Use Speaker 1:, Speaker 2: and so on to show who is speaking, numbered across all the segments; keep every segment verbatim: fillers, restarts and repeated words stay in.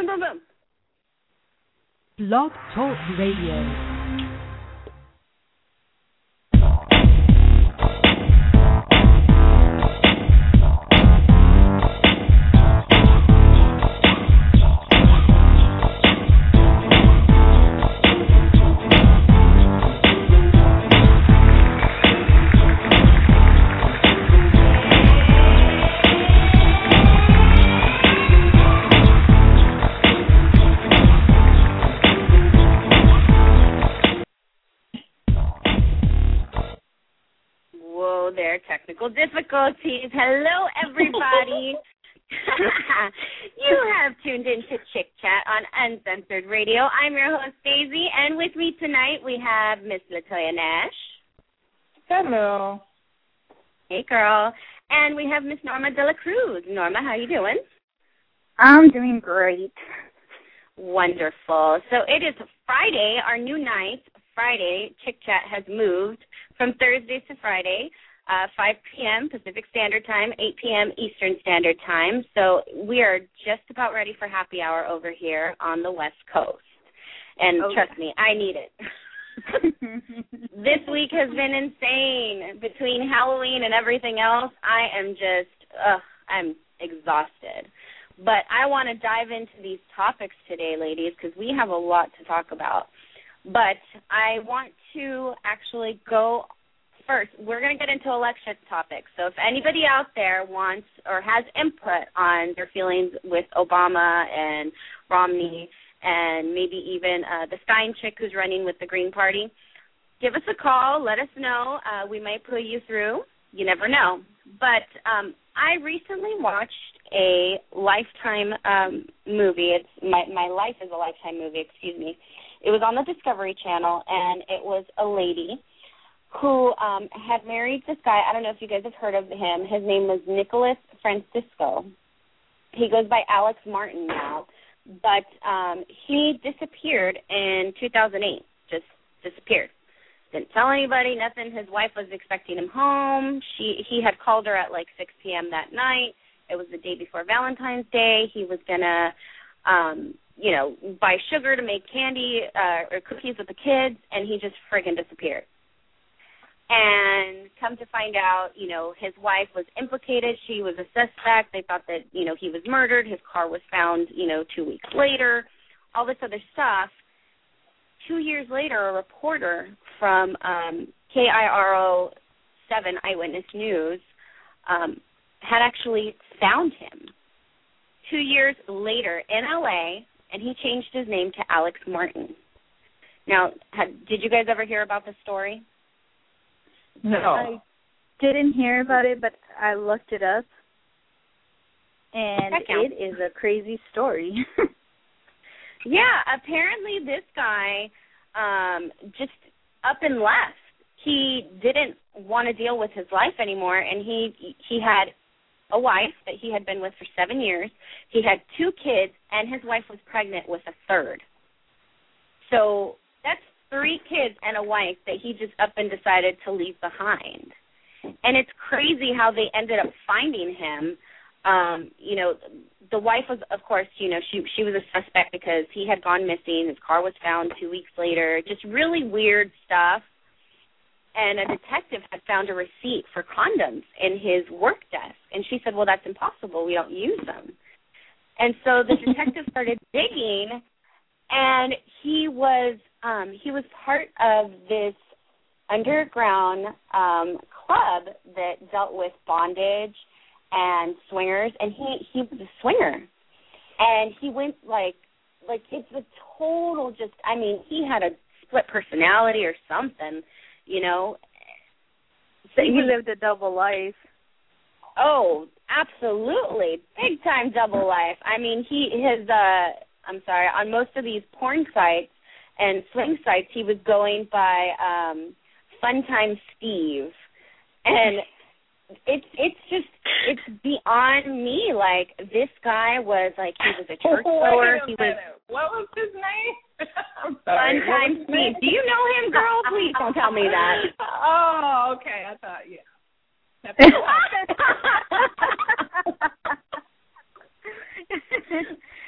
Speaker 1: boom, boom.
Speaker 2: Blog Talk Radio.
Speaker 1: Technical difficulties. Hello, everybody. You have tuned in to Chick Chat on Uncensored Radio. I'm your host, Daisy, and with me tonight we have Miss Latoya Nash.
Speaker 3: Hello.
Speaker 1: Hey, girl. And we have Miss Norma De La Cruz. Norma, how you doing?
Speaker 4: I'm doing great.
Speaker 1: Wonderful. So it is Friday, our new night. Friday, Chick Chat has moved from Thursdays to Friday. Uh, five p.m. Pacific Standard Time, eight p.m. Eastern Standard Time. So we are just about ready for happy hour over here on the West Coast. And
Speaker 4: oh,
Speaker 1: trust
Speaker 4: yeah.
Speaker 1: me, I need it. This week has been insane. Between Halloween and everything else, I am just, ugh, I'm exhausted. But I want to dive into these topics today, ladies, because we have a lot to talk about. But I want to actually go First, we're going to get into election topics. So if anybody out there wants or has input on their feelings with Obama and Romney and maybe even uh, the Stein chick who's running with the Green Party, give us a call. Let us know. Uh, we might put you through. You never know. But um, I recently watched a Lifetime um, movie. It's my, my Life is a Lifetime movie, excuse me. It was on the Discovery Channel, and it was a lady who um, had married this guy. I don't know if you guys have heard of him. His name was Nicholas Francisco. He goes by Alex Martin now. But um, he disappeared in two thousand eight, just disappeared. Didn't tell anybody, nothing. His wife was expecting him home. She He had called her at like six p.m. that night. It was the day before Valentine's Day. He was going to, um, you know, buy sugar to make candy uh, or cookies with the kids, and he just friggin' disappeared. And come to find out, you know, his wife was implicated. She was a suspect. They thought that, you know, he was murdered. His car was found, you know, two weeks later, all this other stuff. Two years later, a reporter from um, K I R O seven Eyewitness News um, had actually found him two years later in L A, and he changed his name to Alex Martin. Now, had, did you guys ever hear about this story?
Speaker 3: No.
Speaker 4: I didn't hear about it, but I looked it up, and it is a crazy story.
Speaker 1: Yeah, apparently this guy um, just up and left. He didn't want to deal with his life anymore, and he he had a wife that he had been with for seven years. He had two kids, and his wife was pregnant with a third. So that's three kids and a wife that he just up and decided to leave behind. And it's crazy how they ended up finding him. Um, you know, the wife was, of course, you know, she she was a suspect because he had gone missing. His car was found two weeks later. Just really weird stuff. And a detective had found a receipt for condoms in his work desk. And she said, well, that's impossible. We don't use them. And so the detective started digging, and he was um, he was part of this underground um, club that dealt with bondage and swingers, and he, he was a swinger. And he went like, like it's a total just, I mean, he had a split personality or something, you know.
Speaker 4: So he lived a double life.
Speaker 1: Oh, absolutely. Big time double life. I mean, he, his, uh, I'm sorry, on most of these porn sites and swing sites, he was going by um, Funtime Steve. And it's it's just, it's beyond me. Like, this guy was, like, he was a church goer.
Speaker 3: Wait a
Speaker 1: he
Speaker 3: minute.
Speaker 1: was
Speaker 3: What was his name? I'm sorry.
Speaker 1: Funtime Steve. Do you know him, girl? Please don't tell me that.
Speaker 3: Oh, okay. I thought, yeah.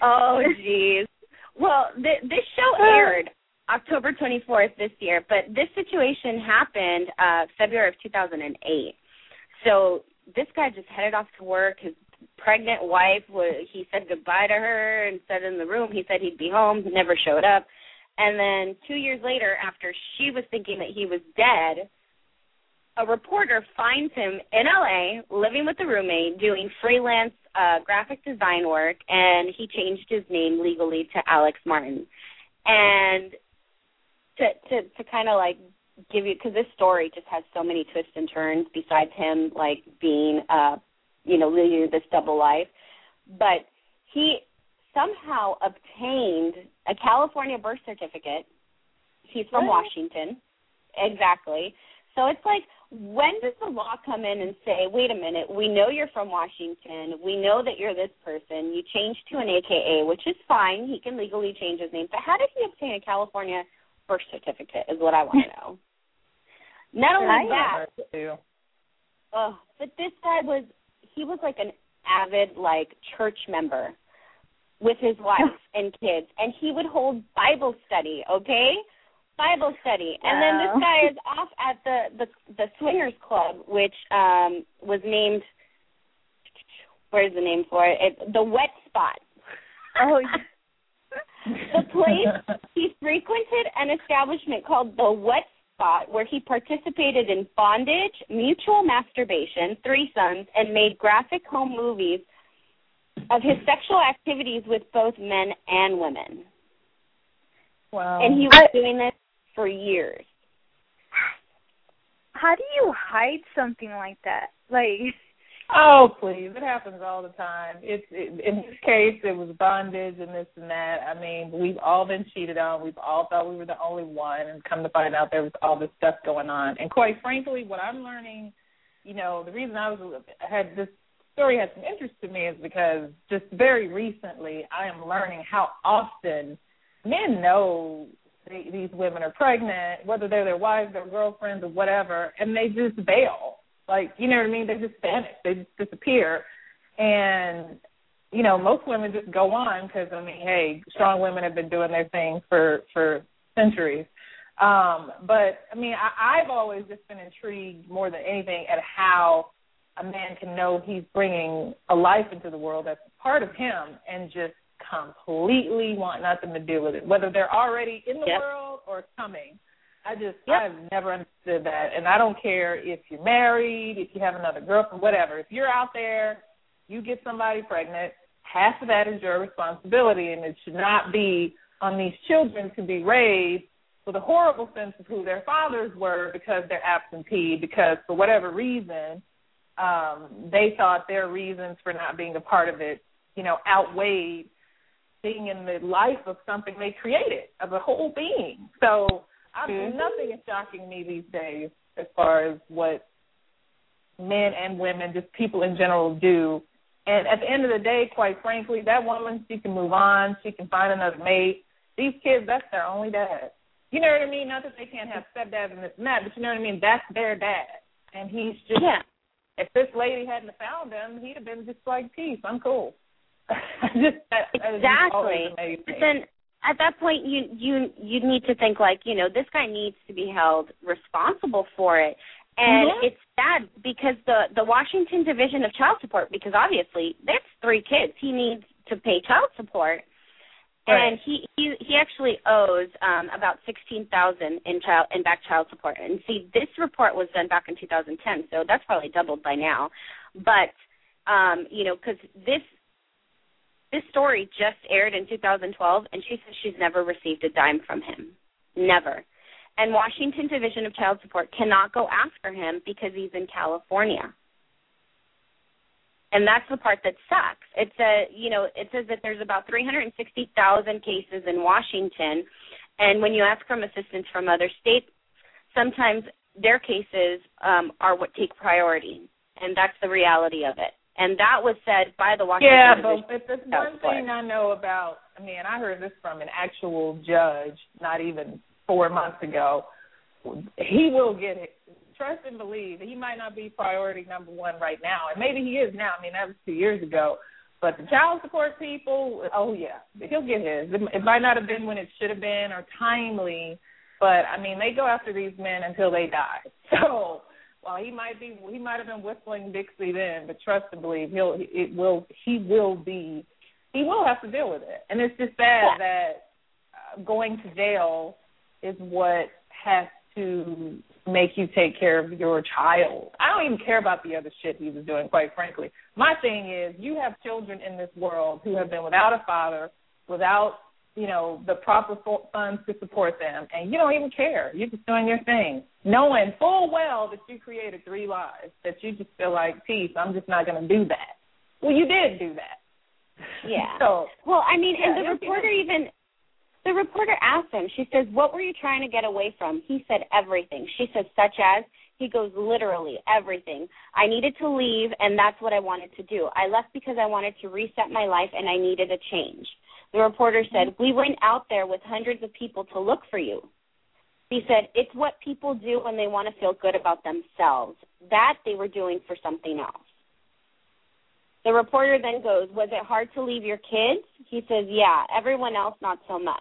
Speaker 1: Oh, jeez. Well, th- this show aired October twenty-fourth this year, but this situation happened uh, February of two thousand eight. So this guy just headed off to work. His pregnant wife, was, he said goodbye to her and said in the room, he said he'd be home, never showed up. And then two years later, after she was thinking that he was dead, a reporter finds him in L A, living with a roommate, doing freelance uh, graphic design work, and he changed his name legally to Alex Martin. And to to, to kind of, like, give you, because this story just has so many twists and turns besides him, like, being, uh, you know, leading this double life. But he somehow obtained a California birth certificate. He's from
Speaker 3: What?
Speaker 1: Washington. Exactly. So it's like, when does the law come in and say, wait a minute, we know you're from Washington, we know that you're this person, you changed to an A K A, which is fine, he can legally change his name, but how did he obtain a California birth certificate is what I want to know. Not only that, oh, but this guy was, he was like an avid, like, church member with his wife and kids, and he would hold Bible study, okay? Bible study.
Speaker 4: Wow.
Speaker 1: And then this guy is off at the, the, the Swingers Club, which um, was named, where's the name for it? it the Wet Spot.
Speaker 4: Oh,
Speaker 1: The place, he frequented an establishment called the Wet Spot, where he participated in bondage, mutual masturbation, threesomes, and made graphic home movies of his sexual activities with both men and women.
Speaker 3: Wow.
Speaker 1: And he was doing this for years.
Speaker 4: How do you hide something like that? Like,
Speaker 3: Oh, please. It happens all the time. It's it, in his case, it was bondage and this and that. I mean, we've all been cheated on. We've all thought we were the only one, and come to find out there was all this stuff going on. And quite frankly, what I'm learning, you know, the reason I was had this story had some interest to me is because just very recently I am learning how often men know they, these women are pregnant, whether they're their wives, their girlfriends, or whatever, and they just bail. Like, you know what I mean? They just vanish. They just disappear. And, you know, most women just go on because, I mean, hey, strong women have been doing their thing for, for centuries. Um, but, I mean, I, I've always just been intrigued more than anything at how a man can know he's bringing a life into the world that's part of him and just completely want nothing to do with it, whether they're already in the
Speaker 1: yep.
Speaker 3: world or coming. I just,
Speaker 1: yep.
Speaker 3: I've never understood that. And I don't care if you're married, if you have another girlfriend, whatever. If you're out there, you get somebody pregnant, half of that is your responsibility, and it should not be on these children to be raised with a horrible sense of who their fathers were because they're absentee, because for whatever reason, um, they thought their reasons for not being a part of it, you know, outweighed being in the life of something they created, of a whole being. So I mean, mm-hmm. nothing is shocking me these days as far as what men and women, just people in general, do. And at the end of the day, quite frankly, that woman, she can move on. She can find another mate. These kids, that's their only dad. You know what I mean? Not that they can't have stepdads and this and that, but you know what I mean? That's their dad. And he's just,
Speaker 1: yeah.
Speaker 3: if this lady hadn't found him, he'd have been just like, peace, I'm cool. just, that,
Speaker 1: exactly.
Speaker 3: That
Speaker 1: but then at that point, you you you need to think like, you know, this guy needs to be held responsible for it. And mm-hmm. it's sad because the, the Washington Division of Child Support, because obviously there's three kids, he needs to pay child support. Right. And he, he he actually owes um, about sixteen thousand in child in back child support. And see, this report was done back in two thousand ten, so that's probably doubled by now. But um, you know, because this this story just aired in two thousand twelve, and she says she's never received a dime from him, never. And Washington Division of Child Support cannot go after him because he's in California. And that's the part that sucks. It's a, you know, it says that there's about three hundred sixty thousand cases in Washington, and when you ask for assistance from other states, sometimes their cases um, are what take priority, and that's the reality of it. And that was said by the Washington
Speaker 3: yeah,
Speaker 1: Division.
Speaker 3: Yeah, but there's one thing I know about, I mean, I heard this from an actual judge not even four months ago. He will get it. Trust and believe. He might not be priority number one right now, and maybe he is now. I mean, that was two years ago. But the child support people, oh, yeah, he'll get his. It, it might not have been when it should have been or timely, but, I mean, they go after these men until they die. So while he might be, he might have been whistling Dixie then, but trust and believe, he'll, it will, he will be, he will have to deal with it. And it's just sad yeah. that uh, going to jail is what has to make you take care of your child. I don't even care about the other shit he was doing, quite frankly. My thing is, you have children in this world who have been without a father, without, you know, the proper funds to support them, and you don't even care. You're just doing your thing, knowing full well that you created three lives, that you just feel like, peace, I'm just not going to do that. Well, you did do that.
Speaker 1: Yeah.
Speaker 3: So,
Speaker 1: well, I mean,
Speaker 3: yeah,
Speaker 1: and the reporter even... The reporter asked him, she says, what were you trying to get away from? He said everything. She says, such as, he goes, literally everything. I needed to leave, and that's what I wanted to do. I left because I wanted to reset my life, and I needed a change. The reporter said, we went out there with hundreds of people to look for you. He said, it's what people do when they want to feel good about themselves. That they were doing for something else. The reporter then goes, was it hard to leave your kids? He says, yeah, everyone else not so much.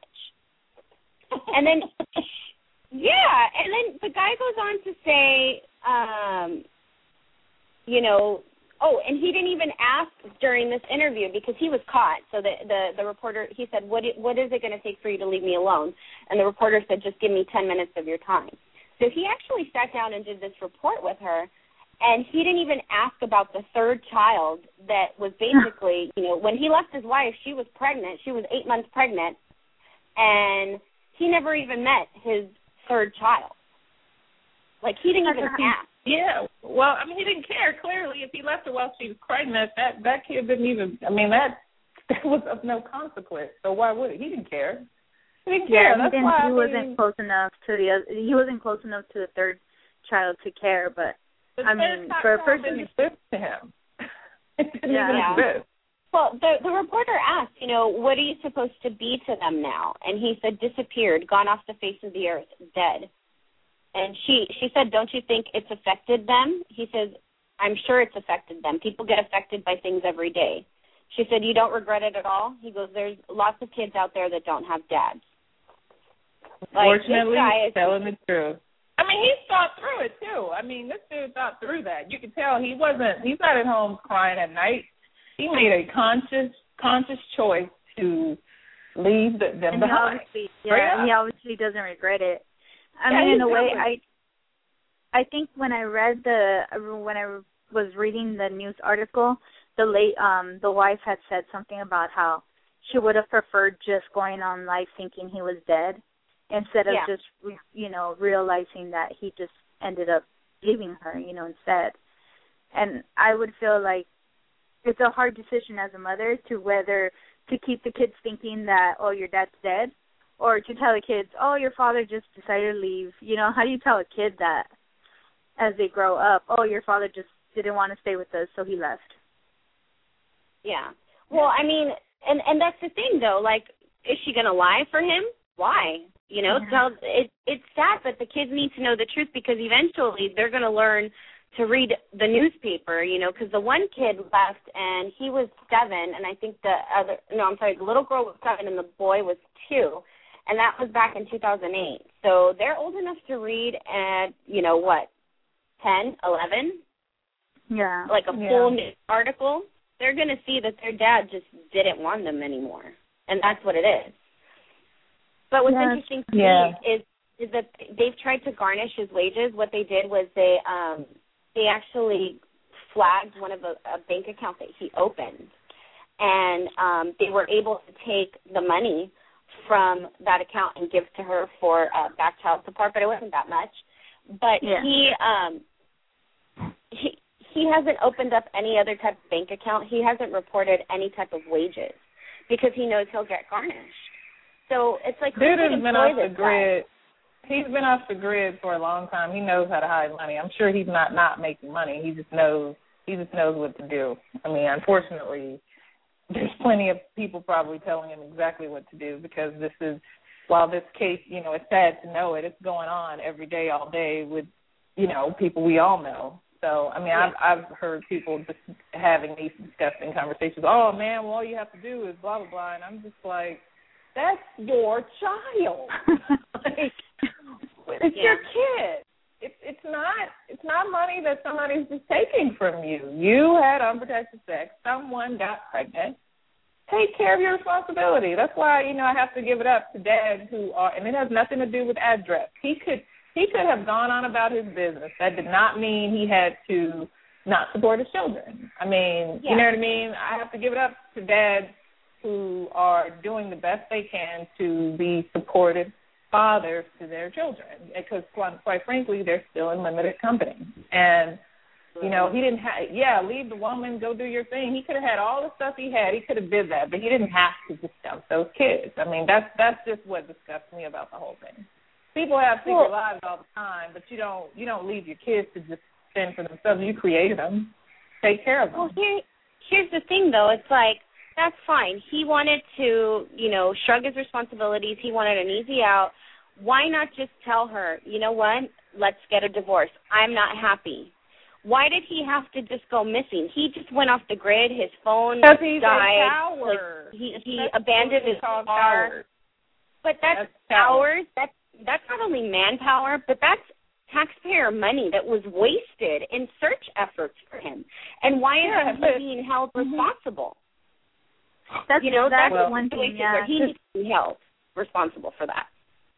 Speaker 1: And then, yeah, and then the guy goes on to say, um, you know, oh, and he didn't even ask during this interview because he was caught. So the the, the reporter, he said, what what is it going to take for you to leave me alone? And the reporter said, just give me ten minutes of your time. So he actually sat down and did this report with her, and he didn't even ask about the third child that was basically, you know, when he left his wife, she was pregnant. She was eight months pregnant, and he never even met his third child. Like, he didn't even ask.
Speaker 3: Yeah, well, I mean, he didn't care, clearly. If he left her while she was pregnant, that, that kid didn't even, I mean, that, that was of no consequence. So why would he? He didn't care. He didn't care.
Speaker 4: Yeah,
Speaker 3: That's
Speaker 4: he,
Speaker 3: why,
Speaker 4: he
Speaker 3: I
Speaker 4: wasn't
Speaker 3: mean,
Speaker 4: close enough to the other, he wasn't close enough to the third child to care, but,
Speaker 3: the
Speaker 4: I mean, for a person
Speaker 3: didn't exist to him. It didn't
Speaker 4: yeah.
Speaker 3: even
Speaker 1: yeah.
Speaker 3: exist.
Speaker 1: Well, the the reporter asked, you know, what are you supposed to be to them now? And he said, disappeared, gone off the face of the earth, dead. And she, she said, don't you think it's affected them? He says, I'm sure it's affected them. People get affected by things every day. She said, you don't regret it at all? He goes, there's lots of kids out there that don't have dads. Like,
Speaker 3: Fortunately,
Speaker 1: this guy is
Speaker 3: telling the truth. I mean, he thought through it, too. I mean, this dude thought through that. You can tell he wasn't, he's not at home crying at night. He made a conscious, conscious choice to leave the, them
Speaker 4: and
Speaker 3: behind.
Speaker 4: He yeah, he obviously doesn't regret it. I
Speaker 3: yeah,
Speaker 4: mean, in a way,
Speaker 3: doesn't.
Speaker 4: I, I think when I read the, when I was reading the news article, the late, um, the wife had said something about how she would have preferred just going on life thinking he was dead, instead of
Speaker 1: yeah.
Speaker 4: just, you know, realizing that he just ended up leaving her, you know, instead. And I would feel like it's a hard decision as a mother to whether to keep the kids thinking that, oh, your dad's dead, or to tell the kids, oh, your father just decided to leave. You know, how do you tell a kid that as they grow up, oh, your father just didn't want to stay with us, so he left?
Speaker 1: Yeah. Well, I mean, and, and that's the thing, though. Like, is she going to lie for him? Why? You know,
Speaker 4: yeah.
Speaker 1: tell, it, it's sad, but the kids need to know the truth because eventually they're going to learn to read the newspaper, you know, because the one kid left and he was seven, and I think the other, no, I'm sorry, the little girl was seven and the boy was two, and that was back in two thousand eight. So they're old enough to read at, you know, what, ten, eleven?
Speaker 4: Yeah.
Speaker 1: Like a
Speaker 3: yeah.
Speaker 1: full news article. They're going to see that their dad just didn't want them anymore, and that's what it is. But what's
Speaker 3: yeah.
Speaker 1: interesting to
Speaker 3: yeah.
Speaker 1: me is is that they've tried to garnish his wages. What they did was they um, they actually flagged one of a, a bank account that he opened, and um, they were able to take the money from that account and give to her for uh, back child support, but it wasn't that much. But
Speaker 4: yeah.
Speaker 1: he um, he he hasn't opened up any other type of bank account. He hasn't reported any type of wages because he knows he'll get garnished. So it's like,
Speaker 3: dude has been off the grid.
Speaker 1: Guy?
Speaker 3: He's been off the grid for a long time. He knows how to hide money. I'm sure he's not not making money. He just knows he just knows what to do. I mean, unfortunately, there's plenty of people probably telling him exactly what to do because this is, while this case, you know, it's sad to know it, it's going on every day, all day with, you know, people we all know. So, I mean,
Speaker 1: yeah.
Speaker 3: I've, I've heard people just having these disgusting conversations. Oh, man, well, all you have to do is blah, blah, blah. And I'm just like, that's your child. Like, it's
Speaker 1: yeah.
Speaker 3: your kid. It's it's not it's not money that somebody's just taking from you. You had unprotected sex. Someone got pregnant. Take care of your responsibility. That's why, you know, I have to give it up to dads who are, and it has nothing to do with address. He could he could have gone on about his business. That did not mean he had to not support his children. I mean,
Speaker 1: yeah.
Speaker 3: you know what I mean? I have to give it up to dads who are doing the best they can to be supportive fathers to their children, because quite frankly, they're still in limited company. And, you know, he didn't have, yeah, leave the woman, go do your thing. He could have had all the stuff he had. He could have did that, but he didn't have to discuss those kids. I mean, that's that's just what disgusts me about the whole thing. People have secret well, lives all the time, but you don't you don't leave your kids to just fend for themselves. You created them. Take care of them.
Speaker 1: Well, here, here's the thing, though. It's like, that's fine. He wanted to, you know, shrug his responsibilities. He wanted an easy out. Why not just tell her, you know what, let's get a divorce. I'm not happy. Why did he have to just go missing? He just went off the grid. His phone
Speaker 3: because he's
Speaker 1: died.
Speaker 3: A coward.
Speaker 1: Like, he he abandoned his car.
Speaker 3: Coward.
Speaker 1: But that's, that's ours. That's, that's not only manpower, but that's taxpayer money that was wasted in search efforts for him. And why
Speaker 3: yeah,
Speaker 1: isn't he being held responsible?
Speaker 4: That's,
Speaker 1: you know, that's
Speaker 4: well,
Speaker 1: one
Speaker 4: thing
Speaker 1: yeah. where he needs to be held responsible for that.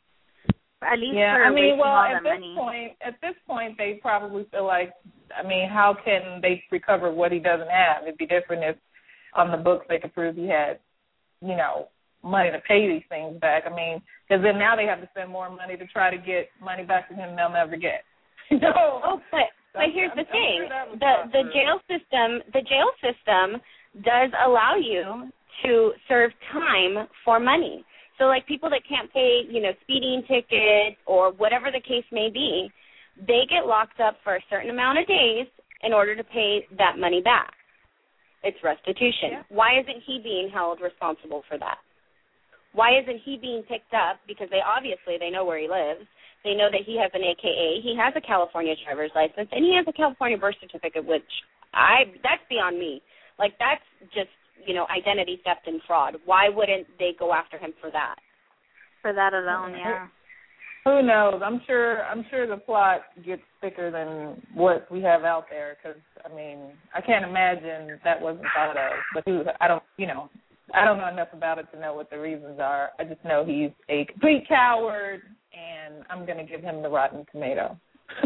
Speaker 4: At least
Speaker 3: yeah,
Speaker 4: for
Speaker 3: I mean, well,
Speaker 4: all
Speaker 3: at
Speaker 4: the
Speaker 3: this
Speaker 4: money.
Speaker 3: point, at this point, they probably feel like, I mean, how can they recover what he doesn't have? It'd be different if on the books they could prove he had, you know, money to pay these things back. I mean, because then now they have to spend more money to try to get money back to him they'll never get. You know?
Speaker 1: Oh, but but here's
Speaker 3: I'm,
Speaker 1: the
Speaker 3: I'm
Speaker 1: thing:
Speaker 3: sure
Speaker 1: the the jail system, the jail system does allow you to serve time for money. So, like, people that can't pay, you know, speeding tickets or whatever the case may be, they get locked up for a certain amount of days in order to pay that money back. It's restitution. Yeah. Why isn't he being held responsible for that? Why isn't he being picked up? Because they obviously, they know where he lives. They know that he has an A K A. He has a California driver's license, and he has a California birth certificate, which I, that's beyond me. Like, that's just, you know, identity theft and fraud. Why wouldn't they go after him for that?
Speaker 4: For that alone, yeah.
Speaker 3: Who knows? I'm sure. I'm sure the plot gets thicker than what we have out there. Because I mean, I can't imagine that wasn't thought of. But who? I don't. You know, I don't know enough about it to know what the reasons are. I just know he's a complete coward, and I'm going to give him the rotten tomato. He's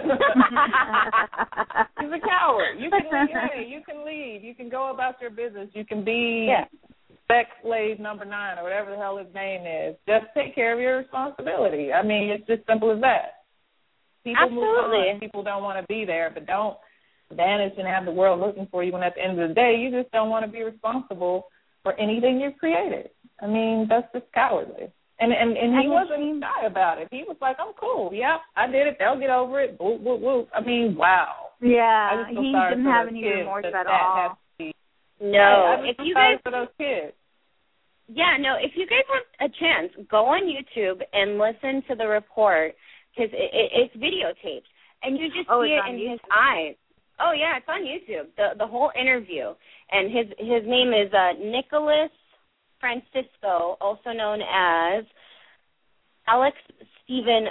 Speaker 3: a coward. You can leave. Hey, you can leave. You can go about your business. You can be
Speaker 1: yeah.
Speaker 3: sex slave number nine or whatever the hell his name is. Just take care of your responsibility. I mean, it's just simple as that. People
Speaker 1: Absolutely.
Speaker 3: move on. People don't want to be there, but don't vanish and have the world looking for you when at the end of the day you just don't want to be responsible for anything you've created. I mean, that's just cowardly. And and, and he wasn't shy about it. He was like, I'm cool. Yep, I did it. They'll get over it. Whoop, whoop, whoop. I mean, wow.
Speaker 4: Yeah, he didn't have any remorse at all.
Speaker 1: No.
Speaker 3: I
Speaker 1: if
Speaker 3: feel
Speaker 1: you
Speaker 3: sorry
Speaker 1: guys,
Speaker 3: for those kids.
Speaker 1: Yeah, no, if you guys have a chance, go on YouTube and listen to the report, because it, it, it's videotaped. And you just
Speaker 4: oh,
Speaker 1: see it in
Speaker 4: YouTube.
Speaker 1: his eyes. Oh, yeah, it's on YouTube, the the whole interview. And his, his name is uh, Nicholas Francisco, also known as Alex Stephen,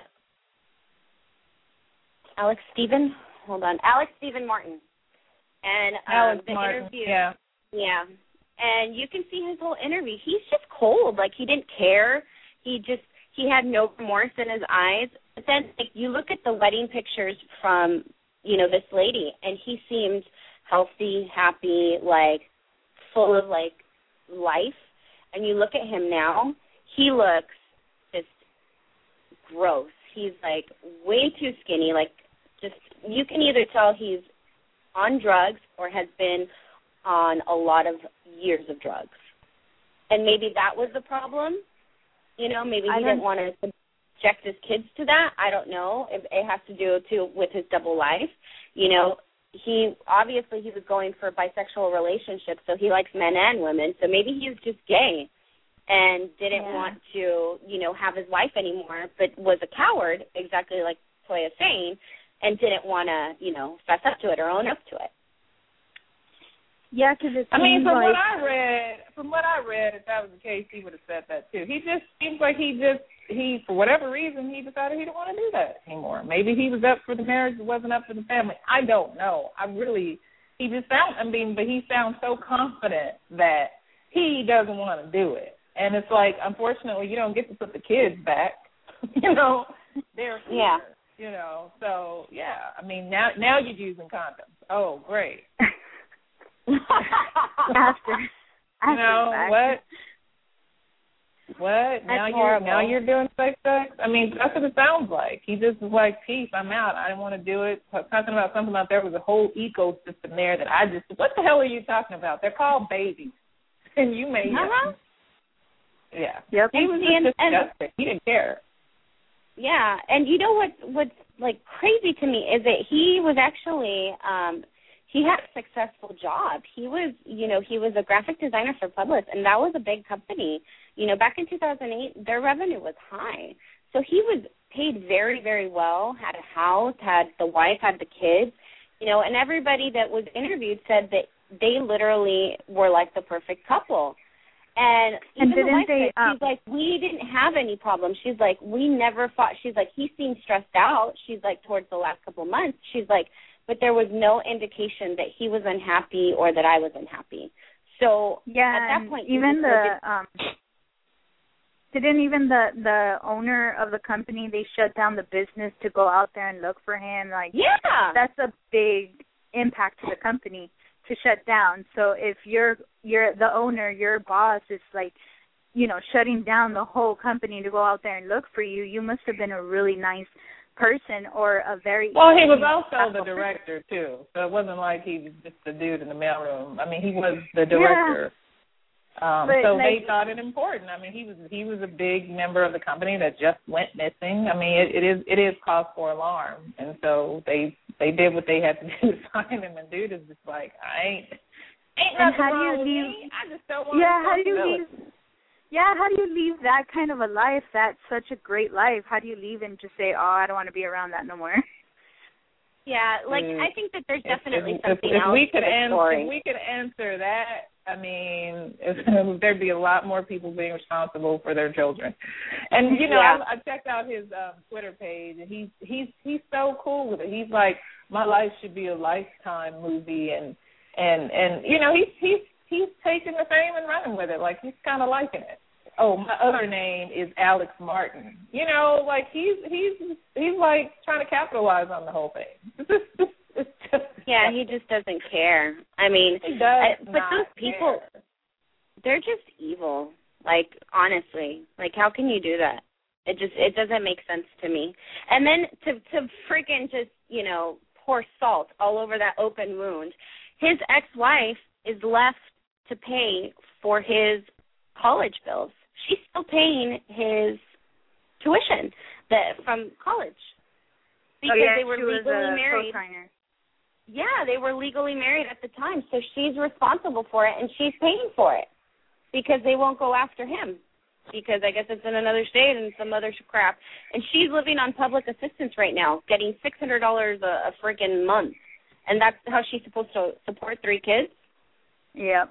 Speaker 1: Alex Stephen? Hold on. Alex Stephen Martin. And um,
Speaker 3: Alex
Speaker 1: the
Speaker 3: Martin,
Speaker 1: interview.
Speaker 3: yeah.
Speaker 1: Yeah. And you can see his whole interview. He's just cold. Like, he didn't care. He just, he had no remorse in his eyes. But then, like, you look at the wedding pictures from, you know, this lady, and he seemed healthy, happy, like, full of, like, life. And you look at him now, he looks just gross. He's, like, way too skinny. Like, just, you can either tell he's on drugs or has been on a lot of years of drugs. And maybe that was the problem. You know, maybe he didn't want to subject his kids to that. I don't know. It, it has to do, too, with his double life. You know, he obviously he was going for bisexual relationships, so he likes men and women. So maybe he was just gay and didn't
Speaker 4: yeah.
Speaker 1: want to, you know, have his wife anymore, but was a coward, exactly like Toya's saying, and didn't want to, you know, fess up to it or own up to it.
Speaker 4: Yeah, because it
Speaker 3: I mean, from
Speaker 4: like...
Speaker 3: what I read, from what I read, if that was the case, he would have said that too. He just seems like he just, he, for whatever reason, he decided he didn't want to do that anymore. Maybe he was up for the marriage, it wasn't up for the family. I don't know. I really, he just sounds, I mean, but he sounds so confident that he doesn't want to do it. And it's like, unfortunately, you don't get to put the kids back. you know, they're here.
Speaker 1: Yeah.
Speaker 3: You know, so, yeah. I mean, now now you're using condoms. Oh, great.
Speaker 4: after, after
Speaker 3: you know what? What?
Speaker 1: That's
Speaker 3: now you're
Speaker 1: horrible.
Speaker 3: now you're doing safe sex? I mean, that's what it sounds like. He just was like, peace, I'm out. I didn't want to do it. Talking about something out there was a whole ecosystem there that I just. What the hell are you talking about? They're called babies, and you made
Speaker 1: uh-huh.
Speaker 3: them. Yeah.
Speaker 4: Yep.
Speaker 3: He was
Speaker 1: and,
Speaker 3: just
Speaker 1: and,
Speaker 3: disgusting. He didn't care.
Speaker 1: Yeah, and you know what? What's like crazy to me is that he was actually. Um, He had a successful job. He was, you know, he was a graphic designer for Publix, and that was a big company. You know, back in two thousand eight, their revenue was high. So he was paid very, very well, had a house, had the wife, had the kids, you know, and everybody that was interviewed said that they literally were like the perfect couple. And
Speaker 4: and
Speaker 1: even the wife
Speaker 4: they,
Speaker 1: said,
Speaker 4: um,
Speaker 1: she's like, we didn't have any problems. She's like, we never fought. She's like, he seemed stressed out. She's like, towards the last couple of months. She's like, but there was no indication that he was unhappy or that I was unhappy. So
Speaker 4: yeah,
Speaker 1: at that point,
Speaker 4: even the um, didn't even the the owner of the company, they shut down the business to go out there and look for him. Like,
Speaker 1: yeah,
Speaker 4: that's a big impact to the company to shut down. So if you're you're the owner, your boss is like, you know, shutting down the whole company to go out there and look for you, you must have been a really nice person or a very
Speaker 3: well he was also the director too, so it wasn't like he was just the dude in the mailroom. I mean, he was the director. Yeah. um
Speaker 4: but
Speaker 3: so
Speaker 4: like,
Speaker 3: they thought it important. I mean, he was he was a big member of the company that just went missing. I mean, it, it is it is cause for alarm, and so they they did what they had to do to find him. And dude is just like, I ain't ain't
Speaker 4: and
Speaker 3: nothing
Speaker 4: how do
Speaker 3: wrong
Speaker 4: you
Speaker 3: with
Speaker 4: leave,
Speaker 3: me. I just don't want
Speaker 4: yeah how do you
Speaker 3: leave
Speaker 4: Yeah, how do you leave that kind of a life, that's such a great life? How do you leave and just say, oh, I don't want to be around that no more?
Speaker 1: Yeah, like,
Speaker 3: mm.
Speaker 1: I think that there's definitely
Speaker 3: if,
Speaker 1: something
Speaker 3: if, if
Speaker 1: else
Speaker 3: we could
Speaker 1: to the
Speaker 3: answer,
Speaker 1: story.
Speaker 3: If we could answer that, I mean, if, there'd be a lot more people being responsible for their children. And, you know,
Speaker 1: yeah.
Speaker 3: I, I checked out his um, Twitter page, and he's, he's, he's so cool with it. He's like, my life should be a Lifetime movie, and, and, and you know, he's, he's, he's taking the fame and running with it. Like, he's kind of liking it. Oh, my other name is Alex Martin. You know, like he's he's he's like trying to capitalize on the whole thing. It's just, it's, it's just,
Speaker 1: yeah, he just doesn't care. I mean,
Speaker 3: he does
Speaker 1: I, but
Speaker 3: not
Speaker 1: those people,
Speaker 3: care.
Speaker 1: They're just evil. Like, honestly, like how can you do that? It just it doesn't make sense to me. And then to to freaking just you know pour salt all over that open wound. His ex-wife is left to pay for his college bills. She's still paying his tuition that from college because
Speaker 4: oh, yeah,
Speaker 1: they were
Speaker 4: she
Speaker 1: legally
Speaker 4: was a
Speaker 1: married.
Speaker 4: co-signer.
Speaker 1: Yeah, they were legally married at the time, so she's responsible for it and she's paying for it because they won't go after him because I guess it's in another state and some other crap. And she's living on public assistance right now, getting six hundred dollars a, a freaking month, and that's how she's supposed to support three kids.
Speaker 4: Yep.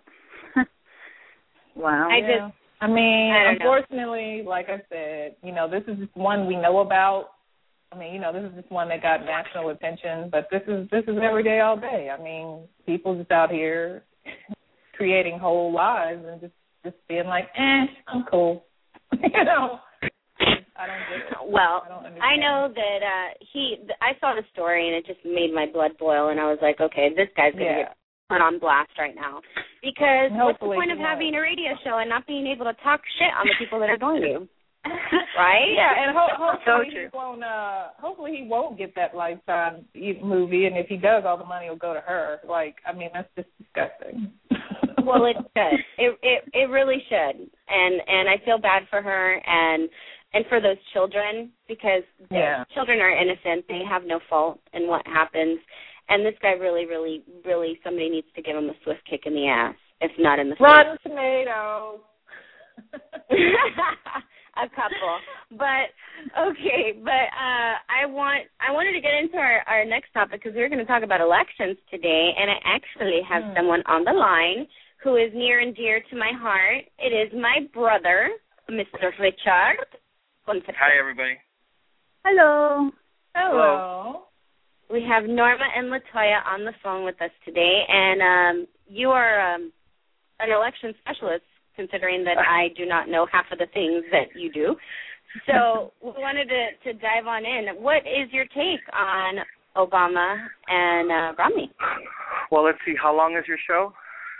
Speaker 4: Wow.
Speaker 1: I
Speaker 3: yeah.
Speaker 1: just.
Speaker 3: I mean,
Speaker 1: I
Speaker 3: unfortunately, know. like I said, you know, this is just one we know about. I mean, you know, this is just one that got national attention, but this is this is every day, all day. I mean, people just out here creating whole lives and just, just being like, eh, I'm cool. you know, I don't get it.
Speaker 1: Well,
Speaker 3: I, don't understand.
Speaker 1: I know that uh, he. I saw the story and it just made my blood boil, and I was like, okay, this guy's gonna
Speaker 3: yeah.
Speaker 1: get put on blast right now. Because
Speaker 3: Hopefully
Speaker 1: what's the point of
Speaker 3: won't.
Speaker 1: having a radio show and not being able to talk shit on the people that are going to? Right?
Speaker 3: Yeah, and ho- hopefully
Speaker 4: so
Speaker 3: he won't. Uh, hopefully he won't get that Lifetime movie, and if he does, all the money will go to her. Like, I mean, that's just disgusting.
Speaker 1: Well, it should. It it it really should. And and I feel bad for her and and for those children because
Speaker 3: yeah.
Speaker 1: children are innocent. They have no fault in what happens. And this guy really, really, really, somebody needs to give him a swift kick in the ass, if not in the face.
Speaker 3: Rotten tomatoes.
Speaker 1: A couple. But, Okay, but uh, I want I wanted to get into our, our next topic because we're going to talk about elections today, and I actually have mm. someone on the line who is near and dear to my heart. It is my brother, Mister Richard.
Speaker 2: Hi, everybody.
Speaker 4: Hello.
Speaker 3: Hello.
Speaker 1: We have Norma and Latoya on the phone with us today, and um, you are um, an election specialist, considering that I do not know half of the things that you do. So we wanted to, to dive on in. What is your take on Obama and uh, Romney?
Speaker 2: Well, let's see. How long is your show?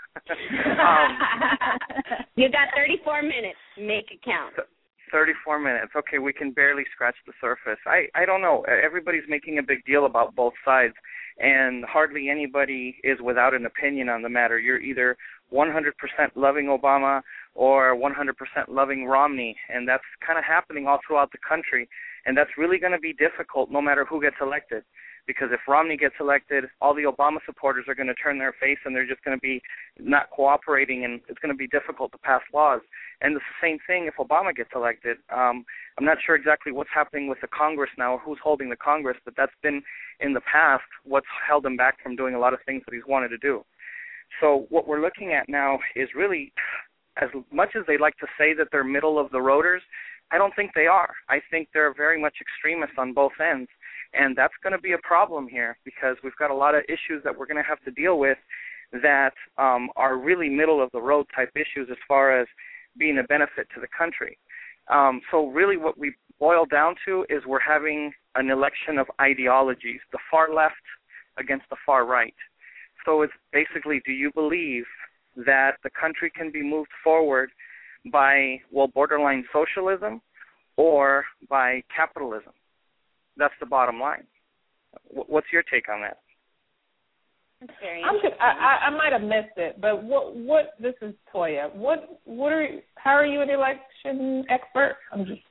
Speaker 1: um, you got thirty-four minutes. Make it count.
Speaker 2: thirty-four minutes. Okay, we can barely scratch the surface. I, I don't know. Everybody's making a big deal about both sides, and hardly anybody is without an opinion on the matter. You're either one hundred percent loving Obama or one hundred percent loving Romney, and that's kind of happening all throughout the country, and that's really going to be difficult no matter who gets elected. Because if Romney gets elected, all the Obama supporters are going to turn their face and they're just going to be not cooperating, and it's going to be difficult to pass laws. And it's the same thing if Obama gets elected. Um, I'm not sure exactly what's happening with the Congress now or who's holding the Congress, but that's been in the past what's held him back from doing a lot of things that he's wanted to do. So what we're looking at now is really, as much as they like to say that they're middle of the roaders, I don't think they are. I think they're very much extremists on both ends. And that's going to be a problem here because we've got a lot of issues that we're going to have to deal with that um, are really middle-of-the-road type issues as far as being a benefit to the country. Um, so really what we boil down to is we're having an election of ideologies, the far left against the far right. So it's basically, do you believe that the country can be moved forward by, well, borderline socialism or by capitalism? That's the bottom line. What's your take on that?
Speaker 1: That's very
Speaker 3: I'm just, I, I might have missed it, but what what this is Toya. What what are how are you an election expert? I'm just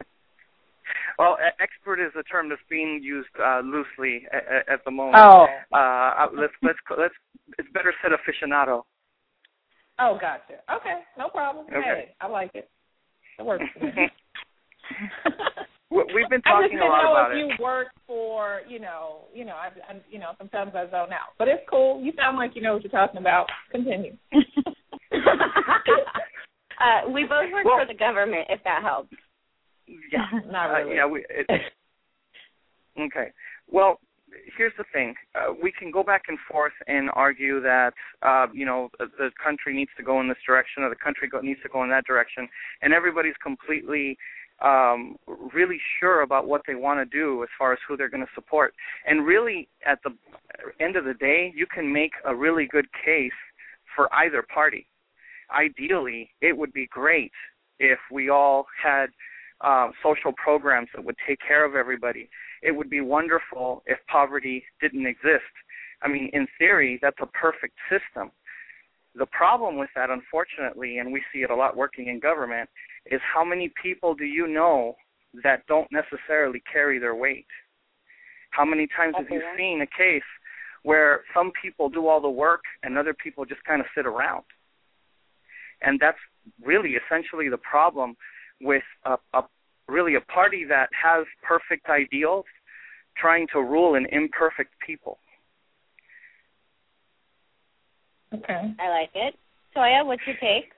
Speaker 2: well, expert is a term that's being used uh, loosely at, at the moment.
Speaker 3: Oh,
Speaker 2: uh, let's let's let's it's better said aficionado.
Speaker 3: Oh, gotcha. Okay, no problem.
Speaker 2: Okay.
Speaker 3: Hey, I like it. It works for me.
Speaker 2: We've been talking a lot about it.
Speaker 3: I just didn't know if you work for, you know, you know, I, I, you know, sometimes I zone out, but it's cool. You sound like you know what you're talking about. Continue.
Speaker 1: uh, we both work well, for the government, if that helps.
Speaker 2: Yeah,
Speaker 3: not really.
Speaker 2: Uh, yeah, we. It, okay. Well, here's the thing. Uh, we can go back and forth and argue that, uh, you know, the country needs to go in this direction or the country go, needs to go in that direction, and everybody's completely. Um, really sure about what they want to do as far as who they're going to support. And really, at the end of the day, you can make a really good case for either party. Ideally, it would be great if we all had uh, social programs that would take care of everybody. It would be wonderful if poverty didn't exist. I mean, in theory, that's a perfect system. The problem with that, unfortunately, and we see it a lot working in government, is how many people do you know that don't necessarily carry their weight? How many times have you seen a case where some people do all the work and other people just kind of sit around? And that's really essentially the problem with a, a really a party that has perfect ideals trying to rule an imperfect people.
Speaker 3: Okay.
Speaker 1: I like it. Toya, what's your take?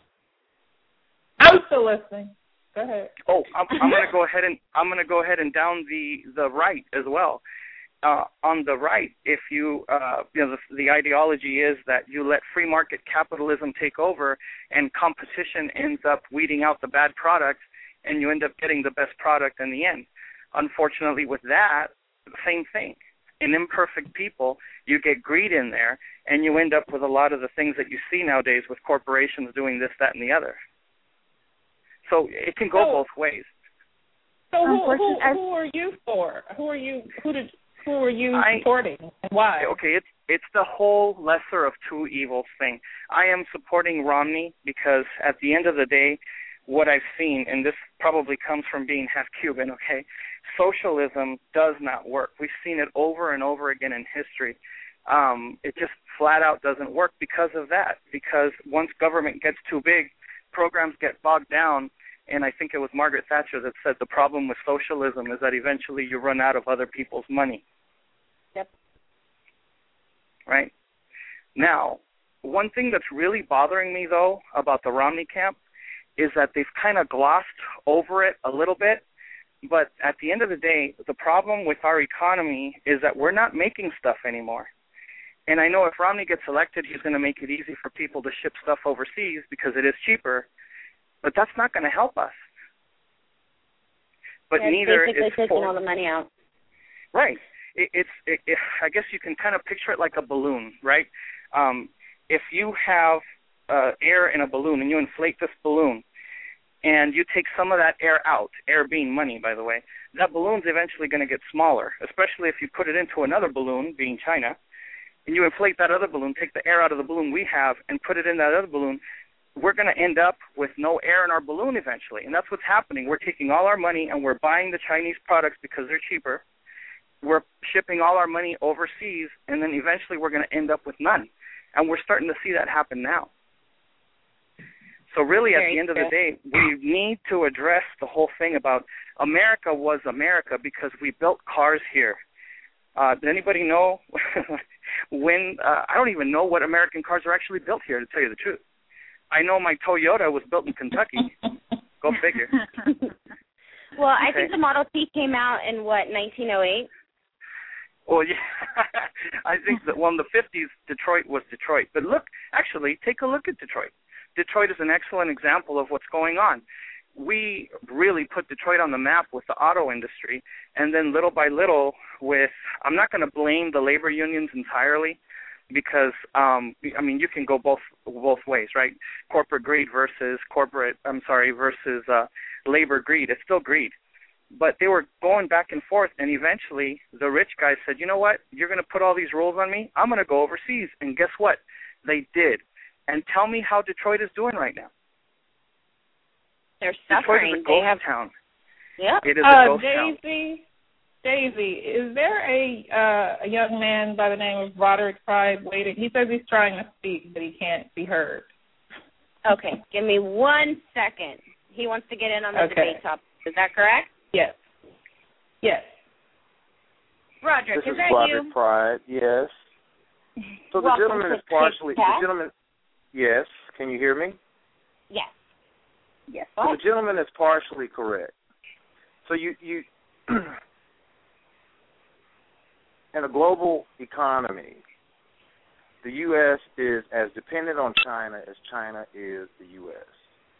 Speaker 3: I'm still listening. Go ahead.
Speaker 2: Oh, I'm, I'm going to go ahead and I'm going to go ahead and down the, the right as well. Uh, on the right, if you uh, you know the, the ideology is that you let free market capitalism take over, and competition ends up weeding out the bad product, and you end up getting the best product in the end. Unfortunately, with that, the same thing. In imperfect people, you get greed in there, and you end up with a lot of the things that you see nowadays with corporations doing this, that, and the other. So it can go
Speaker 3: so,
Speaker 2: both ways.
Speaker 3: So who, who, who are you for? Who are you? Who did? Who are you
Speaker 2: I,
Speaker 3: supporting, and why?
Speaker 2: Okay, it's it's the whole lesser of two evils thing. I am supporting Romney because at the end of the day, what I've seen, and this probably comes from being half Cuban, okay, socialism does not work. We've seen it over and over again in history. Um, it just flat out doesn't work because of that, because once government gets too big, programs get bogged down, and I think it was Margaret Thatcher that said the problem with socialism is that eventually you run out of other people's money.
Speaker 1: Yep.
Speaker 2: Right? Now, one thing that's really bothering me, though, about the Romney camp is that they've kind of glossed over it a little bit, but at the end of the day, the problem with our economy is that we're not making stuff anymore. And I know if Romney gets elected, he's going to make it easy for people to ship stuff overseas because it is cheaper, but that's not going to help us. But
Speaker 1: yeah,
Speaker 2: neither
Speaker 1: basically
Speaker 2: is
Speaker 1: taking
Speaker 2: for,
Speaker 1: all the money out.
Speaker 2: Right. It, it's. It, it, I guess you can kind of picture it like a balloon, right? Um, if you have uh, air in a balloon and you inflate this balloon, and you take some of that air out, air being money, by the way, that balloon's eventually going to get smaller, especially if you put it into another balloon, being China, and you inflate that other balloon, take the air out of the balloon we have and put it in that other balloon, we're going to end up with no air in our balloon eventually. And that's what's happening. We're taking all our money and we're buying the Chinese products because they're cheaper. We're shipping all our money overseas, and then eventually we're going to end up with none. And we're starting to see that happen now. So really, at the end of the day, we need to address the whole thing about America was America because we built cars here. Uh, does anybody know when? Uh, I don't even know what American cars are actually built here, to tell you the truth. I know my Toyota was built in Kentucky. Go figure.
Speaker 1: Well, I
Speaker 2: okay.
Speaker 1: think the Model T came out in, what, nineteen oh eight?
Speaker 2: Well, yeah. I think that, well, in the fifties, Detroit was Detroit. But look, actually, take a look at Detroit. Detroit is an excellent example of what's going on. We really put Detroit on the map with the auto industry, and then little by little with, I'm not going to blame the labor unions entirely because, um, I mean, you can go both both ways, right? Corporate greed versus corporate, I'm sorry, versus uh, labor greed. It's still greed. But they were going back and forth, and eventually the rich guys said, you know what, you're going to put all these rules on me? I'm going to go overseas. And guess what? They did. And tell me how Detroit is doing right now.
Speaker 1: They're
Speaker 2: Detroit
Speaker 1: suffering.
Speaker 2: is a ghost
Speaker 1: they have,
Speaker 2: town.
Speaker 1: Yep.
Speaker 2: It is
Speaker 3: uh,
Speaker 2: a ghost
Speaker 3: Daisy,
Speaker 2: town.
Speaker 3: Daisy, is there a uh, a young man by the name of Roderick Pride waiting? He says he's trying to speak, but he can't be heard.
Speaker 1: Okay, give me one second. He wants to get in on the
Speaker 3: okay.
Speaker 1: debate topic. Is that correct?
Speaker 3: Yes. Yes.
Speaker 1: Roderick,
Speaker 5: this
Speaker 1: is,
Speaker 5: is
Speaker 1: that
Speaker 5: Roderick
Speaker 1: you?
Speaker 5: Pride, yes. So the
Speaker 1: Welcome
Speaker 5: gentleman
Speaker 1: to
Speaker 5: is partially,
Speaker 1: Tic Tac.
Speaker 5: the gentleman, yes, can you hear me?
Speaker 1: Yes. Yes.
Speaker 5: So the gentleman is partially correct. So you, you in a global economy, the U S is as dependent on China as China is the U S.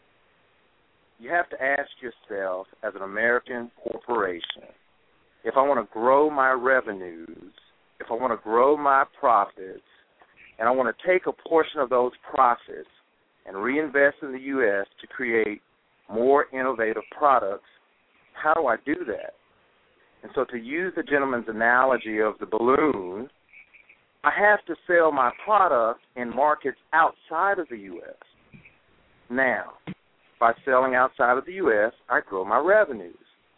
Speaker 5: You have to ask yourself, as an American corporation, if I want to grow my revenues, if I want to grow my profits, and I want to take a portion of those profits and reinvest in the U S to create more innovative products, how do I do that? And so to use the gentleman's analogy of the balloon, I have to sell my product in markets outside of the U S. Now, by selling outside of the U S, I grow my revenues.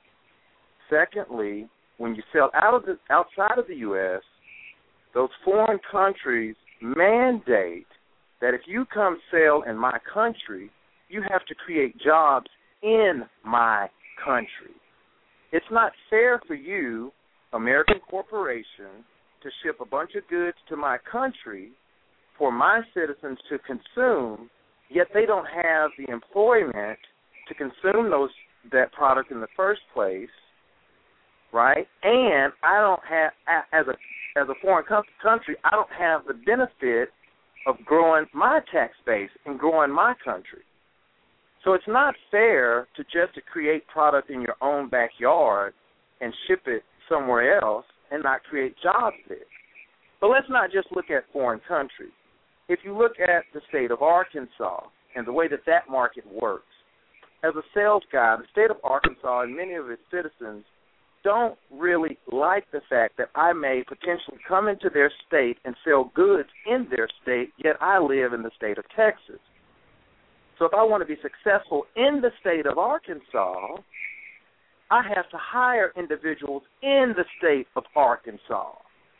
Speaker 5: Secondly, when you sell out of the, outside of the U S, those foreign countries mandate that if you come sell in my country, you have to create jobs in my country. It's not fair for you, American corporation, to ship a bunch of goods to my country for my citizens to consume, yet they don't have the employment to consume those that product in the first place, right? And I don't have, as a as a foreign country, I don't have the benefit of growing my tax base and growing my country. So it's not fair to just to create product in your own backyard and ship it somewhere else and not create jobs there. But let's not just look at foreign countries. If you look at the state of Arkansas and the way that that market works, as a sales guy, the state of Arkansas and many of its citizens don't really like the fact that I may potentially come into their state and sell goods in their state, yet I live in the state of Texas. So if I want to be successful in the state of Arkansas, I have to hire individuals in the state of Arkansas.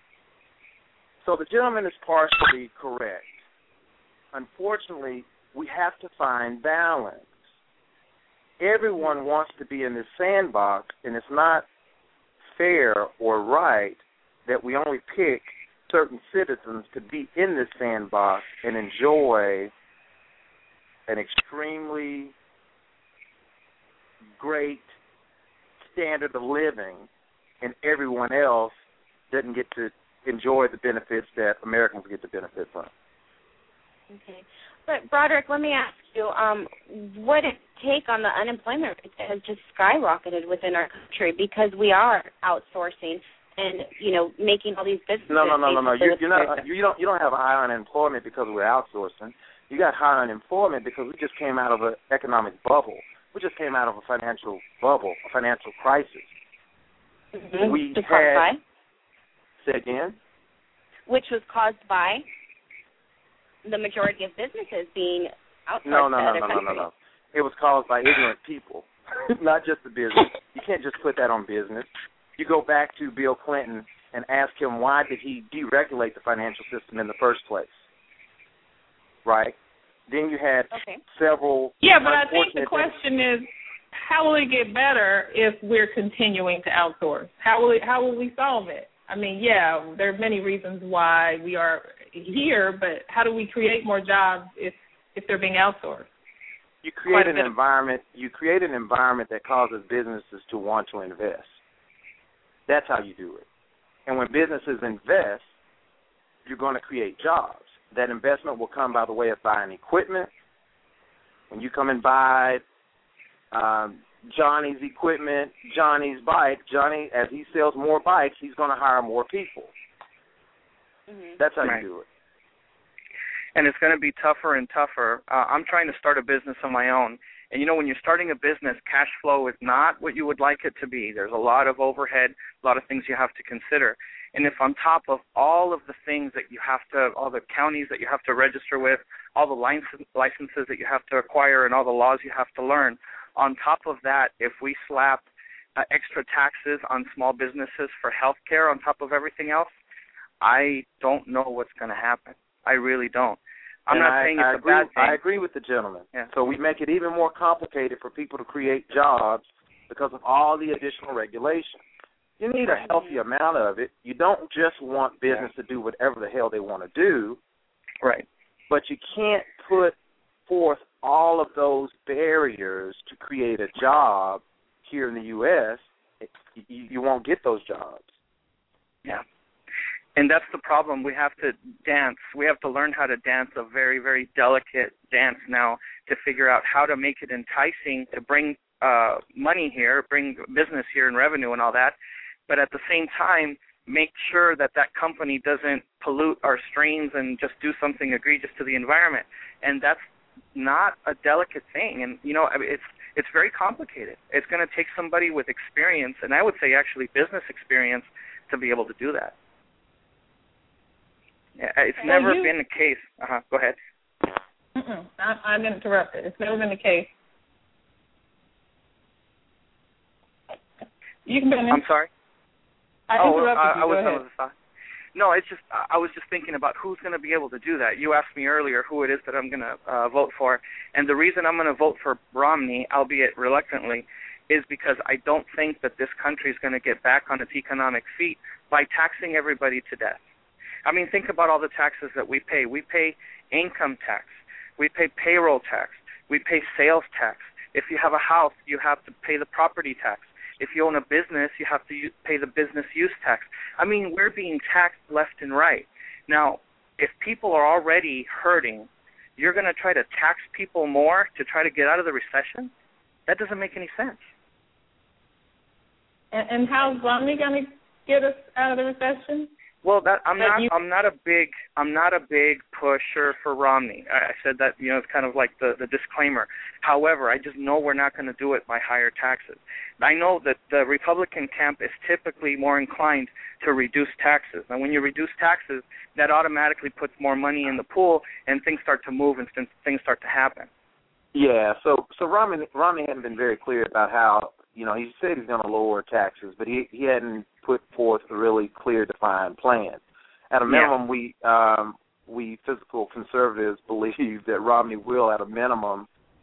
Speaker 5: So the gentleman is partially correct. Unfortunately, we have to find balance. everyone wants to be in this sandbox, and it's not fair or right that we only pick certain citizens to be in this sandbox and enjoy an extremely great standard of living, and everyone else doesn't get to enjoy the benefits that Americans get to benefit from.
Speaker 1: Okay. But, Broderick, let me ask you, um, what is your take on the unemployment rate that has just skyrocketed within our country because we are outsourcing and, you know, making all these businesses?
Speaker 5: No, no, no, no, no. You, you're not, you, don't, you don't have high unemployment because we're outsourcing. You got high unemployment because we just came out of an economic bubble. We just came out of a financial bubble, a financial crisis.
Speaker 1: Mm-hmm.
Speaker 5: We
Speaker 1: was
Speaker 5: had,
Speaker 1: caused by?
Speaker 5: Say again?
Speaker 1: Which was caused by the majority of businesses being outsourced
Speaker 5: no, no,
Speaker 1: to
Speaker 5: no,
Speaker 1: other
Speaker 5: no,
Speaker 1: countries.
Speaker 5: No, no, no. It was caused by ignorant people, not just the business. You can't just put that on business. You go back to Bill Clinton and ask him why did he deregulate the financial system in the first place, right? Then you had
Speaker 1: okay.
Speaker 5: several.
Speaker 3: Yeah, but I think the question is, how will it get better if we're continuing to outsource? How will it, how will we solve it? I mean, yeah, there are many reasons why we are here, but how do we create more jobs if, if they're being outsourced?
Speaker 5: You create an environment. You create an environment that causes businesses to want to invest. That's how you do it. And when businesses invest, you're going to create jobs. That investment will come by the way of buying equipment. When you come and buy um, Johnny's equipment, Johnny's bike, Johnny, as he sells more bikes, he's going to hire more people. Mm-hmm. That's how right. you do it.
Speaker 2: And it's going to be tougher and tougher. Uh, I'm trying to start a business of my own. And, you know, when you're starting a business, cash flow is not what you would like it to be. There's a lot of overhead, a lot of things you have to consider. And if on top of all of the things that you have to, all the counties that you have to register with, all the license, licenses that you have to acquire and all the laws you have to learn, on top of that, if we slap uh, extra taxes on small businesses for health care on top of everything else, I don't know what's going to happen. I really don't. I'm
Speaker 5: and
Speaker 2: not
Speaker 5: I,
Speaker 2: saying it's
Speaker 5: I
Speaker 2: a
Speaker 5: agree,
Speaker 2: bad thing.
Speaker 5: I agree with the gentleman.
Speaker 2: Yeah.
Speaker 5: So we make it even more complicated for people to create jobs because of all the additional regulation. You need a healthy amount of it. You don't just want business to do whatever the hell they want to do.
Speaker 2: Right.
Speaker 5: But you can't put forth all of those barriers to create a job here in the U S. You, you won't get those jobs.
Speaker 2: Yeah. And that's the problem. We have to dance. We have to learn how to dance a very, very delicate dance now to figure out how to make it enticing to bring uh, money here, bring business here and revenue and all that, but at the same time make sure that that company doesn't pollute our streams and just do something egregious to the environment. And that's not a delicate thing. And, you know, I mean, it's it's very complicated. It's going to take somebody with experience, and I would say actually business experience, to be able to do that. Yeah, it's
Speaker 3: well,
Speaker 2: never
Speaker 3: you,
Speaker 2: been the case. Uh-huh. Go ahead.
Speaker 3: Mm-mm, I, I'm interrupted. It's never been the case. You can finish.
Speaker 2: I'm sorry?
Speaker 3: I
Speaker 2: oh,
Speaker 3: interrupted
Speaker 2: uh,
Speaker 3: you.
Speaker 2: I was
Speaker 3: Go ahead.
Speaker 2: No, it's just I was just thinking about who's going to be able to do that. You asked me earlier who it is that I'm going to uh, vote for, and the reason I'm going to vote for Romney, albeit reluctantly, is because I don't think that this country is going to get back on its economic feet by taxing everybody to death. I mean, think about all the taxes that we pay. We pay income tax. We pay payroll tax. We pay sales tax. If you have a house, you have to pay the property tax. If you own a business, you have to use, pay the business use tax. I mean, we're being taxed left and right. Now, if people are already hurting, you're going to try to tax people more to try to get out of the recession? That doesn't make any sense.
Speaker 3: And, and how's Romney going to get us out of the recession?
Speaker 2: Well, that I'm
Speaker 3: but
Speaker 2: not.
Speaker 3: You...
Speaker 2: I'm not a big. I'm not a big pusher for Romney. I, I said that. You know, it's kind of like the, the disclaimer. However, I just know we're not going to do it by higher taxes. I know that the Republican camp is typically more inclined to reduce taxes. And when you reduce taxes, that automatically puts more money in the pool, and things start to move and things start to happen.
Speaker 5: Yeah. So, so Romney Romney hadn't been very clear about how. You know, he said he's going to lower taxes, but he he hadn't put forth a really clear, defined plan. At a minimum, yeah. we um, we fiscal conservatives believe that Romney will, at a minimum,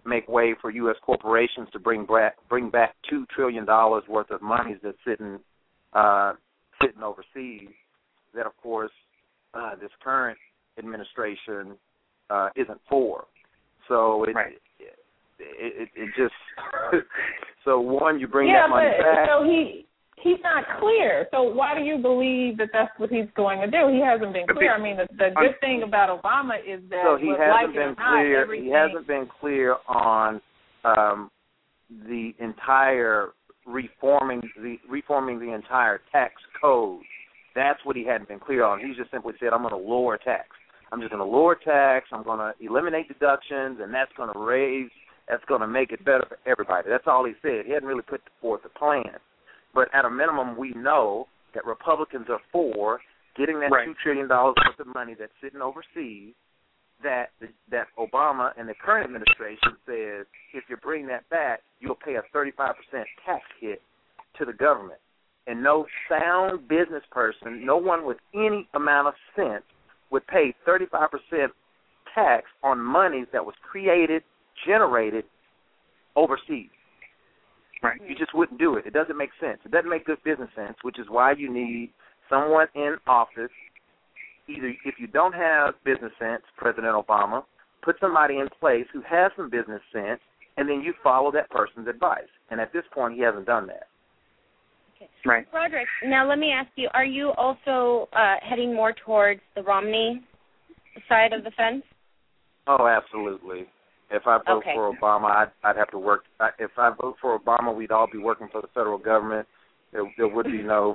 Speaker 5: make way for U S corporations to bring back bring back two trillion dollars worth of monies that's sitting uh, sitting overseas. That of course uh, this current administration uh, isn't for. So it,
Speaker 2: right.
Speaker 5: it, it, it just so one, you bring
Speaker 3: yeah,
Speaker 5: that money
Speaker 3: but,
Speaker 5: back.
Speaker 3: So he he's not clear. So why do you believe that that's what he's going to do? He hasn't been clear. I mean, the, the good thing about Obama is that
Speaker 5: so he hasn't
Speaker 3: like
Speaker 5: been
Speaker 3: not,
Speaker 5: clear.
Speaker 3: everything...
Speaker 5: He hasn't been clear on um, the entire reforming the reforming the entire tax code. That's what he hadn't been clear on. He's just simply said, "I'm going to lower tax. I'm just going to lower tax. I'm going to eliminate deductions, and that's going to raise. That's going to make it better for everybody." That's all he said. He hadn't really put forth a plan. But at a minimum, we know that Republicans are for getting that
Speaker 2: right.
Speaker 5: two trillion dollars worth of money that's sitting overseas. That that Obama and the current administration says, if you bring that back, you'll pay a thirty-five percent tax hit to the government. And no sound business person, no one with any amount of sense, would pay thirty-five percent tax on monies that was created, generated overseas.
Speaker 2: Right.
Speaker 5: You just wouldn't do it. It doesn't make sense. It doesn't make good business sense, which is why you need someone in office. Either if you don't have business sense, President Obama, put somebody in place who has some business sense, and then you follow that person's advice. And at this point, he hasn't done that.
Speaker 1: Okay.
Speaker 2: Right.
Speaker 1: Roderick, now let me ask you, are you also uh, heading more towards the Romney side of the fence?
Speaker 5: Oh, absolutely. If I vote
Speaker 1: okay.
Speaker 5: for Obama, I'd, I'd have to work. If I vote for Obama, we'd all be working for the federal government. There, there would be no.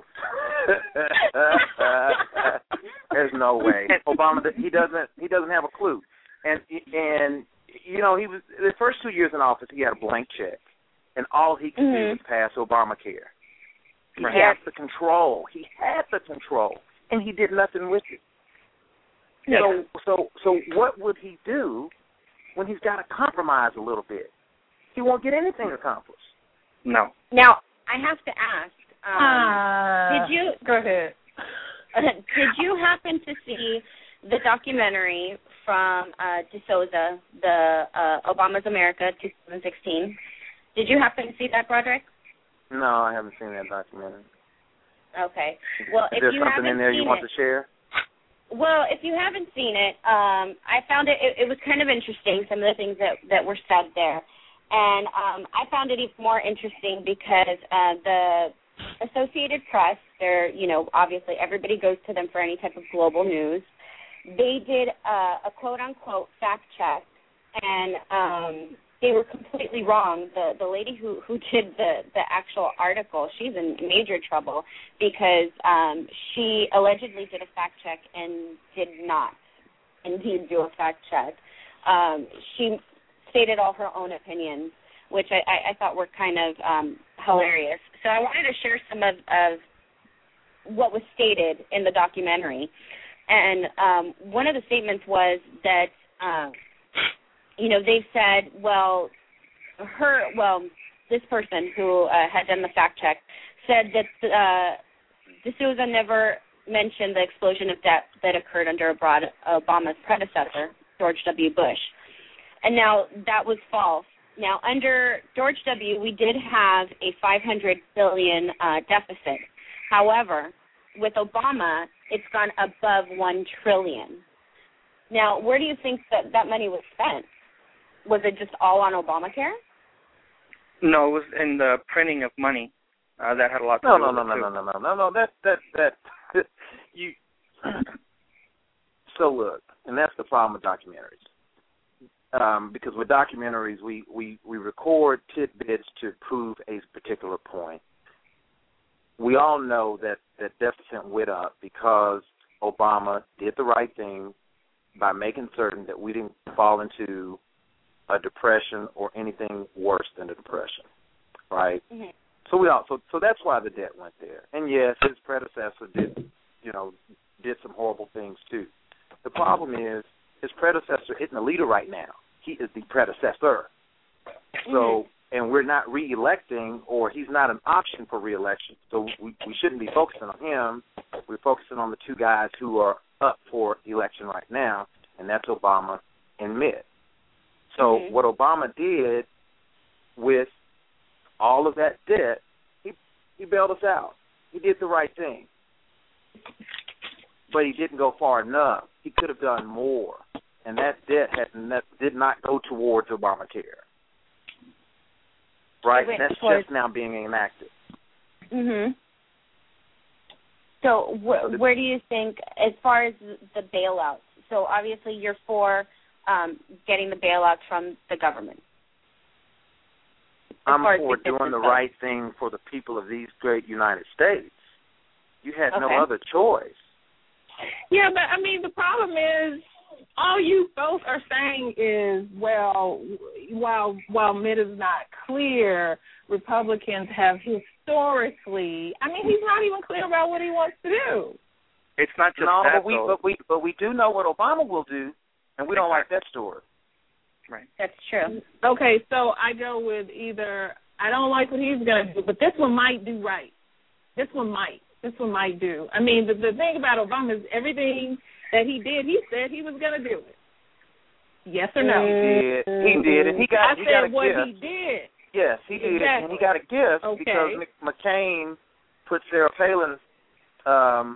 Speaker 5: There's no way. Obama, he doesn't. He doesn't have a clue. And and you know, he was the first two years in office. He had a blank check, and all he could
Speaker 1: mm-hmm.
Speaker 5: do was pass Obamacare. He
Speaker 1: right.
Speaker 5: had the control. He had the control, and he did nothing with it.
Speaker 1: Yeah.
Speaker 5: So so so what would he do when he's got to compromise a little bit? He won't get anything accomplished.
Speaker 2: No.
Speaker 1: Now, I have to ask, um,
Speaker 3: uh,
Speaker 1: did you
Speaker 3: go ahead?
Speaker 1: did you happen to see the documentary from uh, DeSouza, the uh, Obama's America twenty sixteen? Did you happen to see that, Broderick?
Speaker 5: No, I haven't seen that documentary.
Speaker 1: Okay. Well,
Speaker 5: Is
Speaker 1: if
Speaker 5: there
Speaker 1: you
Speaker 5: something
Speaker 1: haven't
Speaker 5: in there
Speaker 1: seen
Speaker 5: you want
Speaker 1: it,
Speaker 5: to share?
Speaker 1: Well, if you haven't seen it, um, I found it, it, it was kind of interesting, some of the things that, that were said there. And um, I found it even more interesting because uh, the Associated Press, they're, you know, obviously everybody goes to them for any type of global news. They did uh, a quote-unquote fact check, and um, they were completely wrong. The the lady who, who did the, the actual article, she's in major trouble because um, she allegedly did a fact check and did not indeed do a fact check. Um, she stated all her own opinions, which I, I, I thought were kind of um, hilarious. So I wanted to share some of, of what was stated in the documentary. And um, one of the statements was that, uh, you know, they said, well, her, well, this person who uh, had done the fact check said that uh, D'Souza never mentioned the explosion of debt that occurred under Obama's predecessor, George W. Bush. And now that was false. Now, under George W., we did have a five hundred billion dollars uh, deficit. However, with Obama, it's gone above one trillion dollars. Now, where do you think that that money was spent? Was it just all on Obamacare?
Speaker 2: No, it was in the printing of money. Uh, that had a lot to
Speaker 5: no,
Speaker 2: do
Speaker 5: no,
Speaker 2: with
Speaker 5: no,
Speaker 2: it,
Speaker 5: no,
Speaker 2: too.
Speaker 5: no, no, no, no, no. That that that you. So look, and that's the problem with documentaries. Um, because with documentaries, we, we, we record tidbits to prove a particular point. We all know that that deficit went up because Obama did the right thing by making certain that we didn't fall into a depression or anything worse than a depression, right?
Speaker 1: Mm-hmm.
Speaker 5: So we all so so that's why the debt went there. And yes, his predecessor did, you know, did some horrible things too. The problem is his predecessor isn't a leader right now. He is the predecessor. So, mm-hmm. and we're not re-electing, or he's not an option for re-election. So we, we shouldn't be focusing on him. We're focusing on the two guys who are up for election right now, and that's Obama and Mitt. So
Speaker 1: mm-hmm.
Speaker 5: what Obama did with all of that debt, he he bailed us out. He did the right thing. But he didn't go far enough. He could have done more. And that debt had not, did not go towards Obamacare. Right? That's towards... just now being enacted.
Speaker 1: Mm-hmm. So wh- where do you think, as far as the bailouts, so obviously you're for um, getting the bailouts from the government.
Speaker 5: I'm for doing the right thing for the people of these great United States. You had
Speaker 1: okay.
Speaker 5: no other choice.
Speaker 3: Yeah, but, I mean, the problem is all you both are saying is, well, while while Mitt is not clear, Republicans have historically, I mean, he's not even clear about what he wants to do.
Speaker 2: It's not just
Speaker 5: no,
Speaker 2: that,
Speaker 5: but we,
Speaker 2: though.
Speaker 5: but we, but we do know what Obama will do, and we don't like that story.
Speaker 2: Right.
Speaker 1: That's true.
Speaker 3: Okay, so I go with either I don't like what he's going to do, but this one might do right. This one might. This one might do. I mean, the, the thing about Obama is everything that he did, he said he was going to do it. Yes or no?
Speaker 5: He did. He did, and he got.
Speaker 3: I
Speaker 5: he
Speaker 3: said
Speaker 5: got a
Speaker 3: what
Speaker 5: gift.
Speaker 3: he did.
Speaker 5: Yes, he did,
Speaker 3: exactly.
Speaker 5: and he got a gift
Speaker 3: okay.
Speaker 5: because McCain put Sarah Palin, um,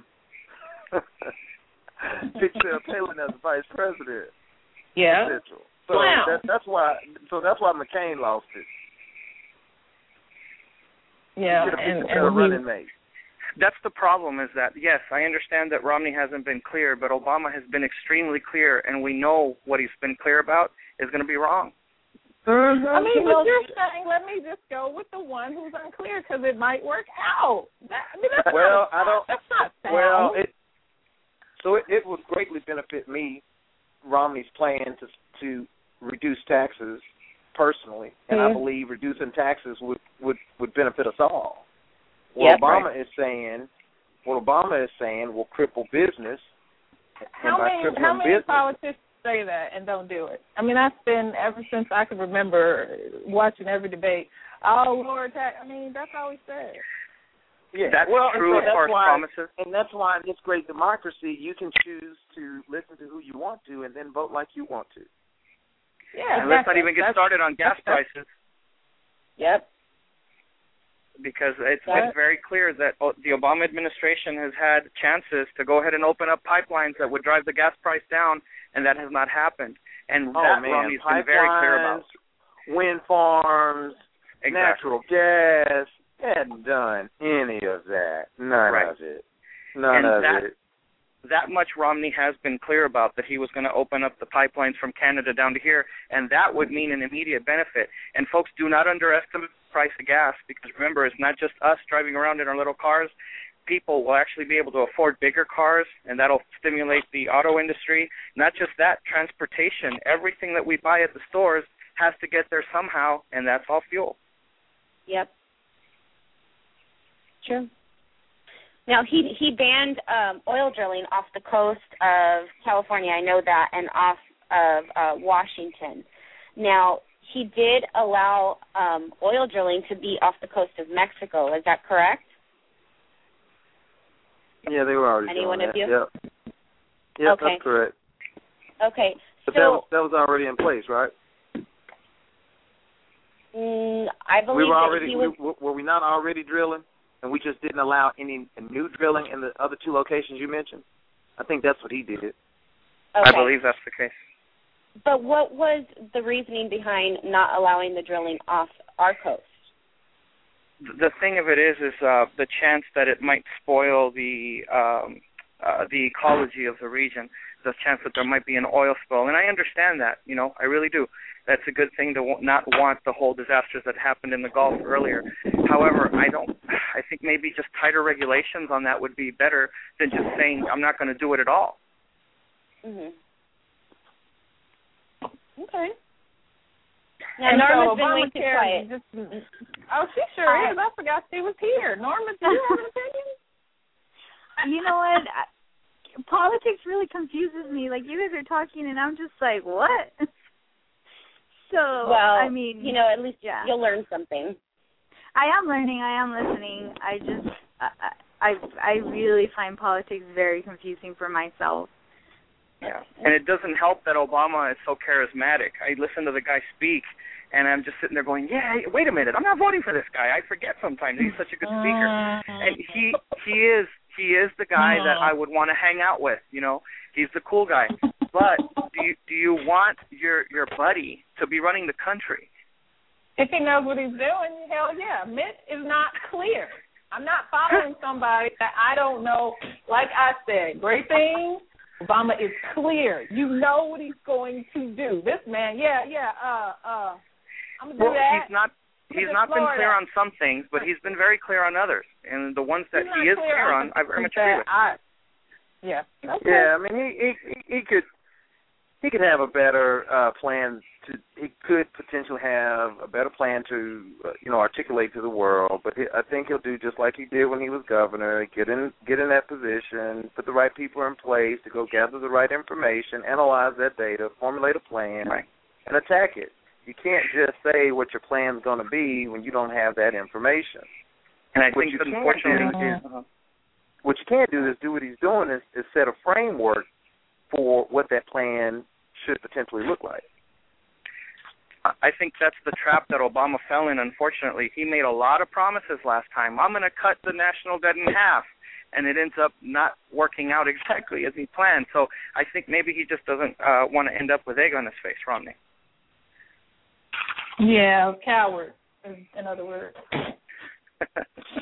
Speaker 5: picked Sarah Palin as vice president.
Speaker 3: Yeah.
Speaker 5: Central. So wow. that, that's why. So that's why McCain lost it.
Speaker 3: Yeah,
Speaker 5: he
Speaker 3: and,
Speaker 5: and
Speaker 3: and
Speaker 5: a running mate.
Speaker 2: That's the problem is that, yes, I understand that Romney hasn't been clear, but Obama has been extremely clear, and we know what he's been clear about is going to be wrong.
Speaker 3: Mm-hmm. I mean, but you're saying, let me just go with the one who's unclear because it might work out. That, I mean, that's
Speaker 5: well,
Speaker 3: not,
Speaker 5: I don't.
Speaker 3: That's not sound.
Speaker 5: Well, it, so it, it would greatly benefit me, Romney's plan to to reduce taxes personally, and
Speaker 3: mm-hmm.
Speaker 5: I believe reducing taxes would, would, would benefit us all.
Speaker 1: What
Speaker 5: yep, Obama
Speaker 1: right.
Speaker 5: is saying, what Obama is saying will cripple business.
Speaker 3: How many how many
Speaker 5: business,
Speaker 3: politicians say that and don't do it? I mean, that's been ever since I can remember watching every debate. Oh, Lord, tax. I mean, that's all he said.
Speaker 2: Yeah, that's
Speaker 5: well,
Speaker 2: true
Speaker 5: so
Speaker 2: as
Speaker 5: that's
Speaker 2: far as
Speaker 5: why,
Speaker 2: promises.
Speaker 5: And that's why in this great democracy, you can choose to listen to who you want to and then vote like you want to.
Speaker 3: Yeah,
Speaker 2: and let's not even get started on gas prices.
Speaker 1: Yep.
Speaker 2: Because it's, it's very clear that the Obama administration has had chances to go ahead and open up pipelines that would drive the gas price down, and that has not happened. And
Speaker 5: oh,
Speaker 2: that
Speaker 5: man.
Speaker 2: Romney's
Speaker 5: pipelines,
Speaker 2: been very clear about.
Speaker 5: Wind farms,
Speaker 2: exactly.
Speaker 5: natural gas, hadn't done any of that. None
Speaker 2: right.
Speaker 5: of it. None
Speaker 2: and
Speaker 5: of
Speaker 2: that,
Speaker 5: it.
Speaker 2: That much Romney has been clear about, that he was going to open up the pipelines from Canada down to here, and that would mean an immediate benefit. And folks, do not underestimate the price of gas, because remember, it's not just us driving around in our little cars. People will actually be able to afford bigger cars, and that'll stimulate the auto industry. Not just that, transportation, everything that we buy at the stores has to get there somehow, and that's all fuel.
Speaker 1: Yep. True. Now, he he banned um, oil drilling off the coast of California, I know that, and off of uh, Washington. Now, he did allow um, oil drilling to be off the coast of Mexico. Is that correct?
Speaker 5: Yeah, they were already
Speaker 1: Anyone
Speaker 5: doing
Speaker 1: of
Speaker 5: that.
Speaker 1: you?
Speaker 5: Yep. Yep,
Speaker 1: okay.
Speaker 5: That's correct.
Speaker 1: Okay.
Speaker 5: But
Speaker 1: so,
Speaker 5: that, that was already in place, right?
Speaker 1: Mm, I believe
Speaker 5: we were
Speaker 1: that
Speaker 5: already,
Speaker 1: he was...
Speaker 5: we, were we not already drilling? And we just didn't allow any new drilling in the other two locations you mentioned? I think that's what he did.
Speaker 1: Okay.
Speaker 2: I believe that's the case.
Speaker 1: But what was the reasoning behind not allowing the drilling off our coast?
Speaker 2: The thing of it is, is uh, the chance that it might spoil the um, uh, the ecology of the region, the chance that there might be an oil spill. And I understand that, you know, I really do. That's a good thing to w- not want the whole disasters that happened in the Gulf earlier. However, I don't. I think maybe just tighter regulations on that would be better than just saying I'm not going to do it at all.
Speaker 1: Mhm. Okay.
Speaker 3: Now,
Speaker 1: and Norma's
Speaker 3: so
Speaker 1: been way too quiet.
Speaker 3: Just, oh, she sure I, is. I forgot she was here. Norma, do you have an opinion?
Speaker 4: You know what? I, politics really confuses me. Like, you guys are talking, and I'm just like, what? So,
Speaker 1: well,
Speaker 4: I mean,
Speaker 1: you know, at least
Speaker 4: yeah.
Speaker 1: you'll learn something.
Speaker 4: I am learning. I am listening. I just, I, I, I really find politics very confusing for myself.
Speaker 2: Yeah, and it doesn't help that Obama is so charismatic. I listen to the guy speak, and I'm just sitting there going, yeah, wait a minute, I'm not voting for this guy. I forget sometimes. He's such a good speaker. And he he is he is the guy that I would want to hang out with, you know. He's the cool guy. But do you, do you want your, your buddy to be running the country?
Speaker 3: If he knows what he's doing, hell yeah. Mitt is not clear. I'm not following somebody that I don't know. Like I said, great thing, Obama is clear. You know what he's going to do. This man, yeah, yeah, uh, uh, I'm going to
Speaker 2: well,
Speaker 3: do that.
Speaker 2: He's not, he's not been clear on some things, but he's been very clear on others. And the ones that he is clear on, I very much agree with.
Speaker 3: I, yeah. Okay.
Speaker 5: Yeah, I mean, he, he, he could he could have a better uh, plan. To, he could potentially have a better plan to, uh, you know, articulate to the world. But he, I think he'll do just like he did when he was governor. Get in, get in that position, put the right people in place to go gather the right information, analyze that data, formulate a plan,
Speaker 2: right,
Speaker 5: and attack it. You can't just say what your plan's going to be when you don't have that information.
Speaker 2: And I
Speaker 5: what
Speaker 2: think
Speaker 5: you
Speaker 2: unfortunately,
Speaker 5: can do is, what you can't do is do what he's doing is, is set a framework for what that plan should potentially look like.
Speaker 2: I think that's the trap that Obama fell in, unfortunately. He made a lot of promises last time. I'm going to cut the national debt in half, and it ends up not working out exactly as he planned. So I think maybe he just doesn't uh, want to end up with egg on his face, Romney.
Speaker 3: Yeah, coward, in other words.
Speaker 2: uh,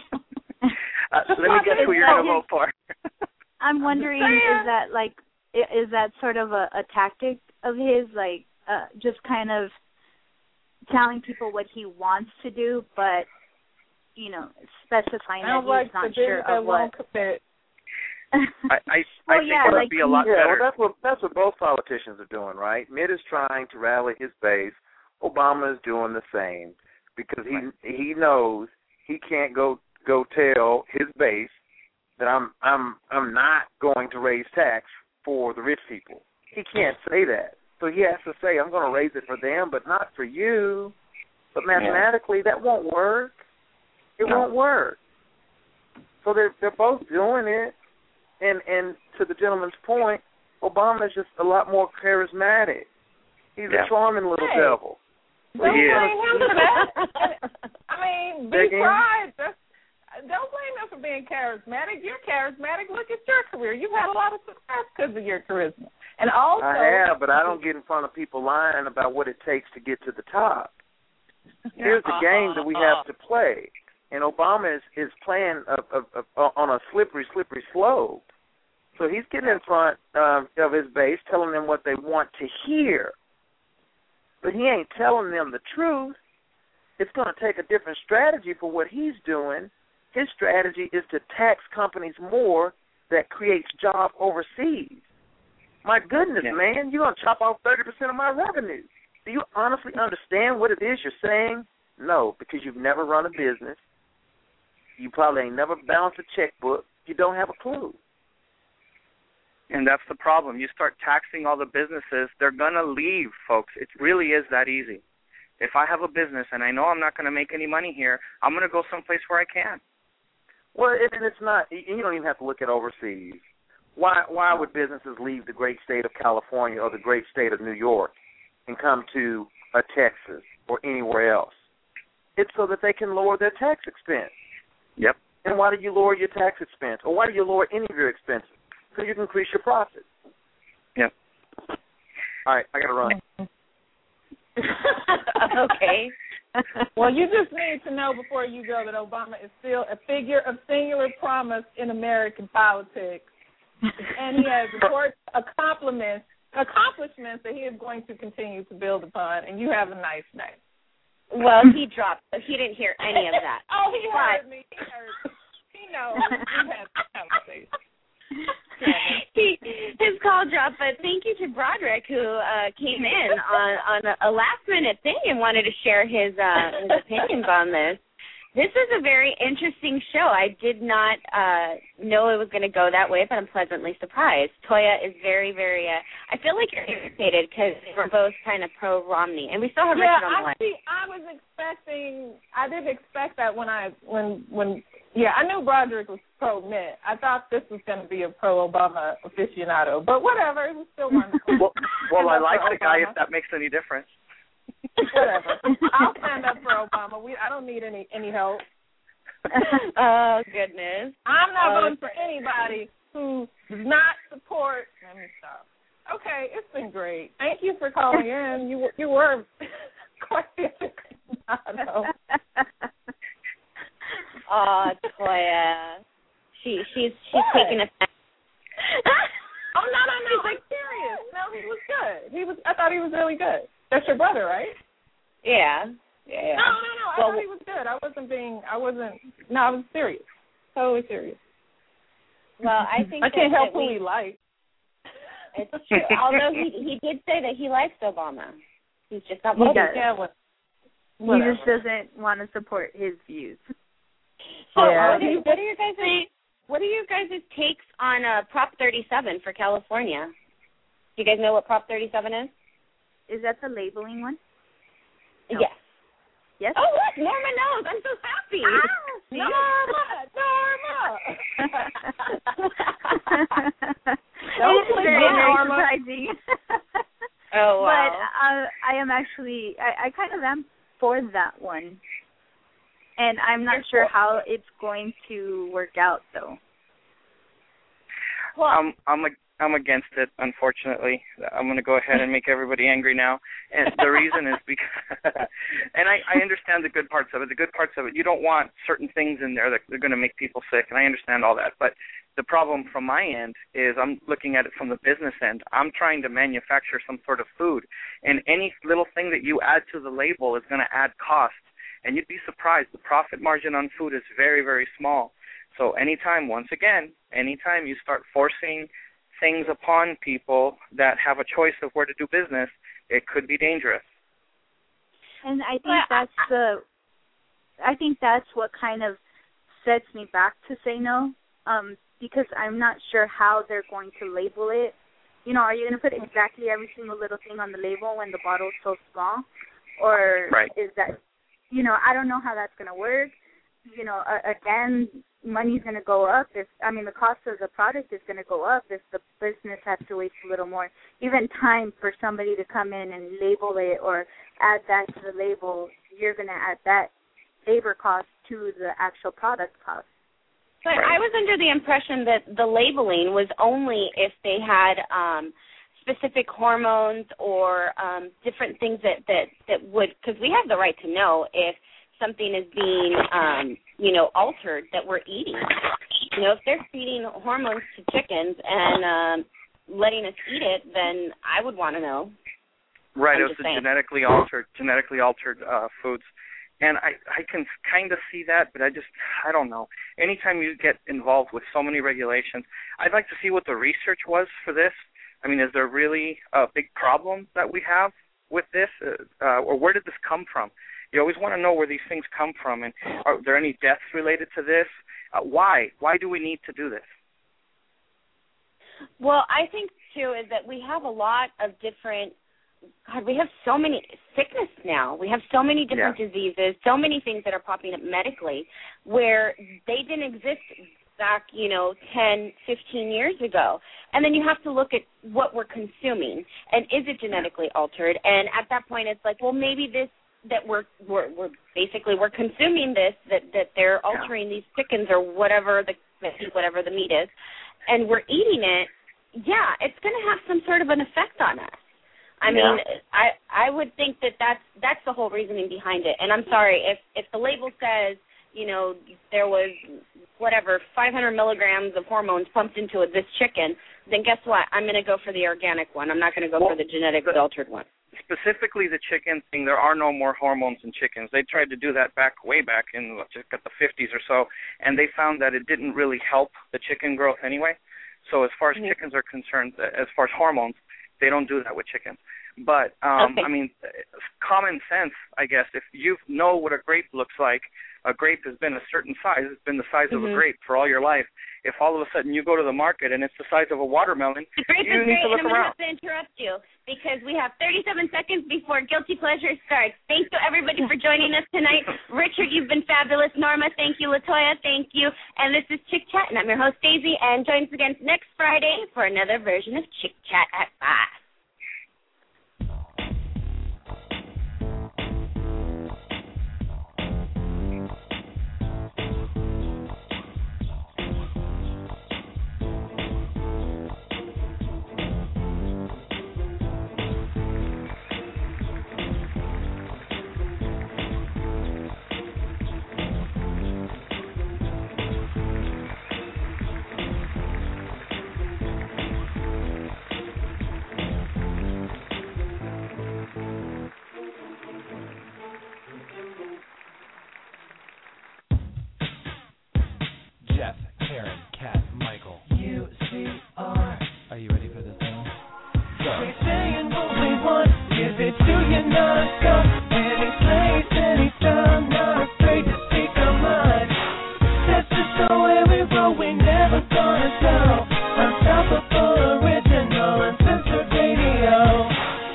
Speaker 2: let me guess who you're going to vote for.
Speaker 4: I'm wondering, is that like, is that sort of a, a tactic of his, like, uh, just kind of telling people what he wants to do, but, you know, specifying that he's
Speaker 3: like
Speaker 4: not sure of what.
Speaker 2: I, I,
Speaker 4: well,
Speaker 2: I think
Speaker 4: yeah,
Speaker 2: it would
Speaker 4: like,
Speaker 2: be a lot
Speaker 5: yeah,
Speaker 2: better.
Speaker 5: well, that's what that's what both politicians are doing, right? Mitt is trying to rally his base. Obama is doing the same because he he knows he can't go go tell his base that I'm I'm I'm not going to raise tax for the rich people. He can't say that. So he has to say, I'm going to raise it for them, but not for you. But mathematically, yeah. that won't work. It no. won't work. So they're they're both doing it. And and to the gentleman's point, Obama is just a lot more charismatic. He's yeah. a charming little
Speaker 3: hey.
Speaker 5: devil.
Speaker 3: Don't blame him for that. I mean, be proud. Don't blame him for being charismatic. You're charismatic. Look at your career. You've had a lot of success because of your charisma. And also,
Speaker 5: I have, but I don't get in front of people lying about what it takes to get to the top. Here's the game that we have to play. And Obama is, is playing a, a, a, on a slippery, slippery slope. So he's getting in front um, of his base, telling them what they want to hear. But he ain't telling them the truth. It's going to take a different strategy for what he's doing. His strategy is to tax companies more that creates jobs overseas. My goodness, yeah. man, you're going to chop off thirty percent of my revenue. Do you honestly understand what it is you're saying? No, because you've never run a business. You probably ain't never balanced a checkbook. You don't have a clue.
Speaker 2: And that's the problem. You start taxing all the businesses, they're going to leave, folks. It really is that easy. If I have a business and I know I'm not going to make any money here, I'm going to go someplace where I can.
Speaker 5: Well, it, and it's not, you don't even have to look at overseas. Why why would businesses leave the great state of California or the great state of New York and come to a Texas or anywhere else? It's so that they can lower their tax expense.
Speaker 2: Yep.
Speaker 5: And why do you lower your tax expense? Or why do you lower any of your expenses? So you can increase your profits.
Speaker 2: Yep.
Speaker 5: All right, I got to run.
Speaker 1: Okay.
Speaker 3: Well, you just need to know before you go that Obama is still a figure of singular promise in American politics. And he has important accomplishments, accomplishments that he is going to continue to build upon. And you have a nice night.
Speaker 1: Well, he dropped. He didn't hear any of that.
Speaker 3: Oh, he
Speaker 1: but...
Speaker 3: heard me. He heard me. He knows. We had this conversation.
Speaker 1: he, his call dropped, but thank you to Broderick who uh, came in on, on a, a last-minute thing and wanted to share his, uh, his opinions on this. This is a very interesting show. I did not uh, know it was going to go that way, but I'm pleasantly surprised. Toya is very, very, uh, I feel like you're irritated because we're both kind of pro-Romney, and we still have
Speaker 3: yeah,
Speaker 1: Richard on the line.
Speaker 3: I, see, I was expecting, I did expect that when I, when, when Yeah, I knew Broderick was pro-mint. I thought this was going to be a pro-Obama aficionado, but whatever. It was still wonderful.
Speaker 2: Well, well I like the guy if that makes any difference.
Speaker 3: Whatever. I'll stand up for Obama. We, I don't need any any help.
Speaker 1: Oh, goodness.
Speaker 3: I'm not
Speaker 1: oh.
Speaker 3: voting for anybody who does not support. Let me stop. Okay, it's been great. Thank you for calling in. You you were quite the aficionado.
Speaker 1: Oh, Toya. She she's she's
Speaker 3: what?
Speaker 1: taking offense.
Speaker 3: Oh no no no! I'm serious. No, he was good. He was. I thought he was really good. That's your brother, right?
Speaker 1: Yeah. Yeah.
Speaker 3: No no no! I
Speaker 1: well,
Speaker 3: thought he was good. I wasn't being. I wasn't. No, I was serious. Totally serious.
Speaker 1: Well, I think
Speaker 3: I can't
Speaker 1: that,
Speaker 3: help
Speaker 1: that
Speaker 3: who
Speaker 1: we,
Speaker 3: he likes.
Speaker 1: It's true. Although he he did say that he likes Obama. He's just not voting.
Speaker 3: Yeah, well,
Speaker 4: he just doesn't want to support his views.
Speaker 1: So,
Speaker 3: yeah.
Speaker 1: what, are, what are your guys' what are your guys' takes on uh, Prop thirty-seven for California? Do you guys know what Prop thirty-seven is?
Speaker 4: Is that the labeling one?
Speaker 1: No. Yes.
Speaker 4: Yes.
Speaker 1: Oh, look, Norma knows. I'm so happy.
Speaker 3: Ah, Norma, Norma.
Speaker 4: It is very, very surprising.
Speaker 1: Oh, wow.
Speaker 4: But uh, I am actually, I, I kind of am for that one. And I'm not
Speaker 1: You're
Speaker 4: sure
Speaker 1: cool.
Speaker 4: how it's going to work out, though.
Speaker 2: Well, I'm I'm I'm against it. Unfortunately, I'm going to go ahead and make everybody angry now. And the reason is because, and I, I understand the good parts of it. The good parts of it, you don't want certain things in there that are going to make people sick, and I understand all that. But the problem from my end is I'm looking at it from the business end. I'm trying to manufacture some sort of food, and any little thing that you add to the label is going to add cost. And you'd be surprised, the profit margin on food is very, very small. So anytime, once again, anytime you start forcing things upon people that have a choice of where to do business, it could be dangerous.
Speaker 4: And I think that's the, I think that's what kind of sets me back to say no, um, because I'm not sure how they're going to label it. You know, are you going to put exactly every single little thing on the label when the bottle's so small? Or
Speaker 2: right.
Speaker 4: is that, you know, I don't know how that's going to work. You know, uh, again, money's going to go up. If I mean, the cost of the product is going to go up if the business has to waste a little more. Even time for somebody to come in and label it or add that to the label, you're going to add that labor cost to the actual product cost.
Speaker 1: But I was under the impression that the labeling was only if they had um, specific hormones or um, different things that, that, that would, because we have the right to know if something is being, um, you know, altered that we're eating. You know, if they're feeding hormones to chickens and um, letting us eat it, then I would want to know.
Speaker 2: Right,
Speaker 1: I'm
Speaker 2: it was the
Speaker 1: saying.
Speaker 2: genetically altered, genetically altered uh, foods. And I, I can kind of see that, but I just, I don't know. Anytime you get involved with so many regulations, I'd like to see what the research was for this. I mean, is there really a big problem that we have with this? Uh, or where did this come from? You always want to know where these things come from. And are there any deaths related to this? Uh, why? Why do we need to do this?
Speaker 1: Well, I think, too, is that we have a lot of different God, we have so many sickness now. We have so many different
Speaker 2: yeah.
Speaker 1: diseases, so many things that are popping up medically where they didn't exist back, you know, ten, fifteen years ago. And then you have to look at what we're consuming and is it genetically altered? And at that point it's like, well, maybe this that we're we're, we're basically we're consuming this that, that they're altering yeah. these chickens or whatever the whatever the meat is, and we're eating it. Yeah, it's going to have some sort of an effect on us. I mean,
Speaker 2: yeah.
Speaker 1: I I would think that that's that's the whole reasoning behind it. And I'm sorry if if the label says, you know, there was whatever five hundred milligrams of hormones pumped into it, this chicken, then guess what? I'm going to go for the organic one. I'm not going to go
Speaker 2: well,
Speaker 1: for the genetically
Speaker 2: the,
Speaker 1: altered one.
Speaker 2: Specifically, the chicken thing. There are no more hormones in chickens. They tried to do that back way back in just the fifties or so, and they found that it didn't really help the chicken growth anyway. So as far as mm-hmm. chickens are concerned, as far as hormones, they don't do that with chickens. But, um,
Speaker 1: okay.
Speaker 2: I mean, common sense, I guess, if you know what a grape looks like, a grape has been a certain size, it's been the size
Speaker 1: mm-hmm.
Speaker 2: of a grape for all your life. If all of a sudden you go to the market and it's the size of a watermelon,
Speaker 1: the grape
Speaker 2: you
Speaker 1: is
Speaker 2: need
Speaker 1: great,
Speaker 2: to look
Speaker 1: and I'm
Speaker 2: around.
Speaker 1: I'm going to have to interrupt you because we have thirty-seven seconds before Guilty Pleasure starts. Thank you, everybody, for joining us tonight. Richard, you've been fabulous. Norma, thank you. Latoya, thank you. And this is Chick Chat, and I'm your host, Daisy, and join us again next Friday for another version of Chick Chat at five.
Speaker 6: Jeff, Karen, Kat, Michael. U C R. Are you ready for this one? Go. We saying what we want, give it to you non-stop. Any place, any time, not afraid to speak our mind. That's just the way we roll, we never gonna stop. Unstoppable, original, uncensored radio.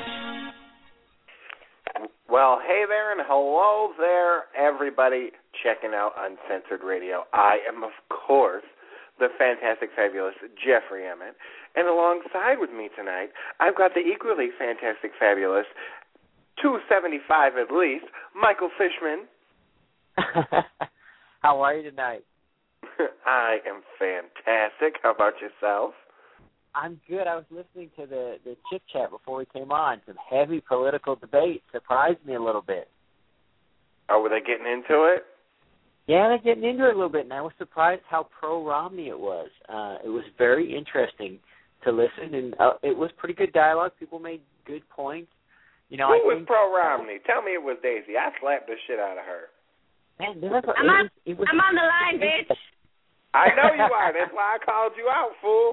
Speaker 7: Well, hey there and hello there, everybody checking out Uncensored Radio. I am, of course, the fantastic, fabulous Jeffrey Emmett. And alongside with me tonight, I've got the equally fantastic, fabulous, two seventy-five at least, Michael Fishman.
Speaker 8: How are you tonight?
Speaker 7: I am fantastic. How about yourself?
Speaker 8: I'm good. I was listening to the, the Chip Chat before we came on. Some heavy political debate surprised me a little bit.
Speaker 7: Oh, were they getting into it?
Speaker 8: Yeah, they're getting into it a little bit, and I was surprised how pro-Romney it was. Uh, it was very interesting to listen, and uh, it was pretty good dialogue. People made good points. You know,
Speaker 7: Who
Speaker 8: I
Speaker 7: was
Speaker 8: think,
Speaker 7: pro-Romney? Tell me it was Daisy. I slapped the shit out of her.
Speaker 8: Man, there was,
Speaker 1: I'm,
Speaker 8: it
Speaker 1: on,
Speaker 8: was, it was,
Speaker 1: I'm on the line, bitch.
Speaker 7: I know you are. That's why I called you out, fool.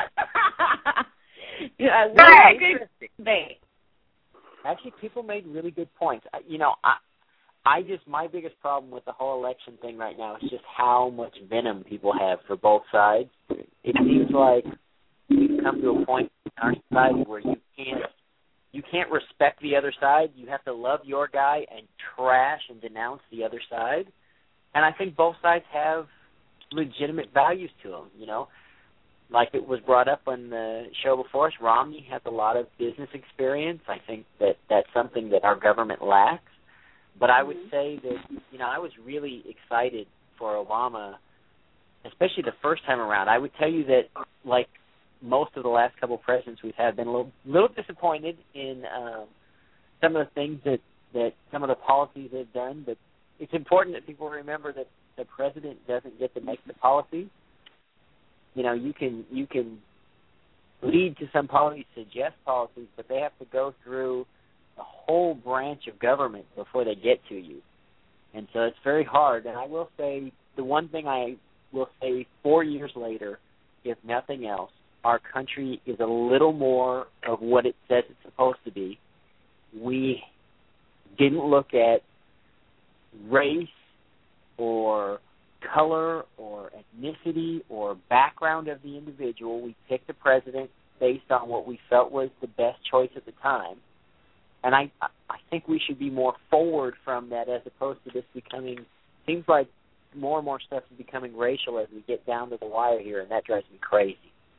Speaker 1: yeah,
Speaker 8: Very
Speaker 1: good debate.
Speaker 8: Actually, people made really good points. You know, I, I just, my biggest problem with the whole election thing right now is just how much venom people have for both sides. It seems like we've come to a point in our society where you can't, you can't respect the other side. You have to love your guy and trash and denounce the other side. And I think both sides have legitimate values to them, you know. Like it was brought up on the show before us, Romney has a lot of business experience. I think that that's something that our government lacks. But I would say that, you know, I was really excited for Obama, especially the first time around. I would tell you that, like most of the last couple of presidents we've had, been a little, little disappointed in um, some of the things that, that some of the policies they've done. But it's important that people remember that the president doesn't get to make the policy. You know, you can you can lead to some policies, suggest policies, but they have to go through a whole branch of government before they get to you. And so it's very hard. And I will say, the one thing I will say four years later, if nothing else, our country is a little more of what it says it's supposed to be. We didn't look at race or color or ethnicity or background of the individual. We picked a president based on what we felt was the best choice at the time. And I I think we should be more forward from that as opposed to this becoming, seems like more and more stuff is becoming racial as we get down to the wire here, and that drives me crazy.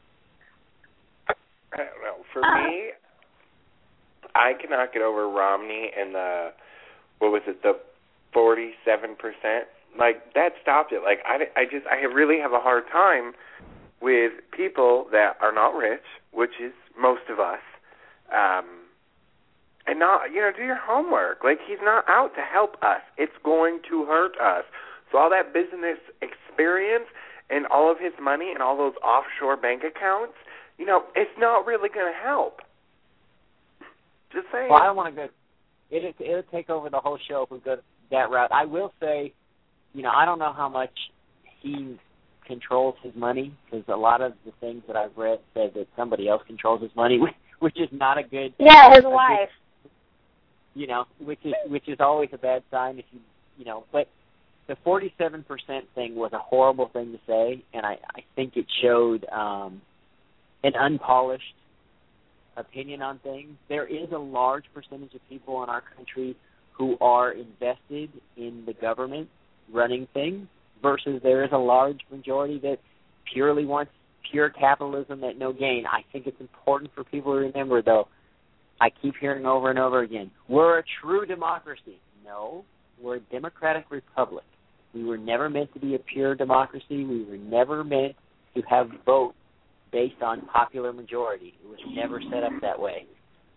Speaker 7: I don't know. For me, I cannot get over Romney and the, what was it, the forty-seven percent. Like, that stopped it. Like, I, I just, I really have a hard time with people that are not rich, which is most of us, um, and not, you know, do your homework. Like, he's not out to help us. It's going to hurt us. So all that business experience and all of his money and all those offshore bank accounts, you know, it's not really going to help. Just saying.
Speaker 8: Well, I don't want to go. It'll, it'll take over the whole show if we go that route. I will say, you know, I don't know how much he controls his money, because a lot of the things that I've read said that somebody else controls his money, which is not a good.
Speaker 1: Yeah, his
Speaker 8: a
Speaker 1: wife.
Speaker 8: Good, you know, which is which is always a bad sign if you, you know. But the forty-seven percent thing was a horrible thing to say, and I, I think it showed um, an unpolished opinion on things. There is a large percentage of people in our country who are invested in the government running things versus there is a large majority that purely wants pure capitalism at no gain. I think it's important for people to remember, though, I keep hearing over and over again, we're a true democracy. No, we're a democratic republic. We were never meant to be a pure democracy. We were never meant to have votes based on popular majority. It was never set up that way.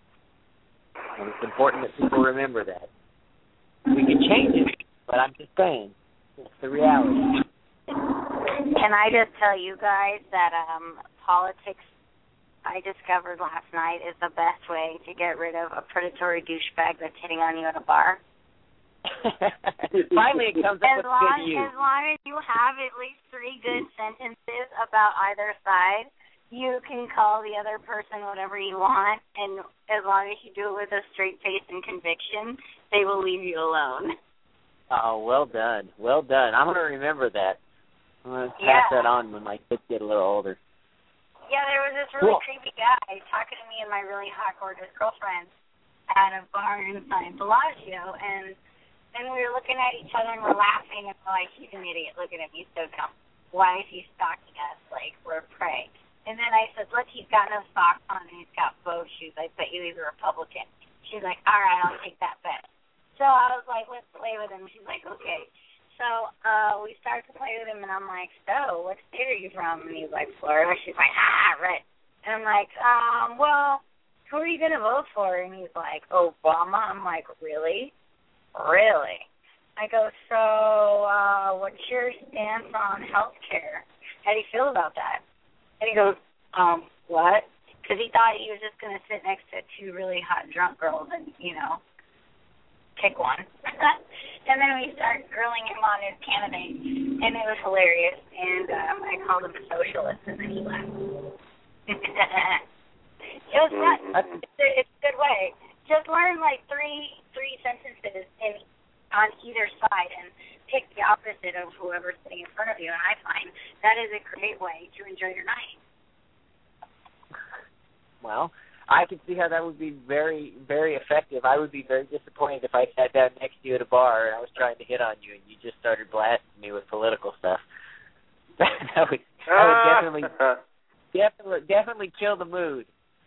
Speaker 8: And it's important that people remember that. We can change it, but I'm just saying, that's the reality.
Speaker 9: Can I just tell you guys that um, politics, I discovered last night, is the best way to get rid of a predatory douchebag that's hitting on you at a bar?
Speaker 8: Finally, it comes up
Speaker 9: as
Speaker 8: with
Speaker 9: long,
Speaker 8: good news.
Speaker 9: As long as you have at least three good sentences about either side, you can call the other person whatever you want, and as long as you do it with a straight face and conviction, they will leave you alone.
Speaker 8: Oh, well done. Well done. I'm going to remember that. I'm going to pass
Speaker 9: Yeah.
Speaker 8: that on when my kids get a little older.
Speaker 9: Yeah, there was this really
Speaker 8: Cool.
Speaker 9: creepy guy talking to me and my really hot, gorgeous girlfriend at a bar inside Bellagio, and and we were looking at each other and we're laughing, and we're like, he's an idiot looking at me so dumb. Why is he stalking us like we're prey? And then I said, look, he's got no socks on and he's got bow shoes. I bet you he's a Republican. She's like, all right, I'll take that bet. So I was like, let's play with him. She's like, okay. So uh, we started to play with him, and I'm like, so what state are you from? And he's like, Florida. She's like, ah, right. And I'm like, um, well, who are you going to vote for? And he's like, Obama. I'm like, really? Really? I go, so uh, what's your stance on health care? How do you feel about that? And he goes, um, what? Because he thought he was just going to sit next to two really hot drunk girls and, you know, pick one. And then we started grilling him on his candidate, and it was hilarious. And um, I called him a socialist, and then he left. It was fun. It's a, it's a good way. Just learn like three three sentences in on either side and pick the opposite of whoever's sitting in front of you. And I find that is a great way to enjoy your night.
Speaker 8: Well, I can see how that would be very, very effective. I would be very disappointed if I sat down next to you at a bar and I was trying to hit on you and you just started blasting me with political stuff. that would, that would definitely, definitely, definitely kill the mood.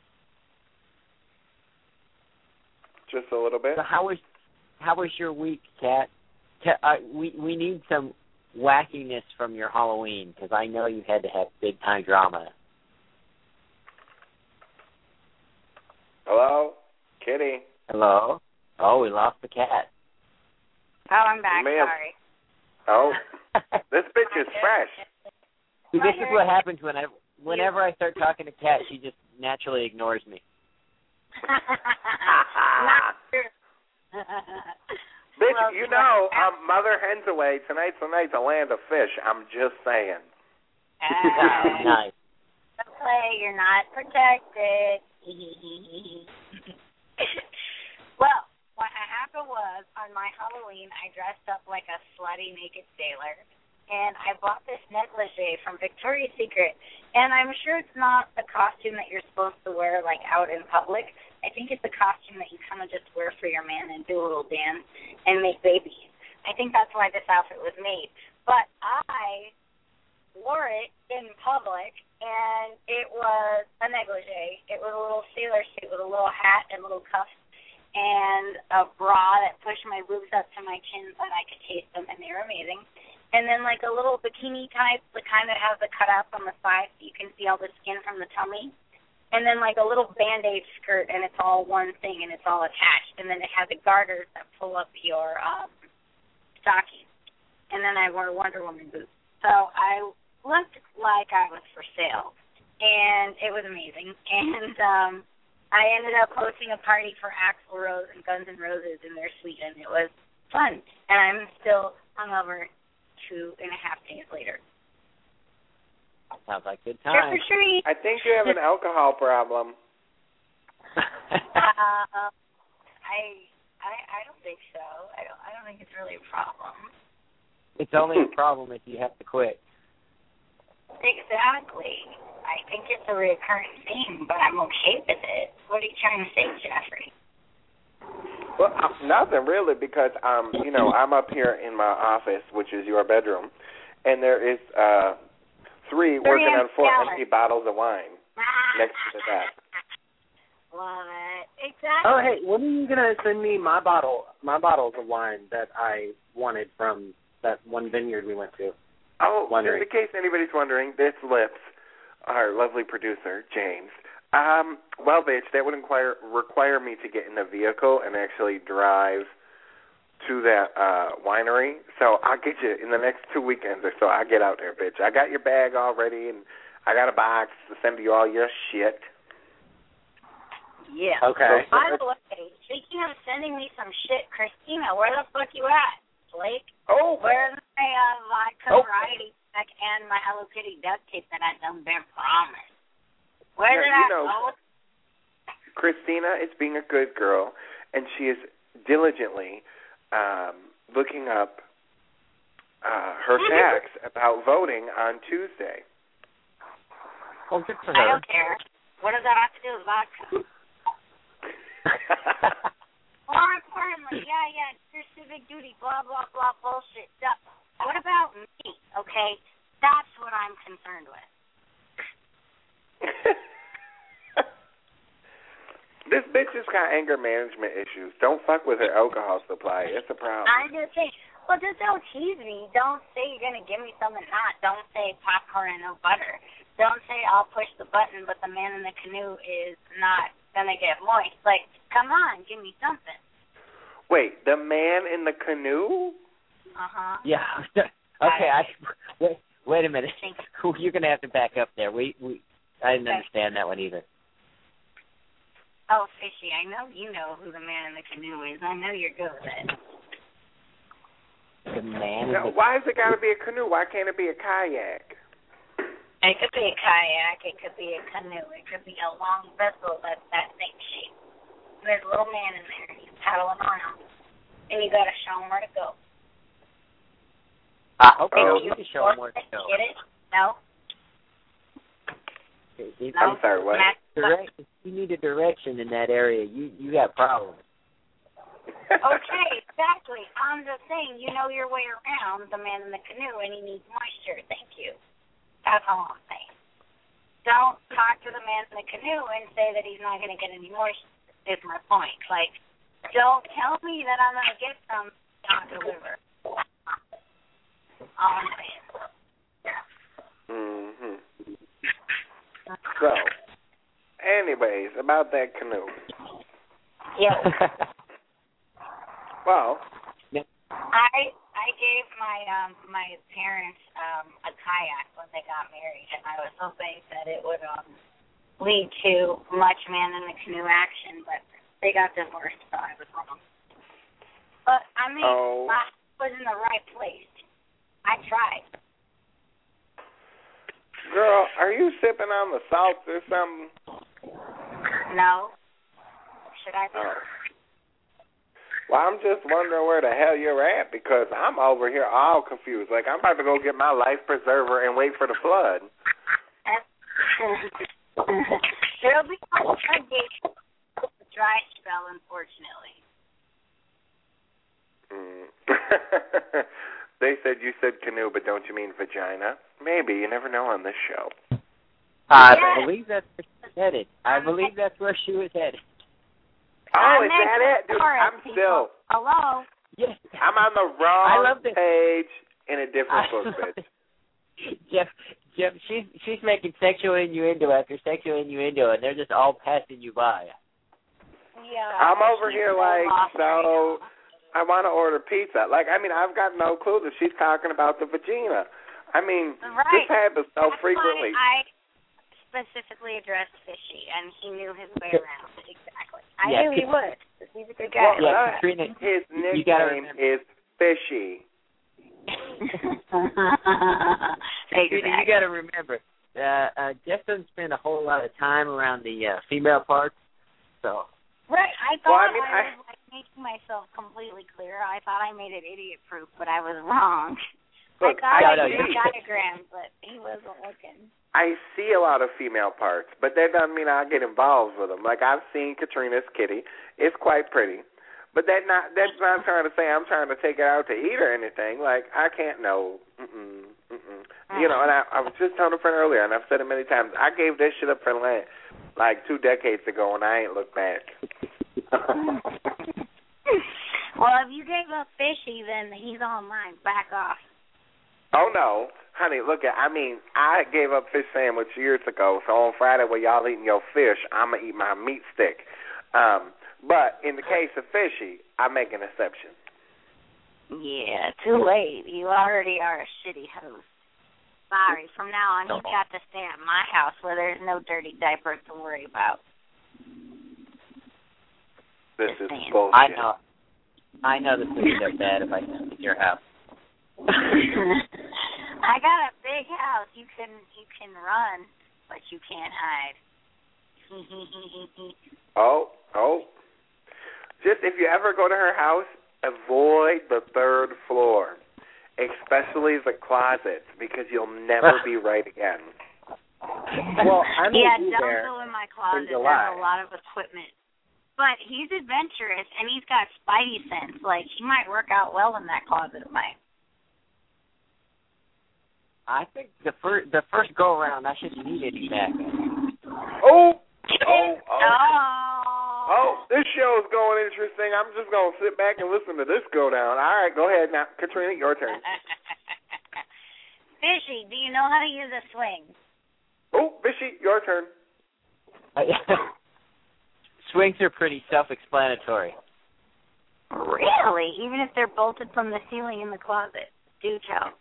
Speaker 7: Just a little bit.
Speaker 8: So how was, how was your week, Kat? Uh, we we need some wackiness from your Halloween because I know you had to have big time drama.
Speaker 7: Hello, Kitty.
Speaker 8: Hello. Oh, we lost the cat.
Speaker 9: Oh, I'm back.
Speaker 7: Ma'am.
Speaker 9: Sorry.
Speaker 7: Oh, this bitch is fresh.
Speaker 8: See, this is what happens whenever whenever I start talking to Kat. She just naturally ignores me.
Speaker 9: Not true.
Speaker 7: Bitch,
Speaker 9: Well,
Speaker 7: you know, um, Mother Hen's away. Tonight's the night to land a fish. I'm just saying.
Speaker 9: Uh,
Speaker 8: Nice.
Speaker 9: play, you're not protected. Well, what happened was, on my Halloween, I dressed up like a slutty naked sailor, and I bought this negligee from Victoria's Secret, and I'm sure it's not a costume that you're supposed to wear, like, out in public. I think it's a costume that you kind of just wear for your man and do a little dance and make babies. I think that's why this outfit was made. But I wore it in public, and it was a negligee. It was a little sailor suit with a little hat and little cuffs and a bra that pushed my boobs up to my chin so that I could taste them, and they were amazing. And then, like, a little bikini type, the kind that has the cutout on the side so you can see all the skin from the tummy. And then, like, a little Band-Aid skirt, and it's all one thing, and it's all attached. And then it has the garters that pull up your um, stocking. And then I wore Wonder Woman boots. So I looked like I was for sale. And it was amazing. And um, I ended up hosting a party for Axl Rose and Guns N' Roses in their suite, and it was fun. And I'm still hungover two and a half days later.
Speaker 8: Sounds like good
Speaker 9: Trick
Speaker 8: time.
Speaker 9: or treat.
Speaker 7: I think you have an alcohol problem.
Speaker 9: uh, I, I I don't think so. I don't I don't think it's really a problem.
Speaker 8: it's only a problem if you have to quit.
Speaker 9: Exactly. I think it's a recurring theme, but I'm okay with it. What are you trying to say, Jeffrey?
Speaker 7: Well, uh, nothing really, because um, you know, I'm up here in my office, which is your bedroom, and there is uh, three, three working on four gallons. empty bottles of wine next to the desk.
Speaker 9: Love it. Exactly.
Speaker 10: Oh, hey, when are you gonna send me my bottle, my bottles of wine that I wanted from that one vineyard we went to?
Speaker 7: Oh,
Speaker 10: Wondering.
Speaker 7: just in case anybody's wondering, this Lips, our lovely producer James. Um, well, bitch, that would inquire, require me to get in a vehicle and actually drive to that uh, winery. So I'll get you in the next two weekends or so. I'll get out there, bitch. I got your bag already, and I got a box to send you all your shit.
Speaker 9: Yeah.
Speaker 10: Okay.
Speaker 9: So, by the way, speaking of sending me some shit, Christina, where the fuck you at, Blake?
Speaker 7: Oh.
Speaker 9: Where's my uh, vodka
Speaker 10: oh.
Speaker 9: variety pack and my Hello Kitty duct tape that I done been promised? Where did
Speaker 7: yeah,
Speaker 9: I
Speaker 7: you know,
Speaker 9: go?
Speaker 7: Christina is being a good girl, and she is diligently um, looking up uh, her facts about voting on Tuesday.
Speaker 10: Well, good for her.
Speaker 9: I don't care. What does that have to do with vodka? More importantly, yeah, yeah, it's your civic duty, blah, blah, blah, bullshit stuff. What about me, okay? That's what I'm concerned with.
Speaker 7: This bitch has got anger management issues. Don't fuck with her alcohol supply. It's a problem.
Speaker 9: I'm just saying, well, just don't tease me. Don't say you're going to give me something not. Don't say popcorn and no butter. Don't say I'll push the button, but the man in the canoe is not going to get moist. Like, come on, give me something.
Speaker 7: Wait, the man in the canoe?
Speaker 9: Uh-huh.
Speaker 8: Yeah. Okay, I, wait, wait a minute. You're going to have to back up there. We, we I didn't okay. understand that one either.
Speaker 9: Oh, Fishy, I know you know who the man in the canoe is. I know you're good with it.
Speaker 8: The man
Speaker 7: now,
Speaker 8: in the
Speaker 7: why has it got to be a canoe? Why can't it be a kayak?
Speaker 9: It could be a kayak. It could be a canoe. It could be a long vessel that's that same shape. There's a little man in there. He's paddling around. And you got to show him where to go.
Speaker 8: I hope
Speaker 7: oh.
Speaker 8: you can show him where to go.
Speaker 9: Get it? No.
Speaker 8: If,
Speaker 7: I'm sorry, what?
Speaker 8: Direct, if you need a direction in that area, you you got problems.
Speaker 9: Okay, exactly. I'm just saying, you know your way around the man in the canoe, and he needs moisture. Thank you. That's all I'm saying. Don't talk to the man in the canoe and say that he's not going to get any moisture, is my point. Like, don't tell me that I'm going to get some, not deliver. All I'm saying.
Speaker 7: Mm-hmm. So, anyways, about that canoe.
Speaker 9: Yeah.
Speaker 7: Well,
Speaker 9: I I gave my um my parents um a kayak when they got married, and I was hoping that it would um lead to much man in the canoe action, but they got divorced, so I was wrong. But I mean,
Speaker 7: oh.
Speaker 9: I was in the right place. I tried.
Speaker 7: Girl, are you sipping on the salt or something?
Speaker 9: No. Should I be?
Speaker 7: Oh. Well, I'm just wondering where the hell you're at, because I'm over here all confused. Like, I'm about to go get my life preserver and wait for the flood.
Speaker 9: There'll be a dry spell, unfortunately.
Speaker 7: Mm. They said you said canoe, but don't you mean vagina? Maybe. You never know on this show.
Speaker 8: I
Speaker 9: yes.
Speaker 8: believe that's where she was headed. I believe that's where she was headed.
Speaker 7: Oh, is that it? Dude, I'm still.
Speaker 9: Hello?
Speaker 8: Yes.
Speaker 7: I'm on the wrong
Speaker 8: I love this.
Speaker 7: page in a different
Speaker 8: I
Speaker 7: book, bitch.
Speaker 8: Jeff, Jeff, she's, she's making sexual innuendo after sexual innuendo, and they're just all passing you by.
Speaker 9: Yeah.
Speaker 7: I'm over here like, so... I want to order pizza. Like, I mean, I've got no clue that she's talking about the vagina. I mean,
Speaker 9: right.
Speaker 7: this happens so
Speaker 9: That's
Speaker 7: frequently.
Speaker 9: Why I specifically addressed Fishy, and he knew his way around. Exactly. I
Speaker 8: yeah,
Speaker 9: knew he would. He's a good guy.
Speaker 7: Well,
Speaker 8: yeah,
Speaker 7: uh,
Speaker 8: Katrina,
Speaker 7: his nickname is Fishy.
Speaker 8: Katrina, you got to remember, uh, uh, Jeff doesn't spend a whole lot of time around the uh, female parts, so...
Speaker 9: Right, I thought
Speaker 7: well, I, mean,
Speaker 9: I
Speaker 7: I
Speaker 9: was like making myself completely clear. I thought I made it idiot-proof, but I was wrong.
Speaker 7: Look,
Speaker 9: I
Speaker 7: I,
Speaker 9: thought
Speaker 8: no,
Speaker 9: I
Speaker 8: no,
Speaker 9: drew
Speaker 8: you-
Speaker 9: a diagram, but he wasn't looking.
Speaker 7: I see a lot of female parts, but that doesn't mean I get involved with them. Like I've seen Katrina's kitty; it's quite pretty, but that not that's not trying to say I'm trying to take it out to eat or anything. Like I can't know, mm-mm, mm-mm. you know. And I, I was just telling a friend earlier, and I've said it many times. I gave this shit up for land like two decades ago, and I ain't looked back.
Speaker 9: Well, if you gave up Fishy, then he's on mine. Back off.
Speaker 7: Oh no, honey, look at. I mean, I gave up fish sandwich years ago. So on Friday, while y'all eating your fish, I'm gonna eat my meat stick. Um, but in the case of Fishy, I make an exception.
Speaker 9: Yeah, too late. You already are a shitty host. Sorry. From now on, he's got to stay at my house where there's no dirty diapers to worry about.
Speaker 7: This
Speaker 9: Just
Speaker 7: is
Speaker 9: saying.
Speaker 7: bullshit.
Speaker 8: I know. I know this would be so bad if I came to your house.
Speaker 9: I got a big house. You can you can run, but you can't hide.
Speaker 7: Oh, oh. Just if you ever go to her house, avoid the third floor, especially the closets, because you'll never be right again.
Speaker 10: Well, I may
Speaker 9: yeah,
Speaker 10: be
Speaker 9: don't
Speaker 10: there
Speaker 9: go in my
Speaker 10: in
Speaker 9: closet.
Speaker 10: July.
Speaker 9: There's a lot of equipment. But he's adventurous, and he's got spidey sense. Like, he might work out well in that closet of mine.
Speaker 8: I think the first the first go around, I shouldn't need any back.
Speaker 7: Oh, oh, oh.
Speaker 9: Oh.
Speaker 7: Oh, this show's going interesting. I'm just going to sit back and listen to this go down. All right, go ahead now. Katrina, your turn.
Speaker 9: Fishy, do you know how to use a swing?
Speaker 7: Oh, Fishy, your turn.
Speaker 8: Swings are pretty self-explanatory.
Speaker 9: Really? Even if they're bolted from the ceiling in the closet? Do tell.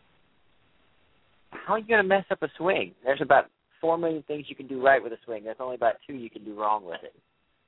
Speaker 8: How are you going to mess up a swing? There's about four million things you can do right with a swing. There's only about two you can do wrong with it.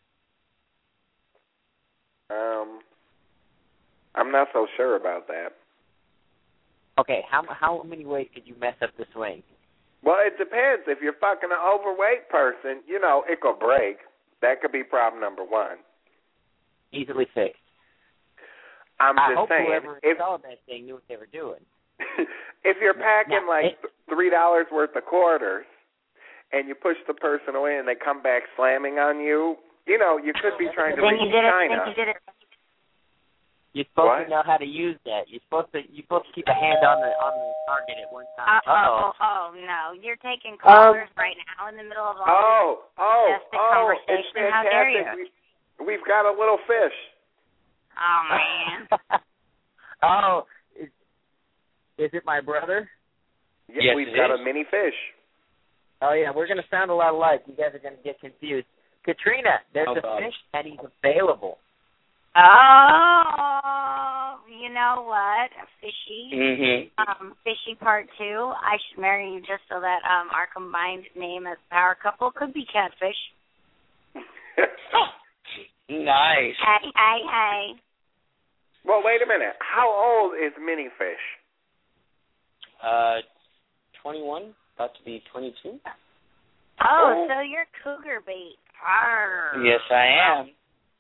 Speaker 7: Um, I'm not so sure about that.
Speaker 8: Okay, how how many ways could you mess up the swing?
Speaker 7: Well, it depends. If you're fucking an overweight person, you know, it could break. That could be problem number one.
Speaker 8: Easily fixed.
Speaker 7: I'm
Speaker 8: I
Speaker 7: just
Speaker 8: hope
Speaker 7: saying.
Speaker 8: whoever
Speaker 7: If,
Speaker 8: installed that thing knew what they were doing.
Speaker 7: if you're packing
Speaker 8: Now,
Speaker 7: like
Speaker 8: it,
Speaker 7: three dollars worth of quarters and you push the person away and they come back slamming on you, you know, you could be trying to
Speaker 9: Then
Speaker 7: reach
Speaker 9: you did it.
Speaker 7: China.
Speaker 9: Then you did it.
Speaker 8: You're supposed
Speaker 7: What?
Speaker 8: to know how to use that. You're supposed to you're supposed to keep a hand on the on the target at one time.
Speaker 9: Uh,
Speaker 8: Uh-oh.
Speaker 9: oh, oh, no. You're taking callers um, right now in the middle of all
Speaker 7: Oh, oh,
Speaker 9: this domestic
Speaker 7: oh,
Speaker 9: conversation.
Speaker 7: it's
Speaker 9: How dare you?
Speaker 7: fantastic. We, we've got a little fish.
Speaker 9: Oh, man.
Speaker 8: Oh, is, is it my brother?
Speaker 7: Yeah,
Speaker 11: Yes,
Speaker 7: we've
Speaker 11: it
Speaker 7: got
Speaker 11: is.
Speaker 7: a mini fish.
Speaker 8: Oh, yeah, we're going to sound a lot alike. You guys are going to get confused. Katrina, there's
Speaker 11: Oh,
Speaker 8: a
Speaker 11: God.
Speaker 8: fish and he's available.
Speaker 9: Oh, you know what? Fishy.
Speaker 11: Mm-hmm.
Speaker 9: Um, Fishy part two. I should marry you just so that um our combined name as power couple could be Catfish.
Speaker 11: Nice.
Speaker 9: Hey, hey, hey.
Speaker 7: Well, wait a minute. How old is mini fish?
Speaker 11: Uh, twenty-one, about to be twenty-two.
Speaker 9: Oh,
Speaker 7: Oh.
Speaker 9: so you're cougar bait. Arr.
Speaker 11: Yes, I am.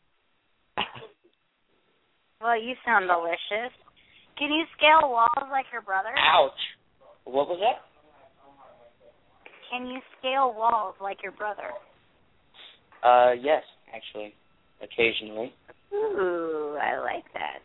Speaker 9: Well, you sound delicious. Can you scale walls like your brother?
Speaker 11: Ouch. What was that?
Speaker 9: Can you scale walls like your brother?
Speaker 11: Uh, yes, actually, occasionally.
Speaker 9: Ooh, I like that.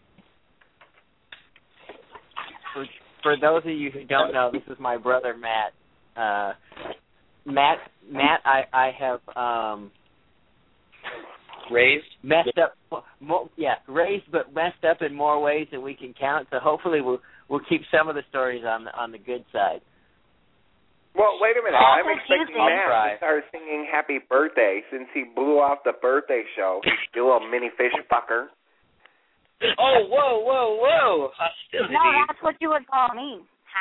Speaker 8: For, for those of you who don't know, this is my brother Matt. Uh, Matt, Matt, I, I have um,
Speaker 11: Raised?
Speaker 8: messed up. More, yeah, raised but messed up in more ways than we can count. So hopefully we'll we'll keep some of the stories on the on the good side.
Speaker 7: Well, wait a minute.
Speaker 9: That's
Speaker 7: I'm
Speaker 9: what you
Speaker 7: expecting
Speaker 9: think.
Speaker 7: Matt to start singing Happy Birthday since he blew off the birthday show. You little mini fish fucker.
Speaker 11: Oh, whoa, whoa, whoa. Hostility.
Speaker 9: No, that's what you would call me.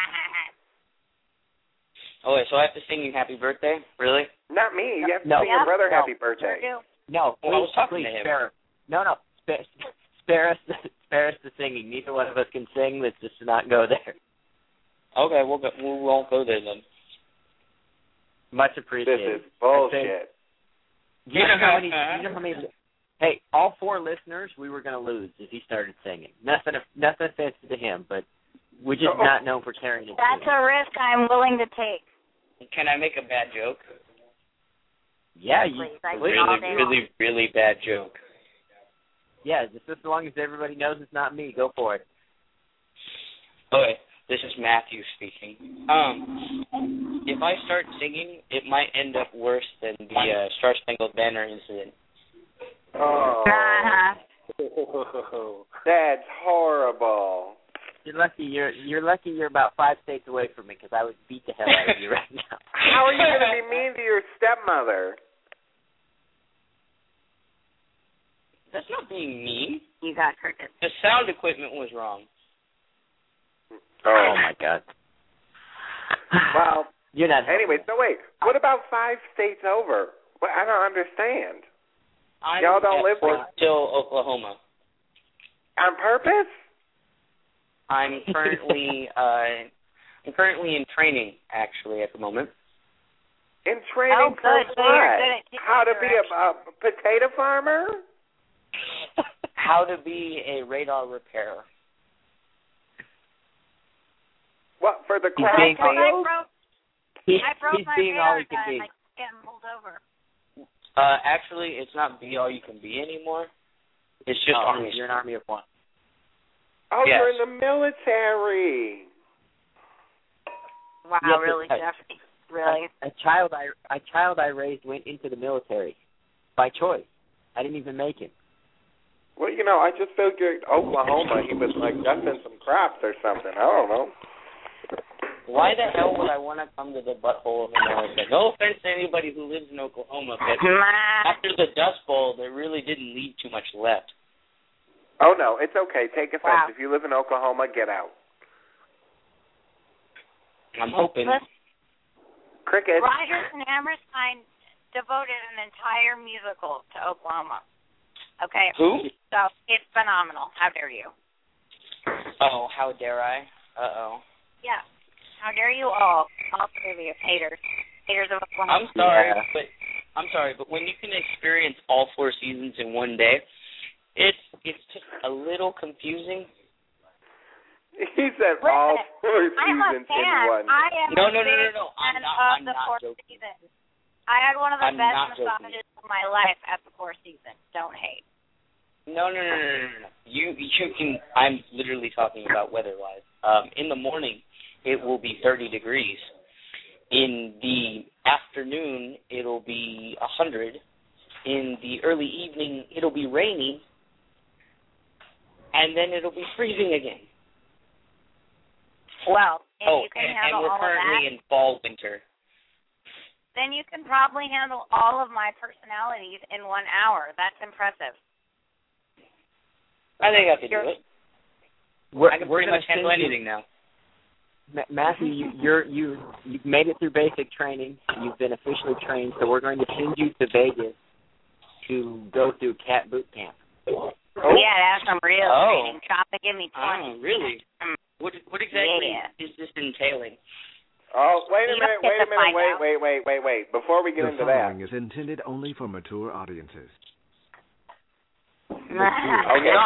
Speaker 11: Oh, wait, so I have to sing you happy birthday? Really?
Speaker 7: Not me. You have to
Speaker 8: No.
Speaker 7: sing your
Speaker 9: Yep.
Speaker 7: brother
Speaker 8: No.
Speaker 7: Happy Birthday.
Speaker 9: Sure do.
Speaker 8: No,
Speaker 11: Well, I was
Speaker 8: please,
Speaker 11: talking
Speaker 8: please
Speaker 11: to him.
Speaker 8: spare. No, no, spare, spare us, spare us the singing. Neither one of us can sing. Let's just not go there.
Speaker 11: Okay, we'll go, we won't go there then.
Speaker 8: Much
Speaker 7: This
Speaker 8: appreciated.
Speaker 7: is bullshit.
Speaker 8: Do you know how many? Do you know how many? Hey, all four listeners, we were going to lose if he started singing. Nothing, nothing offensive to him, but We're just
Speaker 7: Oh.
Speaker 8: not known for carrying it.
Speaker 9: That's a risk I'm willing to take.
Speaker 11: Can I make a bad joke?
Speaker 8: Yeah, you.
Speaker 9: Please, I
Speaker 11: Really,
Speaker 9: all day long.
Speaker 11: really, really bad joke.
Speaker 8: Yeah, just as long as everybody knows it's not me, go for it.
Speaker 11: Okay, this is Matthew speaking. Um, if I start singing, it might end up worse than the uh, Star Spangled Banner incident.
Speaker 7: Oh,
Speaker 9: Uh-huh.
Speaker 7: that's horrible.
Speaker 8: You're lucky. You're you're lucky. You're about five states away from me because I would beat the hell out of you right now.
Speaker 7: How are you going to be mean to your stepmother?
Speaker 11: That's not being mean.
Speaker 9: You got crickets.
Speaker 11: The sound equipment was wrong.
Speaker 7: Oh,
Speaker 8: my God.
Speaker 7: Well,
Speaker 8: you're not.
Speaker 7: anyway, so wait. What about five states over? Well, I don't understand.
Speaker 11: I'm
Speaker 7: Y'all don't
Speaker 11: at
Speaker 7: live
Speaker 11: Fort
Speaker 7: there?
Speaker 11: Sill, Oklahoma.
Speaker 7: On purpose?
Speaker 11: I'm currently uh, I'm currently in training actually at the moment.
Speaker 7: In training
Speaker 9: Oh,
Speaker 7: for
Speaker 9: good. So
Speaker 7: what?
Speaker 9: you're good at taking
Speaker 7: How to be a,
Speaker 9: directions.
Speaker 7: a potato farmer?
Speaker 11: How to be a radar repairer.
Speaker 7: What, for the
Speaker 8: He's
Speaker 7: crop
Speaker 8: being-
Speaker 9: Because I
Speaker 7: field?
Speaker 9: broke,
Speaker 8: He,
Speaker 9: I broke
Speaker 8: he's
Speaker 9: my
Speaker 8: being all
Speaker 9: radar
Speaker 8: he can
Speaker 9: gun,
Speaker 8: be.
Speaker 9: like getting pulled over.
Speaker 11: Uh, actually, it's not be all you can be anymore. It's just
Speaker 8: Oh,
Speaker 11: army.
Speaker 8: you're an army of one.
Speaker 7: Oh,
Speaker 11: Yes.
Speaker 7: you're in the military.
Speaker 9: Wow,
Speaker 8: Yes,
Speaker 9: really,
Speaker 8: I-
Speaker 9: Jeffrey? Really?
Speaker 8: A, a child I a child I raised went into the military by choice. I didn't even make him.
Speaker 7: Well, you know, I just figured Oklahoma, he was like dusting some crops or something. I don't know.
Speaker 11: Why the hell would I want to come to the butthole of America? No offense to anybody who lives in Oklahoma, but after the Dust Bowl, there really didn't leave too much left.
Speaker 7: Oh, no, it's okay. Take offense.
Speaker 9: Wow.
Speaker 7: If you live in Oklahoma, get out.
Speaker 11: I'm hoping.
Speaker 9: Listen,
Speaker 7: Cricket.
Speaker 9: Rodgers and Hammerstein devoted an entire musical to Oklahoma. Okay?
Speaker 11: Who?
Speaker 9: So it's phenomenal. How dare you?
Speaker 11: Oh, how dare I? Uh-oh.
Speaker 9: Yeah. How dare you all, all three of you haters, haters of Oklahoma.
Speaker 11: I'm sorry,
Speaker 8: Yeah.
Speaker 11: but I'm sorry, but when you can experience all four seasons in one day, it's it's just a little confusing.
Speaker 7: He said
Speaker 9: Listen,
Speaker 7: all four
Speaker 9: I'm a
Speaker 7: seasons
Speaker 9: fan.
Speaker 7: in one.
Speaker 9: I am
Speaker 11: No,
Speaker 9: a
Speaker 11: no, no,
Speaker 9: big
Speaker 11: no, no. I'm
Speaker 9: fan
Speaker 11: not-
Speaker 9: of
Speaker 11: I'm
Speaker 9: the
Speaker 11: not
Speaker 9: fourth
Speaker 11: joking.
Speaker 9: season. I had one of the
Speaker 11: I'm
Speaker 9: best
Speaker 11: not joking.
Speaker 9: massages of my life at the fourth season. Don't hate.
Speaker 11: No, no, no, no, no, no, no. You you can. I'm literally talking about weather-wise. Um, in the morning, it will be thirty degrees. In the afternoon, it'll be a hundred. In the early evening, it'll be rainy, and then it'll be freezing again.
Speaker 9: Well, if
Speaker 11: oh,
Speaker 9: you can
Speaker 11: and, and
Speaker 9: handle
Speaker 11: we're
Speaker 9: all of
Speaker 11: currently
Speaker 9: that,
Speaker 11: in fall winter.
Speaker 9: then you can probably handle all of my personalities in one hour. That's impressive.
Speaker 11: I think I could do
Speaker 9: You're-
Speaker 11: it.
Speaker 8: We're,
Speaker 11: I can
Speaker 8: we're
Speaker 11: pretty
Speaker 8: gonna
Speaker 11: much handle
Speaker 8: send you-
Speaker 11: anything now.
Speaker 8: Ma- Matthew, you, you're you you've made it through basic training. You've been officially trained, so we're going to send you to Vegas to go through cat boot camp.
Speaker 7: Oh.
Speaker 9: Yeah, that's some real
Speaker 11: Oh.
Speaker 9: training. Chop to give me twenty.
Speaker 11: Oh, really? What what exactly
Speaker 9: Yeah.
Speaker 11: is this entailing?
Speaker 7: Oh, wait a
Speaker 9: You don't
Speaker 7: minute,
Speaker 9: get
Speaker 7: wait
Speaker 9: to
Speaker 7: a minute,
Speaker 9: find
Speaker 7: wait,
Speaker 9: out.
Speaker 7: wait, wait, wait, wait. Before we get
Speaker 12: The
Speaker 7: into that.
Speaker 12: following is intended only for mature audiences.
Speaker 7: Okay.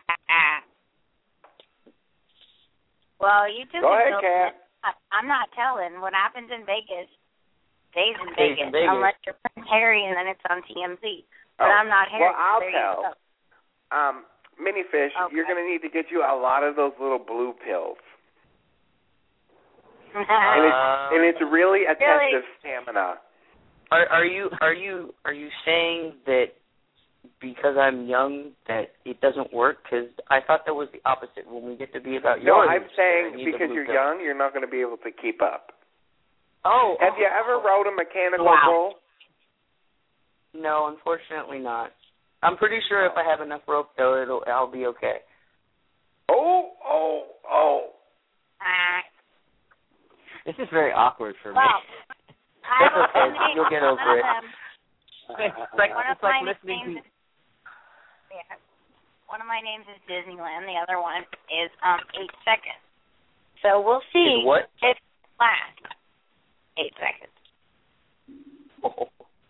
Speaker 9: Well, you two
Speaker 7: Go
Speaker 9: can
Speaker 7: ahead,
Speaker 9: build
Speaker 7: Kat.
Speaker 9: it up. I'm not telling. What happens in Vegas stays in
Speaker 11: Stays
Speaker 9: Vegas,
Speaker 11: in Vegas.
Speaker 9: unless you're Prince Harry and then it's on T M Z. But
Speaker 7: Oh,
Speaker 9: I'm not Harry.
Speaker 7: well, I'll
Speaker 9: so there you
Speaker 7: tell.
Speaker 9: go.
Speaker 7: Um, Mini Fish,
Speaker 9: Okay.
Speaker 7: you're going to need to get you a lot of those little blue pills. And it's,
Speaker 11: Um,
Speaker 7: and it's really a
Speaker 9: Really?
Speaker 7: test of stamina.
Speaker 11: Are are you are you are you saying that because I'm young that it doesn't work? Because I thought that was the opposite. When we get to be about
Speaker 7: No,
Speaker 11: your
Speaker 7: I'm
Speaker 11: age, I
Speaker 7: saying
Speaker 11: need the
Speaker 7: because
Speaker 11: blue
Speaker 7: you're
Speaker 11: pill.
Speaker 7: young, you're not going to be able to keep up.
Speaker 11: Oh,
Speaker 7: Have
Speaker 11: oh,
Speaker 7: you ever
Speaker 11: oh.
Speaker 7: rode a mechanical
Speaker 9: Wow.
Speaker 7: bull?
Speaker 11: No, unfortunately not. I'm pretty sure if I have enough rope though, it'll I'll be okay.
Speaker 7: Oh, oh, oh.
Speaker 9: Ah.
Speaker 8: This is very awkward for me.
Speaker 9: Well, I have
Speaker 11: That's
Speaker 9: a
Speaker 11: okay.
Speaker 9: name.
Speaker 11: You'll get
Speaker 9: One
Speaker 11: over
Speaker 9: of
Speaker 11: it.
Speaker 9: them-
Speaker 8: It's like
Speaker 9: One of
Speaker 8: it's like
Speaker 9: my
Speaker 8: listening
Speaker 9: names
Speaker 8: to.
Speaker 9: is, yeah, one of my names is Disneyland. The other one is um eight seconds. So we'll see
Speaker 11: Is what?
Speaker 9: if it lasts eight seconds.
Speaker 11: Oh.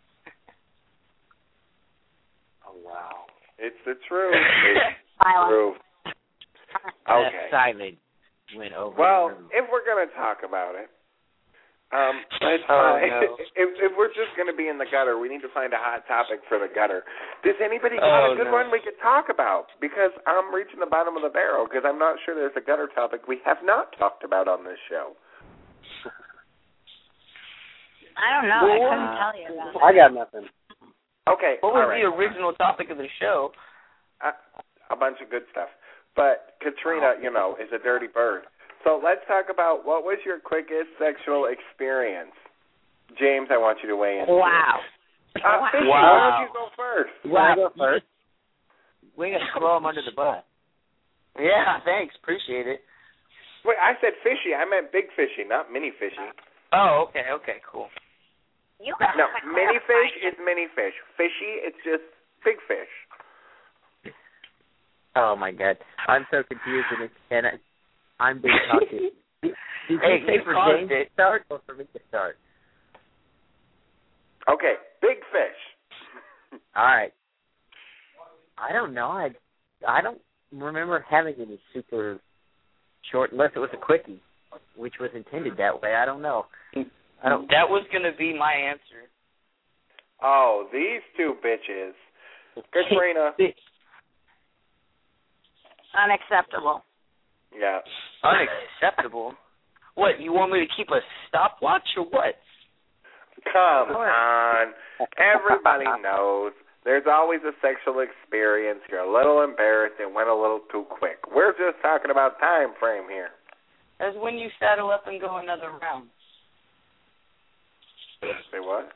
Speaker 7: Oh, wow. It's the truth. It's
Speaker 9: Silence.
Speaker 7: true.
Speaker 8: Uh,
Speaker 7: Okay.
Speaker 8: silent. went over.
Speaker 7: Well, if we're going to talk about it, um, let's
Speaker 11: oh,
Speaker 7: find,
Speaker 11: no.
Speaker 7: if, if we're just going to be in the gutter, we need to find a hot topic for the gutter. Does anybody got
Speaker 11: oh,
Speaker 7: a good
Speaker 11: no.
Speaker 7: one we could talk about? Because I'm reaching the bottom of the barrel because I'm not sure there's a gutter topic we have not talked about on this show.
Speaker 9: I don't know.
Speaker 11: Well,
Speaker 9: I couldn't
Speaker 11: uh,
Speaker 9: tell you about that.
Speaker 10: I got nothing.
Speaker 7: Okay.
Speaker 11: What was
Speaker 7: all right.
Speaker 11: the original topic of the show?
Speaker 7: Uh, a bunch of good stuff. But Katrina, you know, is a dirty bird. So let's talk about what was your quickest sexual experience. James, I want you to weigh in.
Speaker 9: Wow.
Speaker 7: Uh, Fishy,
Speaker 11: Wow.
Speaker 7: why don't you go first?
Speaker 8: You want to go first? We got to throw him under the bus.
Speaker 11: Yeah, thanks. Appreciate it.
Speaker 7: Wait, I said fishy. I meant big fishy, not mini fishy.
Speaker 11: Oh, okay, okay, cool.
Speaker 9: You got
Speaker 7: No,
Speaker 9: to
Speaker 7: mini
Speaker 9: clarify.
Speaker 7: fish is mini fish. Fishy, it's just big fish.
Speaker 8: Oh my God, I'm so confused and, it's, and I, I'm being talked to. Did, did you
Speaker 11: Hey,
Speaker 8: say
Speaker 11: you
Speaker 8: for
Speaker 11: caused
Speaker 8: James
Speaker 11: it.
Speaker 8: to start or for me to start?
Speaker 7: Okay, big fish.
Speaker 8: All right. I don't know. I I don't remember having any super short, unless it was a quickie, which was intended that way. I don't know. I don't.
Speaker 11: That was going to be my answer.
Speaker 7: Oh, these two bitches. Katrina.
Speaker 9: Unacceptable.
Speaker 7: Yeah.
Speaker 11: Unacceptable. What, you want me to keep a stopwatch or what?
Speaker 7: Come on. Everybody knows there's always a sexual experience. You're a little embarrassed and went a little too quick. We're just talking about time frame here.
Speaker 11: That's when you saddle up and go another round.
Speaker 7: Say what?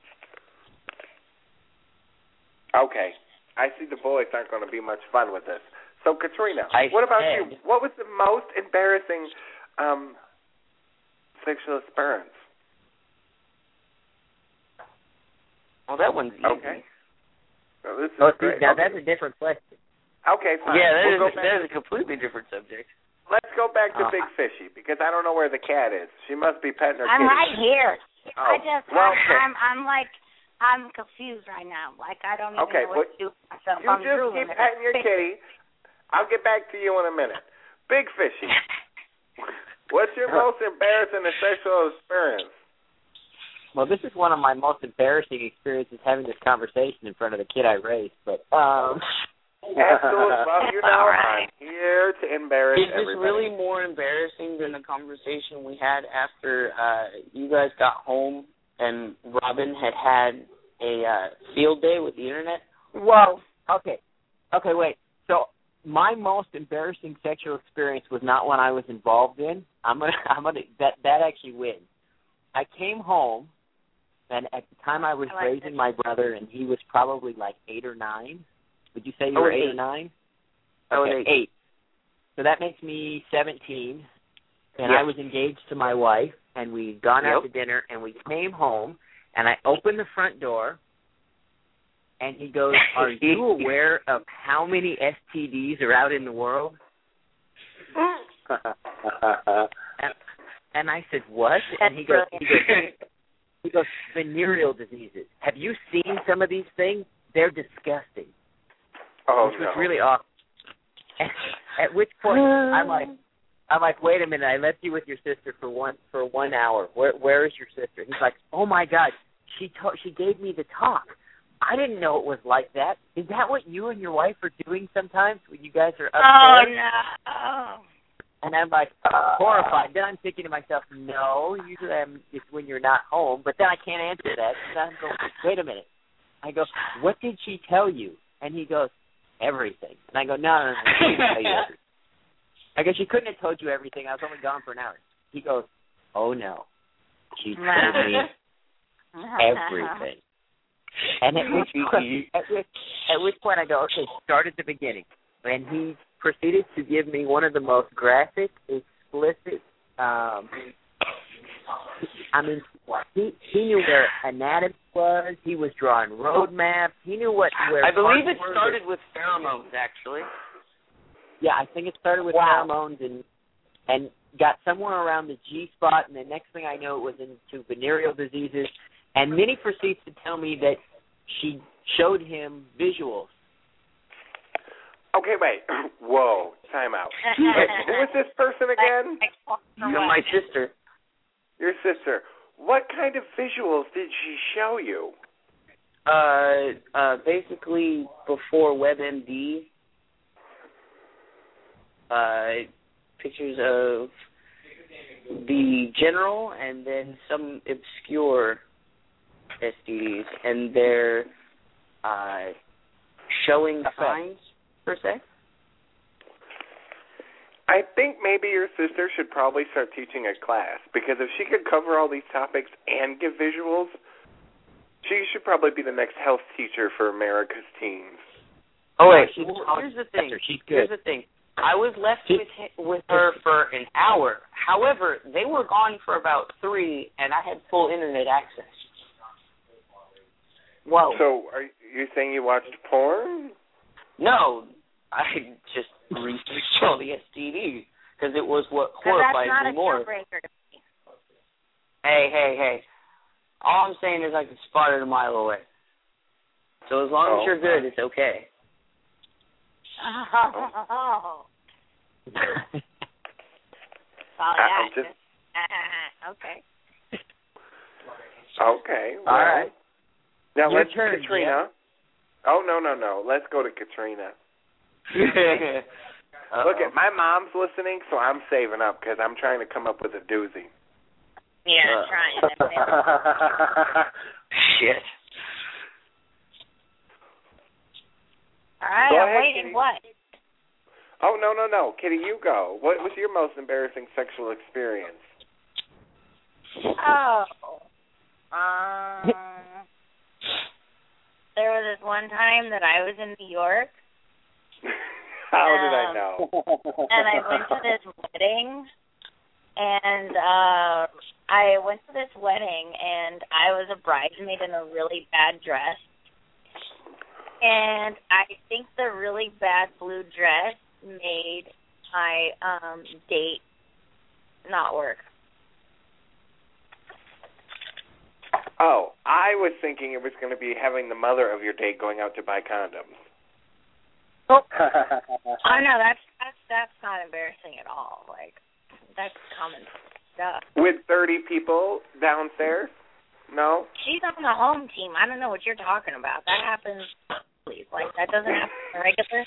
Speaker 7: Okay. I see the boys aren't going to be much fun with this. So, Katrina,
Speaker 11: I
Speaker 7: what about
Speaker 11: said.
Speaker 7: you? What was the most embarrassing um, sexual experience?
Speaker 11: Well, that one's easy.
Speaker 7: Okay. Well, this is
Speaker 8: Oh, see,
Speaker 7: great.
Speaker 8: now
Speaker 7: okay.
Speaker 8: that's a different question.
Speaker 7: Okay, fine.
Speaker 11: Yeah, that,
Speaker 7: we'll
Speaker 11: is,
Speaker 7: go back.
Speaker 11: that is a completely different subject.
Speaker 7: Let's go back to
Speaker 8: Uh,
Speaker 7: Big Fishy because I don't know where the cat is. She must be petting her
Speaker 9: I'm
Speaker 7: kitty.
Speaker 9: right here.
Speaker 7: Oh,
Speaker 9: I just,
Speaker 7: well,
Speaker 9: I'm, I'm, I'm like, I'm confused right now. Like, I don't even
Speaker 7: Okay,
Speaker 9: know what
Speaker 7: well,
Speaker 9: to do with myself.
Speaker 7: You
Speaker 9: I'm
Speaker 7: just
Speaker 9: drooling.
Speaker 7: keep petting your kitty. I'll get back to you in a minute. Big Fishy, what's your most embarrassing sexual experience?
Speaker 8: Well, this is one of my most embarrassing experiences having this conversation in front of the kid I raised. But um,
Speaker 7: Absolutely. Well, you know,
Speaker 9: All right.
Speaker 7: I'm here to embarrass
Speaker 11: Is this
Speaker 7: everybody.
Speaker 11: really more embarrassing than the conversation we had after uh, you guys got home and Robin had had a uh, field day with the internet?
Speaker 8: whoa. Okay. Okay, wait. So my most embarrassing sexual experience was not one I was involved in. I'm gonna, I'm gonna. That that actually wins. I came home, and at the time I was
Speaker 9: I like
Speaker 8: raising
Speaker 9: this.
Speaker 8: my brother, and he was probably like eight or nine. Would you say you
Speaker 11: I
Speaker 8: were
Speaker 11: was
Speaker 8: eight,
Speaker 11: eight.
Speaker 8: or nine?
Speaker 11: I was
Speaker 8: Okay,
Speaker 11: eight.
Speaker 8: eight. So that makes me seventeen, and
Speaker 11: Yep.
Speaker 8: I was engaged to my wife, and we'd gone out to
Speaker 11: Yep.
Speaker 8: dinner, and we came home, and I opened the front door, and he goes, "Are you aware of how many S T Ds are out in the world?" And, and I said, "What?" And he goes, he goes, he goes, "Venereal diseases. Have you seen some of these things? They're disgusting."
Speaker 7: Oh,
Speaker 8: which
Speaker 7: no.
Speaker 8: was really awful. At, at which point, I'm like, I'm like, wait a minute. I left you with your sister for one for one hour. Where where is your sister? He's like, oh my God, she to- she gave me the talk. I didn't know it was like that. Is that what you and your wife are doing sometimes when you guys are
Speaker 9: Oh,
Speaker 8: upstairs?
Speaker 9: no.
Speaker 8: And I'm like horrified. Then I'm thinking to myself, no, usually I'm, it's when you're not home. But then I can't answer that. And I'm going, wait a minute. I go, what did she tell you? And he goes, everything. And I go, no, no, no, she didn't tell you everything. I go, she couldn't have told you everything. I was only gone for an hour. He goes, oh no, she told me everything. And at which point, at which, at which point I go, okay, start at the beginning. And he proceeded to give me one of the most graphic, explicit, um, I mean, he he knew where anatomy was. He was drawing road maps. He knew what where.
Speaker 11: I believe it
Speaker 8: parts were.
Speaker 11: started with pheromones, actually.
Speaker 8: Yeah, I think it started with
Speaker 9: Wow.
Speaker 8: pheromones and and got somewhere around the G spot, and the next thing I know, it was into venereal diseases. And then he proceeds to tell me that she showed him visuals.
Speaker 7: Okay, wait. Whoa, time out. Wait, who is this person again?
Speaker 11: You're my sister.
Speaker 7: Your sister. What kind of visuals did she show you?
Speaker 11: Uh, uh, basically before WebMD, uh, pictures of the general and then some obscure S T Ds, and they're uh, showing signs, per se.
Speaker 7: I think maybe your sister should probably start teaching a class, because if she could cover all these topics and give visuals, she should probably be the next health teacher for America's teens.
Speaker 11: Oh, wait. Well, here's the thing.
Speaker 8: She's
Speaker 11: Here's
Speaker 8: good.
Speaker 11: the thing. I was left with with her for an hour. However, they were gone for about three, and I had full internet access. Whoa.
Speaker 7: So are you saying you watched porn?
Speaker 11: No, I just researched all the S T Ds because it was what horrified me more.
Speaker 9: That's not a deal breaker to me.
Speaker 11: Hey, hey, hey. All I'm saying is I can spot it a mile away. So as long
Speaker 7: oh.
Speaker 11: as you're good, it's okay.
Speaker 9: Oh.
Speaker 7: I,
Speaker 9: Solid
Speaker 7: I'm
Speaker 9: action.
Speaker 7: just...
Speaker 9: Okay.
Speaker 7: Okay. Well,
Speaker 11: all right.
Speaker 7: Now
Speaker 8: Your
Speaker 7: let's
Speaker 8: turn,
Speaker 7: Katrina.
Speaker 8: yeah.
Speaker 7: Oh no no no! Let's go to Katrina. Look at my mom's listening, so I'm saving up because I'm trying to come up with a doozy.
Speaker 9: Yeah,
Speaker 11: Uh,
Speaker 9: trying.
Speaker 11: Shit.
Speaker 9: All right,
Speaker 7: Go
Speaker 9: I'm
Speaker 7: ahead,
Speaker 9: waiting.
Speaker 7: Kitty.
Speaker 9: What?
Speaker 7: Oh no no no, Kitty, you go. What was your most embarrassing sexual experience?
Speaker 9: Oh. Um. There was this one time that I was in New York.
Speaker 7: How
Speaker 9: um,
Speaker 7: did I know?
Speaker 9: And I went to this wedding, and uh, I went to this wedding, and I was a bridesmaid in a really bad dress. And I think the really bad blue dress made my um, date not work.
Speaker 7: Oh, I was thinking it was going to be having the mother of your date going out to buy condoms.
Speaker 9: Oh, oh no, that's that's that's not embarrassing at all. Like, that's common stuff.
Speaker 7: With thirty people downstairs? No?
Speaker 9: She's on the home team. I don't know what you're talking about. That happens, please. Like, that doesn't happen regular.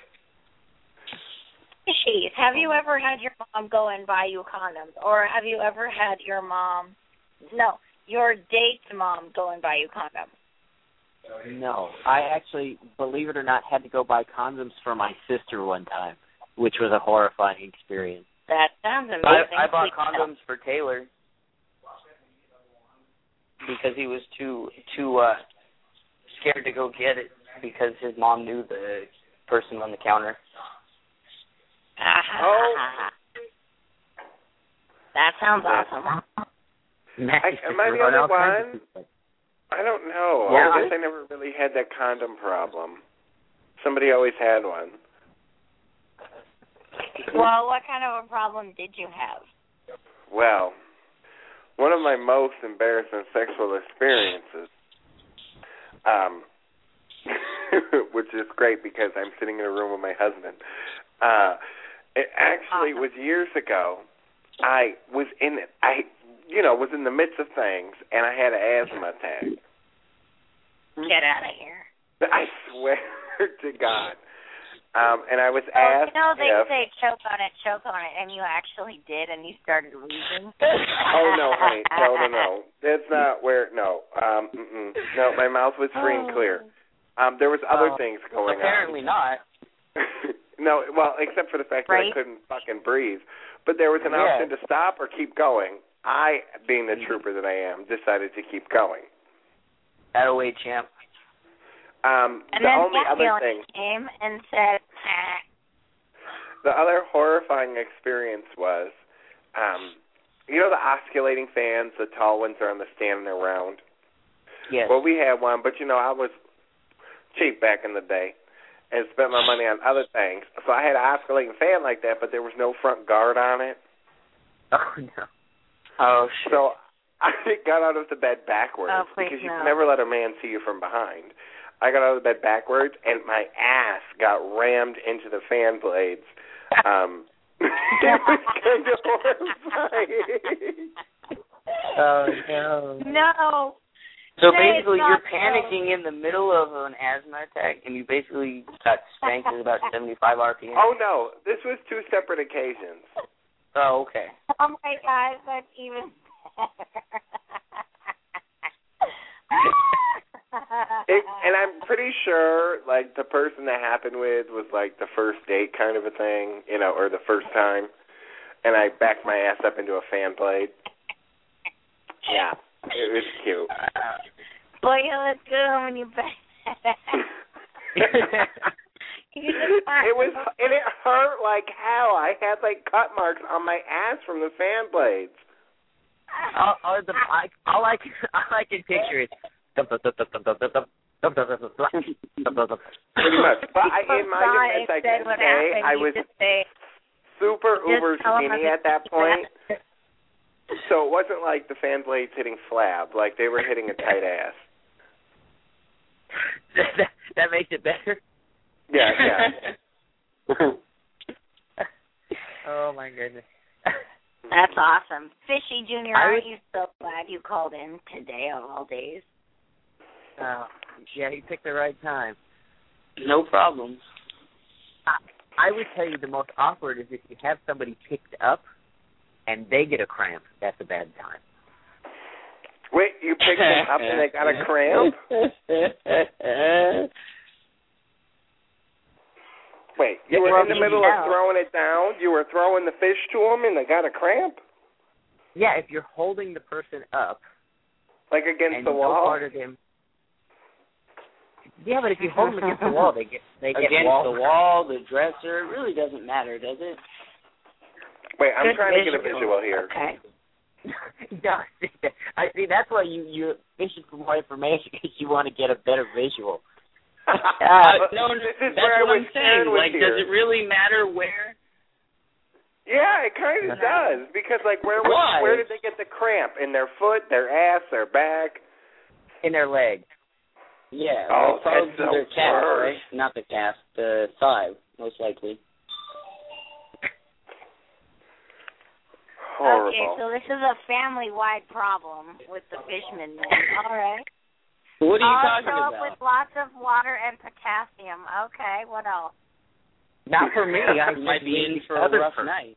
Speaker 9: She's, have you ever had your mom go and buy you condoms? Or have you ever had your mom, no, your date's mom go and buy you condoms?
Speaker 8: No. I actually, believe it or not, had to go buy condoms for my sister one time, which was a horrifying experience.
Speaker 9: That sounds amazing.
Speaker 11: I, I bought condoms for Taylor because he was too too uh, scared to go get it because his mom knew the person on the counter.
Speaker 7: Oh.
Speaker 9: That sounds awesome.
Speaker 7: I, am I the only one? I don't know.
Speaker 11: Yeah.
Speaker 7: I guess I never really had that condom problem. Somebody always had one.
Speaker 9: Well, what kind of a problem did you have?
Speaker 7: Well, one of my most embarrassing sexual experiences, um, which is great because I'm sitting in a room with my husband. Uh, it actually was years ago. I was in it. I, you know, was in the midst of things, and I had an asthma attack.
Speaker 9: Get out of here.
Speaker 7: I swear to God. Um, and I was
Speaker 9: Oh,
Speaker 7: asked
Speaker 9: you know, they
Speaker 7: if...
Speaker 9: say choke on it, choke on it, and you actually did, and you started wheezing.
Speaker 7: Oh, no, honey. No, no, no. That's not where... No. Um, mm-mm. No, my mouth was free and clear. Um, there was other
Speaker 11: Well,
Speaker 7: things going
Speaker 11: apparently
Speaker 7: on.
Speaker 11: not.
Speaker 7: No, well, except for the fact
Speaker 9: Right.
Speaker 7: that I couldn't fucking breathe. But there was an
Speaker 11: Yeah.
Speaker 7: option to stop or keep going. I, being the trooper that I am, decided to keep going.
Speaker 11: That'll wait, champ.
Speaker 7: Um,
Speaker 9: And
Speaker 7: the
Speaker 9: then
Speaker 7: only other
Speaker 9: Gabriel
Speaker 7: thing...
Speaker 9: came and said, ah.
Speaker 7: The other horrifying experience was, um, you know the osculating fans, the tall ones are on the stand and they're round?
Speaker 11: Yes.
Speaker 7: Well, we had one, but, you know, I was cheap back in the day and spent my money on other things. So I had an oscillating fan like that, but there was no front guard on it.
Speaker 11: Oh, no. Oh, shit.
Speaker 7: So I got out of the bed backwards
Speaker 9: Oh, please
Speaker 7: because you
Speaker 9: no.
Speaker 7: can never let a man see you from behind. I got out of bed backwards, and my ass got rammed into the fan blades. Um, it was kind of horrifying.
Speaker 8: Oh, no.
Speaker 4: No.
Speaker 11: So
Speaker 4: Say
Speaker 11: basically,
Speaker 4: it's
Speaker 11: you're
Speaker 4: not
Speaker 11: panicking in the middle of an asthma attack, and you basically got spanked at about seventy-five R P M.
Speaker 7: Oh, no. This was two separate occasions.
Speaker 11: Oh, okay.
Speaker 9: Oh, my gosh, that's even better.
Speaker 7: It, and I'm pretty sure, like, the person that happened with was, like, the first date kind of a thing, you know, or the first time. And I backed my ass up into a fan blade. Yeah, it was cute.
Speaker 9: Boy, you look good when you back that
Speaker 7: It was, and it hurt like hell. I had, like, cut marks on my ass from the fan blades.
Speaker 8: all, all, the, I, all, I can, all I can picture is
Speaker 7: Pretty much. But I, in my defense, I can say I was super uber skinny at that point. So it wasn't like the fan blades hitting flab. Like, they were hitting a tight ass.
Speaker 8: that, that makes it better?
Speaker 7: Yeah, yeah.
Speaker 8: Oh, my goodness.
Speaker 9: That's awesome. Fishy Junior,
Speaker 8: I
Speaker 9: aren't
Speaker 8: was-
Speaker 9: you so glad you called in today of all days?
Speaker 8: Uh, yeah, he picked the right time.
Speaker 11: No problem.
Speaker 8: I, I would tell you the most awkward is if you have somebody picked up and they get a cramp. That's a bad time.
Speaker 7: Wait, you picked them up and they got a cramp? Wait, you were in the middle of throwing it down? You were throwing the fish to them and they got a cramp?
Speaker 8: Yeah, if you're holding the person up.
Speaker 7: Like against
Speaker 8: and
Speaker 7: the wall?
Speaker 8: No part of them. Yeah, but if you hold them against the wall, they get they get
Speaker 11: Against
Speaker 8: wall
Speaker 11: the wall, the dresser, it really doesn't matter, does it?
Speaker 7: Wait, I'm
Speaker 8: Good
Speaker 7: trying to get a
Speaker 8: visual.
Speaker 7: visual here.
Speaker 9: Okay.
Speaker 8: No, I see. That's why you you fishing for more information because you want to get a better visual.
Speaker 11: Uh, no,
Speaker 7: this is
Speaker 11: that's
Speaker 7: where
Speaker 11: what
Speaker 7: I
Speaker 11: I'm
Speaker 7: was
Speaker 11: saying.
Speaker 7: with
Speaker 11: Like,
Speaker 7: here.
Speaker 11: does it really matter where?
Speaker 7: Yeah, it kind of does because, like, where
Speaker 11: Why?
Speaker 7: where did they get the cramp? In their foot, their ass, their back?
Speaker 8: In their leg.
Speaker 11: Yeah,
Speaker 7: Oh,
Speaker 11: well, probably
Speaker 7: that's the
Speaker 11: their calf,
Speaker 7: worst.
Speaker 11: right? Not the calf, the thigh, most likely.
Speaker 7: Horrible.
Speaker 9: Okay, so this is a family-wide problem with the fishermen. All right.
Speaker 11: What are you
Speaker 9: also
Speaker 11: talking about?
Speaker 9: with lots of water and potassium. Okay, what else?
Speaker 8: Not for me. I
Speaker 11: You might be in for a
Speaker 8: other
Speaker 11: rough
Speaker 8: person.
Speaker 11: night.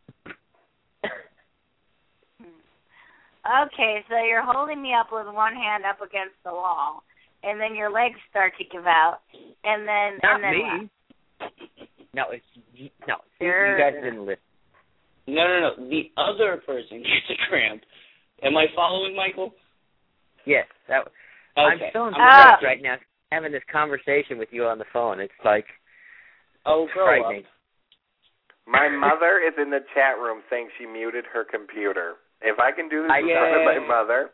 Speaker 9: Okay, so you're holding me up with one hand up against the wall, and then your legs start to give out, and then
Speaker 8: Not
Speaker 9: and then
Speaker 8: me.
Speaker 9: what?
Speaker 8: No, it's no.
Speaker 9: Sure.
Speaker 8: You guys didn't listen.
Speaker 11: No, no, no. The other person gets a cramp. Am I following, Michael?
Speaker 8: Yes, that.
Speaker 11: Okay.
Speaker 8: I'm so
Speaker 11: I'm
Speaker 8: impressed
Speaker 9: Ah.
Speaker 8: right now having this conversation with you on the phone. It's like
Speaker 11: Oh, grow
Speaker 8: frightening.
Speaker 11: up.
Speaker 7: My mother is in the chat room saying she muted her computer. If I can do this
Speaker 8: I-
Speaker 7: in front of my
Speaker 11: yeah.
Speaker 7: mother,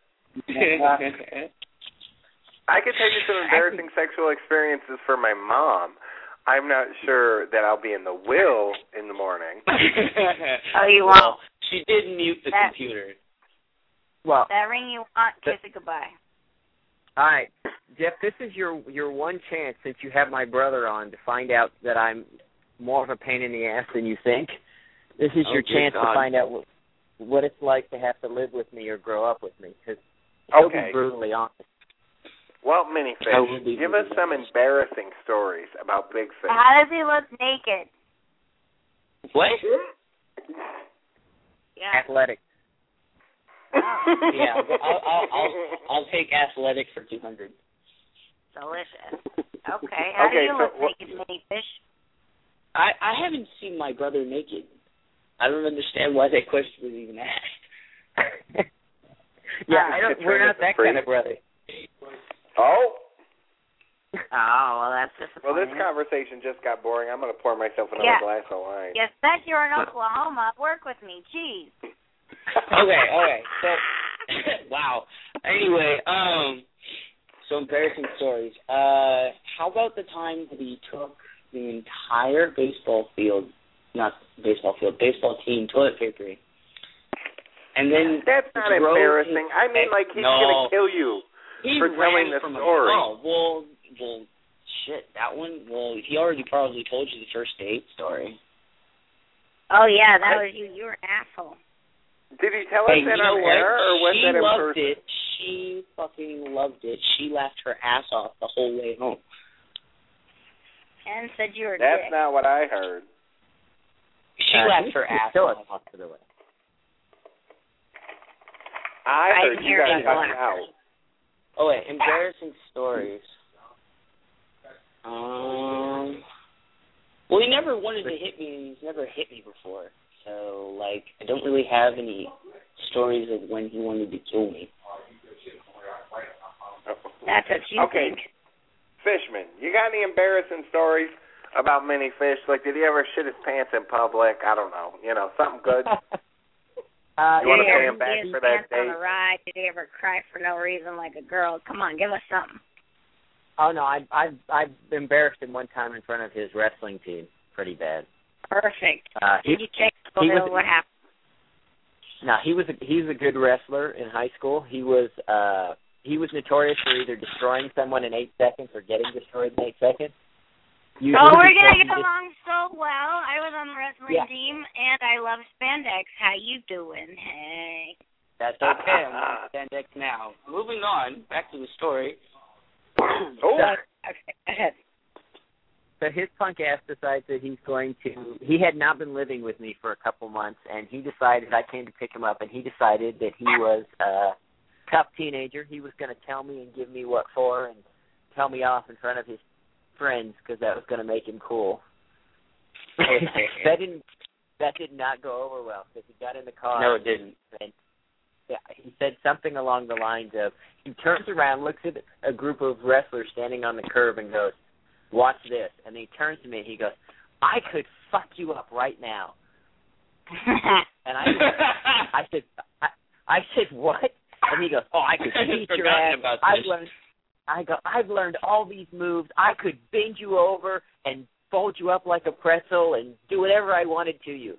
Speaker 7: I could tell you some embarrassing sexual experiences for my mom. I'm not sure that I'll be in the will in the morning.
Speaker 9: Oh, you
Speaker 11: well,
Speaker 9: want
Speaker 11: she did mute the
Speaker 9: that-
Speaker 11: computer.
Speaker 8: Well,
Speaker 9: that ring you want? Kiss it goodbye.
Speaker 8: all right, Jeff. This is your your one chance since you have my brother on to find out that I'm more of a pain in the ass than you think. This is
Speaker 11: Oh,
Speaker 8: your
Speaker 11: dear
Speaker 8: chance
Speaker 11: God.
Speaker 8: to find out what, what it's like to have to live with me or grow up with me. Because he'll
Speaker 7: Okay.
Speaker 8: be brutally honest.
Speaker 7: Well,
Speaker 11: I will
Speaker 7: Minifish,
Speaker 11: be
Speaker 7: give us some embarrassing stories about big fish.
Speaker 9: How does he look naked?
Speaker 11: What?
Speaker 9: Yeah.
Speaker 8: Athletic.
Speaker 11: Yeah, I'll, I'll, I'll, I'll take athletic for two hundred.
Speaker 9: Delicious. Okay. How
Speaker 7: Okay,
Speaker 9: do you
Speaker 7: so
Speaker 9: look
Speaker 7: what-
Speaker 9: naked, mini fish?
Speaker 11: I, I haven't seen my brother naked. I don't understand why that question was even asked.
Speaker 8: yeah, I
Speaker 7: Uh,
Speaker 8: don't, we're not that kind of brother.
Speaker 7: Oh,
Speaker 9: Oh, well, that's
Speaker 7: well,
Speaker 9: disappointing.
Speaker 7: this conversation just got boring. I'm going to pour myself another
Speaker 9: Yeah.
Speaker 7: glass of wine.
Speaker 9: You said you're in Oklahoma. Work with me. Jeez.
Speaker 11: Okay, okay. So, wow. Anyway, um, so embarrassing stories. Uh, how about the time that he took the entire baseball field, not baseball field, baseball team toilet paper, and then
Speaker 7: That's not
Speaker 11: drove
Speaker 7: embarrassing.
Speaker 11: his-
Speaker 7: I mean, like, he's
Speaker 11: no.
Speaker 7: going to kill you
Speaker 11: He
Speaker 7: for telling
Speaker 11: ran
Speaker 7: the
Speaker 11: from
Speaker 7: story.
Speaker 11: A, oh, well, well, shit, that one. Well, he already probably told you the first date story.
Speaker 9: Oh yeah, that was you. You were an asshole.
Speaker 7: Did he tell
Speaker 11: Hey,
Speaker 7: us that
Speaker 11: you know
Speaker 7: on
Speaker 11: what?
Speaker 7: air, or was
Speaker 11: she
Speaker 7: that in
Speaker 11: loved
Speaker 7: person?
Speaker 11: it. She fucking loved it. She laughed her ass off the whole way home.
Speaker 9: And said you were a
Speaker 7: That's
Speaker 9: dick.
Speaker 7: not what I heard.
Speaker 11: She
Speaker 8: Uh,
Speaker 11: laughed
Speaker 8: he-
Speaker 11: her
Speaker 8: he
Speaker 11: ass
Speaker 8: still
Speaker 11: off.
Speaker 8: has talked to the way.
Speaker 7: I
Speaker 9: I
Speaker 7: heard
Speaker 9: didn't
Speaker 7: you
Speaker 9: hear
Speaker 7: got
Speaker 9: any
Speaker 7: cut
Speaker 9: laughter.
Speaker 7: out.
Speaker 11: Oh wait, embarrassing stories. Um. Well, he never wanted to hit me, and he's never hit me before. So, like, I don't really have any stories of when he wanted to kill me.
Speaker 9: That's what you
Speaker 7: Okay.
Speaker 9: think.
Speaker 7: Fishman, you got any embarrassing stories about mini fish? Like, did he ever shit his pants in public? I don't know. You know, something good.
Speaker 8: Uh,
Speaker 7: You wanna
Speaker 9: Did he
Speaker 7: pay
Speaker 9: ever
Speaker 7: him back
Speaker 9: pee his
Speaker 7: for that
Speaker 9: pants on
Speaker 7: date?
Speaker 9: the ride? Did he ever cry for no reason like a girl? Come on, give us something.
Speaker 8: Oh no, I I I embarrassed him one time in front of his wrestling team, pretty bad.
Speaker 9: Perfect.
Speaker 8: Uh, he,
Speaker 9: Did you check
Speaker 8: he
Speaker 9: the
Speaker 8: was,
Speaker 9: what happened?
Speaker 8: No, he was a, he was a good wrestler in high school. He was uh he was notorious for either destroying someone in eight seconds or getting destroyed in eight seconds. Usually
Speaker 9: Oh, we're
Speaker 8: because
Speaker 9: gonna
Speaker 8: he
Speaker 9: get
Speaker 8: just-
Speaker 9: along so well. I was on the wrestling
Speaker 8: Yeah.
Speaker 9: team, and I love spandex. How you doing? Hey.
Speaker 11: That's okay. I'm on Spandex now. Moving on, back to the story.
Speaker 7: Oh.
Speaker 9: Okay, go ahead.
Speaker 8: So his punk ass decides that he's going to. He had not been living with me for a couple months, and he decided. I came to pick him up, and he decided that he was a tough teenager. He was going to tell me and give me what for, and tell me off in front of his friends because that was going to make him cool. that didn't. That did not go over well because he got in the car.
Speaker 11: No, it didn't.
Speaker 8: And yeah, he said something along the lines of. He turns around, looks at a group of wrestlers standing on the curb, and goes, "Watch this." And then he turns to me and he goes, "I could fuck you up right now." And I, I said, I, I said, "What?" And he goes, "Oh, I could beat your
Speaker 11: Forgotten
Speaker 8: ass.
Speaker 11: about
Speaker 8: I've
Speaker 11: this.
Speaker 8: learned." I go, "I've learned all these moves. I could bend you over and fold you up like a pretzel and do whatever I wanted to you."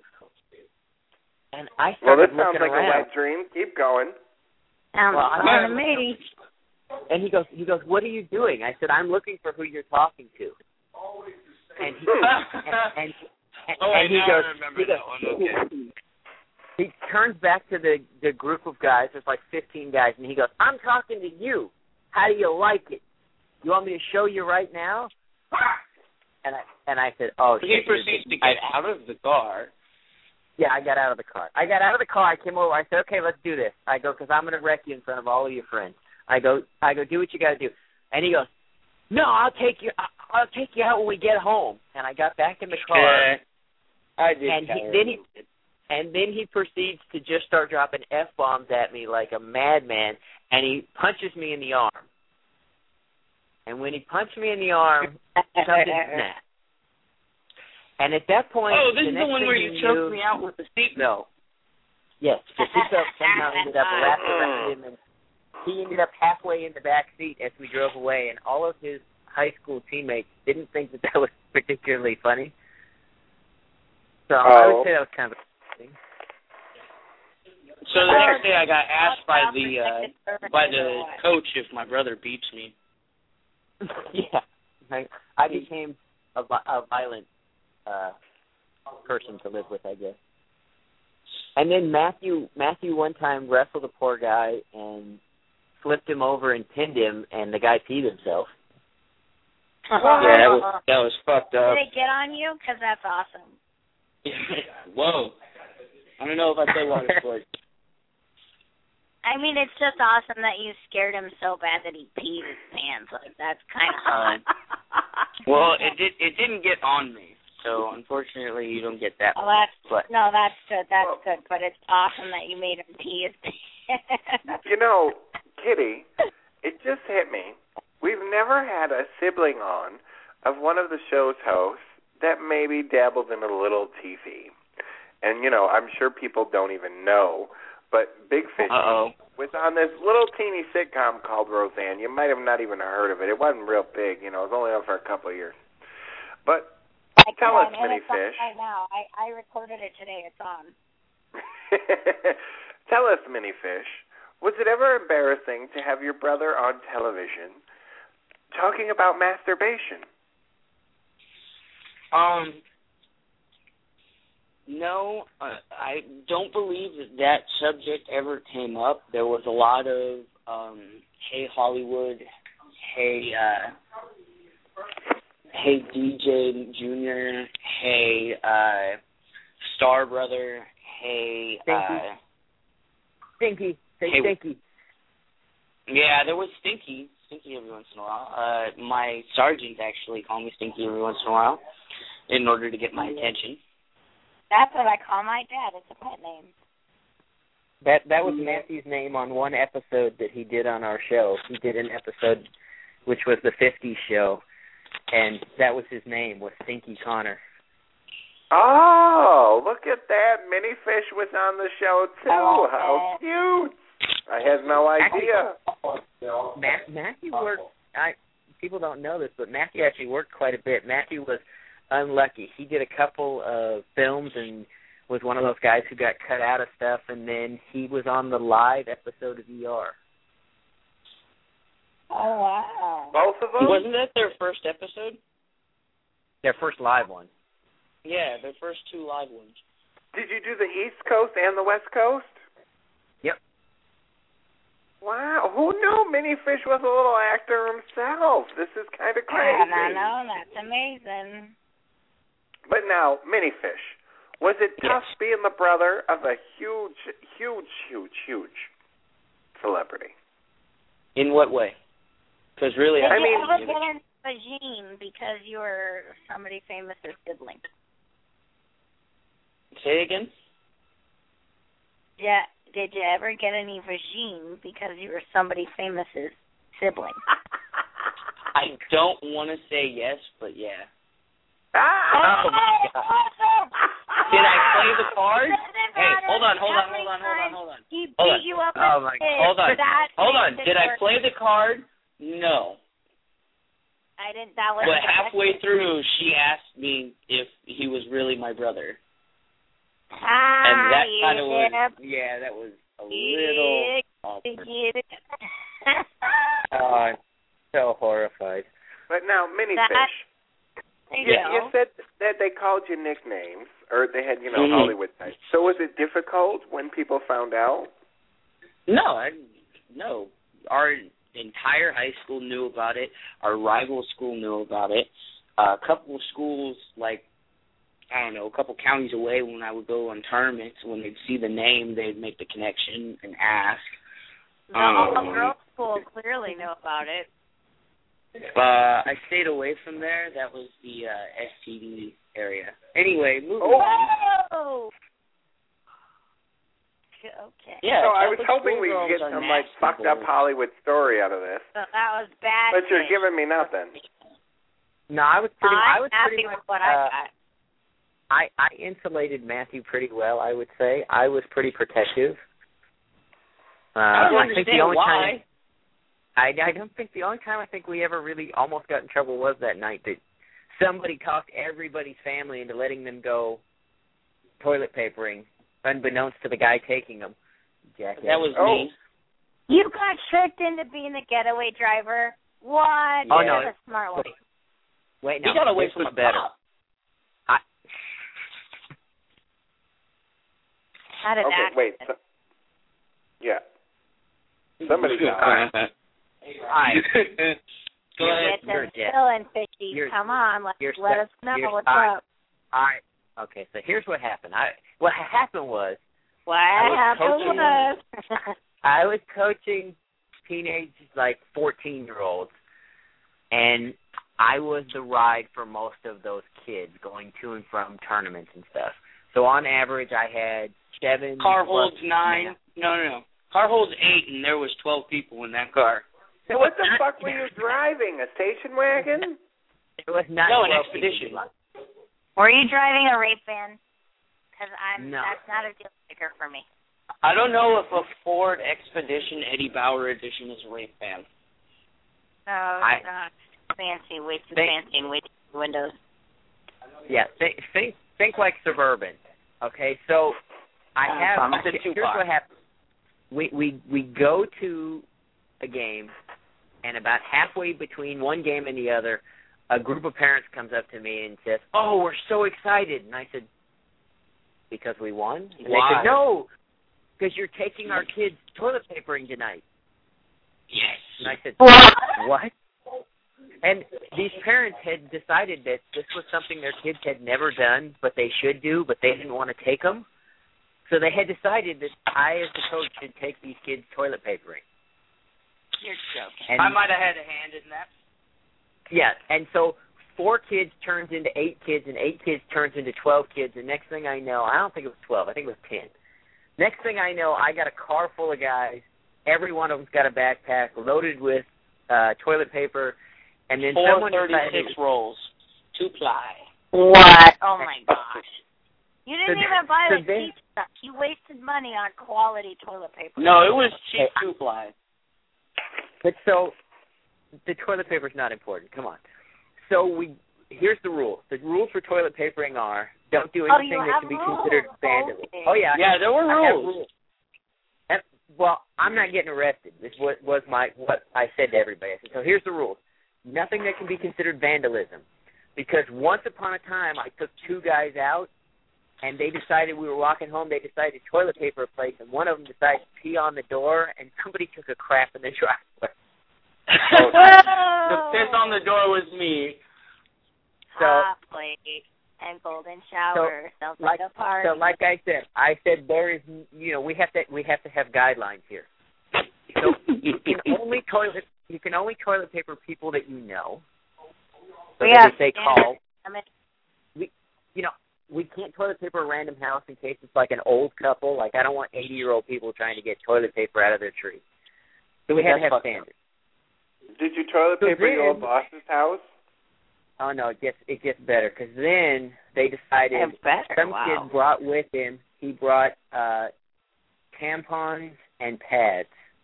Speaker 8: And I
Speaker 7: Well,
Speaker 8: started
Speaker 7: this sounds
Speaker 8: looking
Speaker 7: like
Speaker 8: around.
Speaker 7: a wet dream. Keep going.
Speaker 9: Sounds
Speaker 8: Well,
Speaker 9: fun
Speaker 8: I'm-
Speaker 9: to me.
Speaker 8: And he goes, he goes, "What are you doing?" I said, "I'm looking for who you're talking to." And he and, and, and,
Speaker 11: Oh,
Speaker 8: and he
Speaker 11: now
Speaker 8: goes,
Speaker 11: I remember
Speaker 8: he
Speaker 11: that
Speaker 8: goes,
Speaker 11: one. Okay.
Speaker 8: He turns back to the the group of guys. There's like fifteen guys, and he goes, "I'm talking to you. How do you like it? You want me to show you right now?" And I and I said, "Oh,
Speaker 11: He
Speaker 8: shit."
Speaker 11: proceeds to
Speaker 8: I-
Speaker 11: get out of the car.
Speaker 8: Yeah, I got out of the car. I got out of the car. I came over. I said, "Okay, let's do this." I go, "Because I'm going to wreck you in front of all of your friends." I go, I go, "Do what you got to do." And he goes, "No, I'll take you. I'll take you out when we get home." And I got back in the car.
Speaker 11: Yeah, I did.
Speaker 8: And he,
Speaker 11: kind of
Speaker 8: then he and then he proceeds to just start dropping F bombs at me like a madman, and he punches me in the arm. And when he punched me in the arm, something snapped. And at that point,
Speaker 11: Oh, this
Speaker 8: the
Speaker 11: is
Speaker 8: next
Speaker 11: the one
Speaker 8: thing
Speaker 11: where
Speaker 8: he
Speaker 11: you choked
Speaker 8: knew,
Speaker 11: me out with the seatbelt.
Speaker 8: Yes, the seatbelt somehow ended up wrapped around him, and he ended up halfway in the back seat as we drove away. And all of his high school teammates didn't think that that was particularly funny. So I
Speaker 7: Oh.
Speaker 8: would say that was kind of interesting.
Speaker 11: So the next day I got asked by the uh, by the coach if my brother beats me.
Speaker 8: Yeah, I, I became a, vi- a violent uh, person to live with, I guess. And then Matthew, Matthew one time wrestled a poor guy and flipped him over and pinned him, and the guy peed himself.
Speaker 11: Yeah, that was that was fucked up.
Speaker 9: Did it get on you? Because that's awesome.
Speaker 11: Whoa, I don't know if I play water sports.
Speaker 9: I mean, it's just awesome that you scared him so bad that he peed his pants. Like, that's kind of hot.
Speaker 11: Well, it did. It didn't get on me, so unfortunately, you don't get that.
Speaker 9: Oh,
Speaker 11: one.
Speaker 9: that's
Speaker 11: But
Speaker 9: no, that's good. That's good. But it's awesome that you made him pee his pants.
Speaker 7: You know, Kitty, it just hit me. We've never had a sibling on of one of the show's hosts that maybe dabbled in a little T V. And, you know, I'm sure people don't even know, but Big Fish
Speaker 11: Uh-oh.
Speaker 7: was on this little teeny sitcom called Roseanne. You might have not even heard of it. It wasn't real big. You know, it was only on for a couple of years. But
Speaker 9: I
Speaker 7: tell us,
Speaker 9: can, and
Speaker 7: Mini
Speaker 9: it's on
Speaker 7: Fish.
Speaker 9: right now. I, I recorded it today. It's on.
Speaker 7: Tell us, Mini Fish, was it ever embarrassing to have your brother on television talking about masturbation.
Speaker 11: Um, no, uh, I don't believe that that subject ever came up. There was a lot of, um, hey, Hollywood, hey, uh, hey, D J Junior, hey, uh, Star Brother, hey,
Speaker 8: Stinky.
Speaker 11: uh...
Speaker 8: Stinky. Say
Speaker 11: hey,
Speaker 8: Stinky.
Speaker 11: Yeah, there was Stinky. Stinky every once in a while. Uh, my sergeant actually called me Stinky every once in a while in order to get my attention.
Speaker 9: That's what I call my dad. It's a pet name.
Speaker 8: That that was Matthew's name on one episode that he did on our show. He did an episode which was the fifties show, and that was his name, was Stinky Connor.
Speaker 7: Oh, look at that. Minifish was on the show, too.
Speaker 9: Oh,
Speaker 7: How cute. I had no idea.
Speaker 8: Matt, Matthew worked, I, people don't know this, but Matthew actually worked quite a bit. Matthew was unlucky. He did a couple of films and was one of those guys who got cut out of stuff, and then he was on the live episode of E R.
Speaker 9: Oh, wow.
Speaker 7: Both of them?
Speaker 11: Wasn't that their first episode?
Speaker 8: Their first live one.
Speaker 11: Yeah, their first two live ones.
Speaker 7: Did you do the East Coast and the West Coast?
Speaker 8: Yep.
Speaker 7: Wow, who knew Minifish was a little actor himself? This is kind of crazy.
Speaker 9: I know, that's amazing.
Speaker 7: But now, Minifish, was it tough yes. being the brother of a huge, huge, huge, huge celebrity?
Speaker 11: In what way? Because really,
Speaker 9: Did
Speaker 11: I
Speaker 9: you
Speaker 11: mean,
Speaker 9: ever get in vagine because you were somebody famous or sibling?
Speaker 11: Say again?
Speaker 9: Yeah. Did you ever get any vagine because you were somebody famous's sibling?
Speaker 11: I don't want to say yes, but yeah.
Speaker 7: Ah!
Speaker 11: Oh, my God. Did I play the card? Hey, hold on, hold on, hold on, hold on, hold on.
Speaker 9: He
Speaker 11: hold
Speaker 9: beat
Speaker 11: on.
Speaker 9: you up
Speaker 11: oh my
Speaker 9: God.
Speaker 11: Hold on, hold on. Did I
Speaker 9: work.
Speaker 11: play the card? No.
Speaker 9: I didn't. That was.
Speaker 11: But halfway through, she asked me if he was really my brother.
Speaker 9: Ah,
Speaker 11: and that kind of
Speaker 9: yeah.
Speaker 11: was, yeah, that was a little awkward.
Speaker 8: Oh, I'm so horrified.
Speaker 7: But now, Minifish, you,
Speaker 11: yeah.
Speaker 7: you said that they called you nicknames, or they had, you know,
Speaker 11: mm-hmm.
Speaker 7: Hollywood types. So was it difficult when people found out?
Speaker 11: No, I, no. Our entire high school knew about it. Our rival school knew about it. Uh, a couple of schools, like, I don't know, a couple counties away, when I would go on tournaments, when they'd see the name, they'd make the connection and ask.
Speaker 9: The
Speaker 11: um,
Speaker 9: whole girls' school clearly knew about it.
Speaker 11: Uh, I stayed away from there. That was the uh, S T D area. Anyway, moving
Speaker 9: oh.
Speaker 11: on.
Speaker 9: Okay.
Speaker 11: Yeah,
Speaker 7: so I was
Speaker 11: Catholic
Speaker 7: hoping we'd get some like fucked up Hollywood story out of this.
Speaker 9: So that was bad.
Speaker 7: But you're giving me nothing.
Speaker 8: No, I was pretty.
Speaker 9: I'm
Speaker 8: I was
Speaker 9: happy
Speaker 8: pretty
Speaker 9: with
Speaker 8: much,
Speaker 9: what
Speaker 8: uh,
Speaker 9: I got.
Speaker 8: I I insulated Matthew pretty well. I would say I was pretty protective. Uh,
Speaker 11: I don't
Speaker 8: I think the
Speaker 11: understand
Speaker 8: only
Speaker 11: why.
Speaker 8: time I I don't think the only time I think we ever really almost got in trouble was that night that somebody talked everybody's family into letting them go toilet papering, unbeknownst to the guy taking them. Jackass.
Speaker 11: That was
Speaker 7: oh.
Speaker 11: me.
Speaker 9: You got tricked into being a getaway driver. What?
Speaker 8: Oh,
Speaker 9: You're
Speaker 8: no.
Speaker 9: a smart one.
Speaker 8: Wait, wait no.
Speaker 11: He got away
Speaker 8: this
Speaker 11: from
Speaker 8: was
Speaker 11: a
Speaker 8: better.
Speaker 11: cop.
Speaker 9: How did
Speaker 7: Okay,
Speaker 9: that
Speaker 7: wait. So, yeah. Somebody's
Speaker 8: Hi.
Speaker 11: Go ahead.
Speaker 8: You're
Speaker 9: Get
Speaker 8: dead.
Speaker 9: them fishy.
Speaker 8: You're-
Speaker 9: Come on, let,
Speaker 8: you're
Speaker 9: let
Speaker 8: set.
Speaker 9: us know
Speaker 8: You're
Speaker 9: what's
Speaker 8: set.
Speaker 9: up.
Speaker 8: All right. Okay, so here's what happened. I what happened was
Speaker 9: What
Speaker 8: I was
Speaker 9: happened
Speaker 8: coaching-
Speaker 9: was...
Speaker 8: I was coaching teenage, like fourteen-year-olds, and I was the ride for most of those kids going to and from tournaments and stuff. So on average, I had seven.
Speaker 11: Car holds
Speaker 8: plus
Speaker 11: nine.
Speaker 8: men.
Speaker 11: No, no, no. Car holds eight, and there was twelve people in that car.
Speaker 7: So what the fuck were you driving? A station wagon?
Speaker 8: It was not
Speaker 11: No, an
Speaker 8: twelve
Speaker 11: Expedition.
Speaker 8: people.
Speaker 9: Were you driving a rape van? Because I'm
Speaker 8: No.
Speaker 9: that's not a deal breaker for me.
Speaker 11: I don't know if a Ford Expedition Eddie Bauer edition is a rape van.
Speaker 9: No,
Speaker 8: I-
Speaker 9: it's not fancy, way too
Speaker 8: They-
Speaker 9: fancy and way too many windows.
Speaker 8: Yeah, think think think like suburban. Okay, so I have.
Speaker 11: Um, it's a
Speaker 8: here's
Speaker 11: two-car.
Speaker 8: what happens. We we we go to a game, and about halfway between one game and the other, a group of parents comes up to me and says, "Oh, we're so excited." And I said, "Because we won?" And
Speaker 11: Why?
Speaker 8: they said, "No, because you're taking our kids toilet papering tonight."
Speaker 11: Yes.
Speaker 8: And I said, "What?" And these parents had decided that this was something their kids had never done, but they should do, but they didn't want to take them. So they had decided that I, as the coach, should take these kids toilet papering.
Speaker 11: You're joking.
Speaker 8: And
Speaker 13: I might have had a hand in that.
Speaker 8: yeah, and so four kids turns into eight kids, and eight kids turns into twelve kids, and next thing I know, I don't think it was twelve, I think it was ten. Next thing I know, I got a car full of guys. Every one of them's got a backpack loaded with uh, toilet paper, and then
Speaker 11: Four
Speaker 8: someone
Speaker 11: thirty-six
Speaker 8: decided,
Speaker 11: rolls, two ply.
Speaker 9: What? Oh my gosh! You didn't
Speaker 8: So-
Speaker 9: even buy
Speaker 8: so
Speaker 9: the
Speaker 8: then-
Speaker 9: cheap stuff. You wasted money on quality toilet paper.
Speaker 11: No, it was cheap two ply.
Speaker 8: But so the toilet paper's not important. Come on. So we here's the rule. The rules for toilet papering are don't do
Speaker 9: Oh,
Speaker 8: anything
Speaker 9: you
Speaker 8: that
Speaker 9: have
Speaker 8: can be
Speaker 9: rules.
Speaker 8: considered vandalism.
Speaker 9: Okay.
Speaker 8: Oh yeah.
Speaker 11: Yeah, there were
Speaker 8: I have
Speaker 11: rules.
Speaker 8: And, well, I'm not getting arrested. This was, was my what I said to everybody. I said, so here's the rules. Nothing that can be considered vandalism. Because once upon a time I took two guys out and they decided we were walking home, they decided to toilet paper a place, and one of them decided to pee on the door, and somebody took a crap in the driveway.
Speaker 11: Oh, the piss on the door was me.
Speaker 8: So,
Speaker 9: Hot plate and golden shower.
Speaker 8: so,
Speaker 9: Sounds
Speaker 8: like,
Speaker 9: like a party.
Speaker 8: so, like I said, I said there is, you know, we have to we have to have guidelines here. So you can only toilet you can only toilet paper people that you know. So
Speaker 9: We
Speaker 8: that
Speaker 9: have
Speaker 8: if they
Speaker 9: standards.
Speaker 8: call,
Speaker 9: I mean,
Speaker 8: we, you know, we can't toilet paper a random house in case it's like an old couple. Like I don't want eighty-year-old people trying to get toilet paper out of their tree. So we have to have standards.
Speaker 7: Did you toilet
Speaker 8: So
Speaker 7: paper
Speaker 8: then-
Speaker 7: your boss's house?
Speaker 8: Oh no, it gets it gets better because then they decided
Speaker 9: It's better,
Speaker 8: some
Speaker 9: wow.
Speaker 8: kid brought with him. He brought uh, tampons and pads,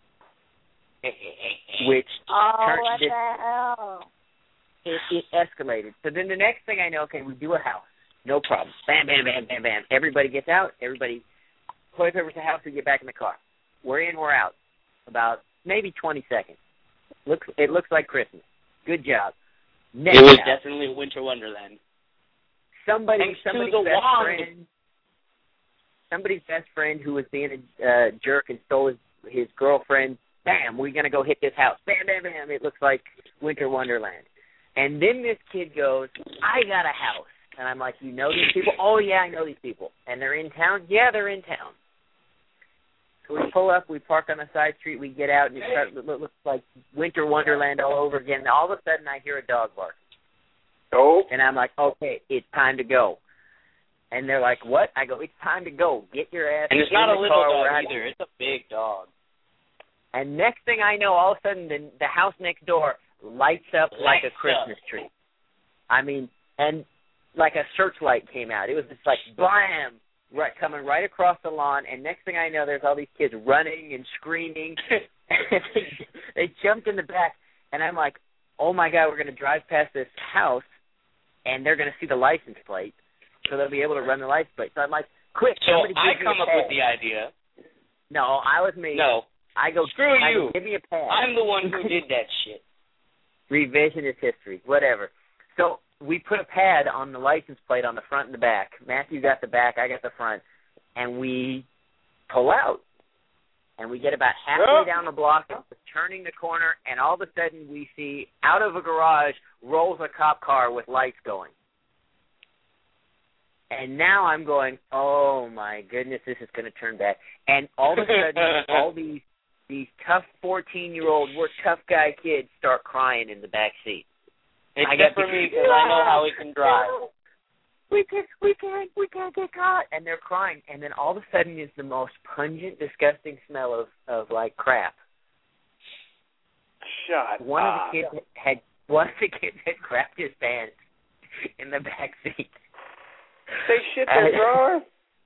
Speaker 8: which
Speaker 9: oh,
Speaker 8: turned
Speaker 9: what
Speaker 8: this,
Speaker 9: the hell?
Speaker 8: it, it escalated. So then the next thing I know, okay, we do a house, no problem. Bam, bam, bam, bam, bam. Everybody gets out. Everybody toilet papers the house. We get back in the car. We're in. We're out. About maybe twenty seconds. Looks it looks like Christmas. Good job. Next
Speaker 11: It was
Speaker 8: house.
Speaker 11: definitely a winter wonderland.
Speaker 8: Somebody,
Speaker 11: Thanks to
Speaker 8: somebody's
Speaker 11: the
Speaker 8: best
Speaker 11: wand.
Speaker 8: friend, somebody's best friend who was being a uh, jerk and stole his, his girlfriend. Bam, we're gonna go hit this house. Bam, bam, bam. It looks like winter wonderland. And then this kid goes, "I got a house," and I'm like, "You know these people?" "Oh yeah, I know these people." "And they're in town?" "Yeah, they're in town." So we pull up, we park on the side street, we get out, and it, start, it looks like winter wonderland all over again. And all of a sudden, I hear a dog bark.
Speaker 7: Oh.
Speaker 8: And I'm like, okay, it's time to go. And they're like, what? I go, it's time to go. Get your ass
Speaker 11: And it's
Speaker 8: in
Speaker 11: not
Speaker 8: the
Speaker 11: a little
Speaker 8: car.
Speaker 11: dog
Speaker 8: We're out.
Speaker 11: either. It's a big dog.
Speaker 8: And next thing I know, all of a sudden, the, the house next door lights up like
Speaker 11: Lights
Speaker 8: a Christmas
Speaker 11: up.
Speaker 8: tree. I mean, and like a searchlight came out. It was just like, blam, right, coming right across the lawn. And next thing I know, there's all these kids running and screaming. And they, they jumped in the back. And I'm like, oh, my God, we're going to drive past this house, and they're going to see the license plate, so they'll be able to run the license plate. So I'm like, quick,
Speaker 11: So
Speaker 8: somebody
Speaker 11: I
Speaker 8: give me
Speaker 11: come
Speaker 8: a
Speaker 11: up
Speaker 8: pad.
Speaker 11: with the idea.
Speaker 8: No, I was me.
Speaker 11: No.
Speaker 8: I go,
Speaker 11: Screw
Speaker 8: I
Speaker 11: you.
Speaker 8: go, give me a pad.
Speaker 11: I'm the one who did that shit.
Speaker 8: Revisionist history, whatever. So we put a pad on the license plate on the front and the back. Matthew got the back, I got the front, and we pull out. And we get about halfway down the block, turning the corner, and all of a sudden we see out of a garage rolls a cop car with lights going. And now I'm going, oh my goodness, this is going to turn bad. And all of a sudden, all these these tough fourteen-year-old, we're tough guy kids start crying in the back seat. I
Speaker 11: Except
Speaker 8: got
Speaker 11: for me, because I know how he can drive.
Speaker 8: We can't, we can't, we can't get caught. And they're crying. And then all of a sudden is the most pungent, disgusting smell of, of like crap.
Speaker 7: Shut
Speaker 8: One
Speaker 7: up.
Speaker 8: of the kids had one of the kids had crapped his pants in the back seat.
Speaker 7: They shit their drawer?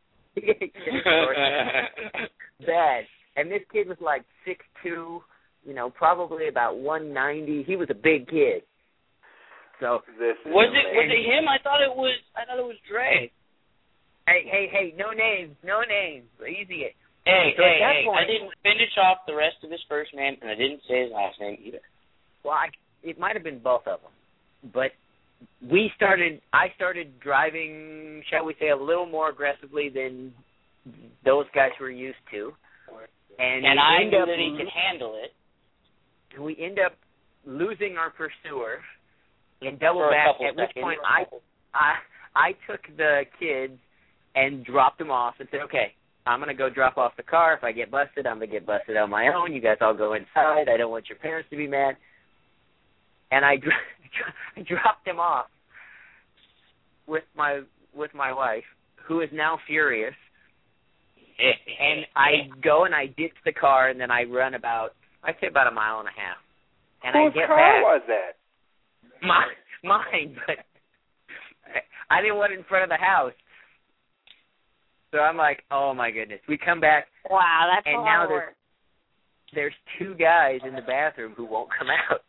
Speaker 8: Bad. And this kid was like six two, you know, probably about one ninety. He was a big kid. So
Speaker 7: this is
Speaker 11: was it was
Speaker 8: and,
Speaker 11: it him? I thought it was I thought it was Dre.
Speaker 8: Hey, hey, hey, no names, no names. Easy it.
Speaker 11: Hey,
Speaker 8: so
Speaker 11: hey,
Speaker 8: at that
Speaker 11: hey,
Speaker 8: point,
Speaker 11: I didn't finish off the rest of his first name, and I didn't say his last name either.
Speaker 8: well, I, it might have been both of them, but we started. I started driving, shall we say, a little more aggressively than those guys were used to, and,
Speaker 11: and I
Speaker 8: end
Speaker 11: knew
Speaker 8: up,
Speaker 11: that he could handle it.
Speaker 8: We end up losing our pursuer and double
Speaker 11: For a
Speaker 8: back.
Speaker 11: couple
Speaker 8: At which
Speaker 11: seconds.
Speaker 8: point, I, I, I took the kids and dropped them off and said, "Okay, I'm gonna go drop off the car. If I get busted, I'm gonna get busted on my own. You guys all go inside. I don't want your parents to be mad." And I, I dropped them off with my with my wife, who is now furious. And I go and I ditch the car, and then I run about, I'd say about a mile and a half. And
Speaker 7: Whose
Speaker 8: I get
Speaker 7: car
Speaker 8: back.
Speaker 7: was that?
Speaker 8: My, mine, but I didn't want it in front of the house. So I'm like, oh my goodness. We come back.
Speaker 9: Wow, that's
Speaker 8: and
Speaker 9: a lot
Speaker 8: now
Speaker 9: of
Speaker 8: there's,
Speaker 9: work.
Speaker 8: there's two guys in the bathroom who won't come out.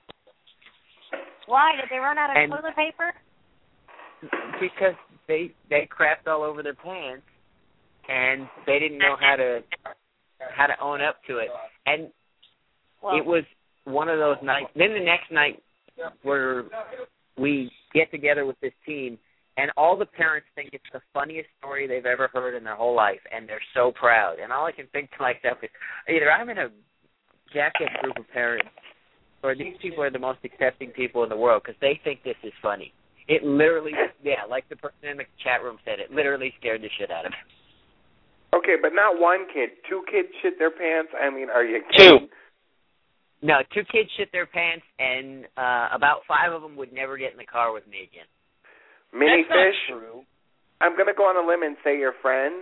Speaker 9: Why? Did they run out of
Speaker 8: And-
Speaker 9: toilet paper?
Speaker 8: Because they they crapped all over their pants, and they didn't know how to how to own up to it. And
Speaker 9: Well,
Speaker 8: it was one of those nights. Then the next night, where we get together with this team, and all the parents think it's the funniest story they've ever heard in their whole life, and they're so proud. And all I can think to myself is, either I'm in a jacket group of parents, or these people are the most accepting people in the world because they think this is funny. It literally, yeah, like the person in the chat room said, it literally scared the shit out of me.
Speaker 7: Okay, but not one kid. Two kids shit their pants? I mean, are you kidding?
Speaker 8: Two. No, two kids shit their pants, and uh, about five of them would never get in the car with me again.
Speaker 7: Mini
Speaker 11: That's not
Speaker 7: fish?
Speaker 11: true.
Speaker 7: I'm going to go on a limb and say your friends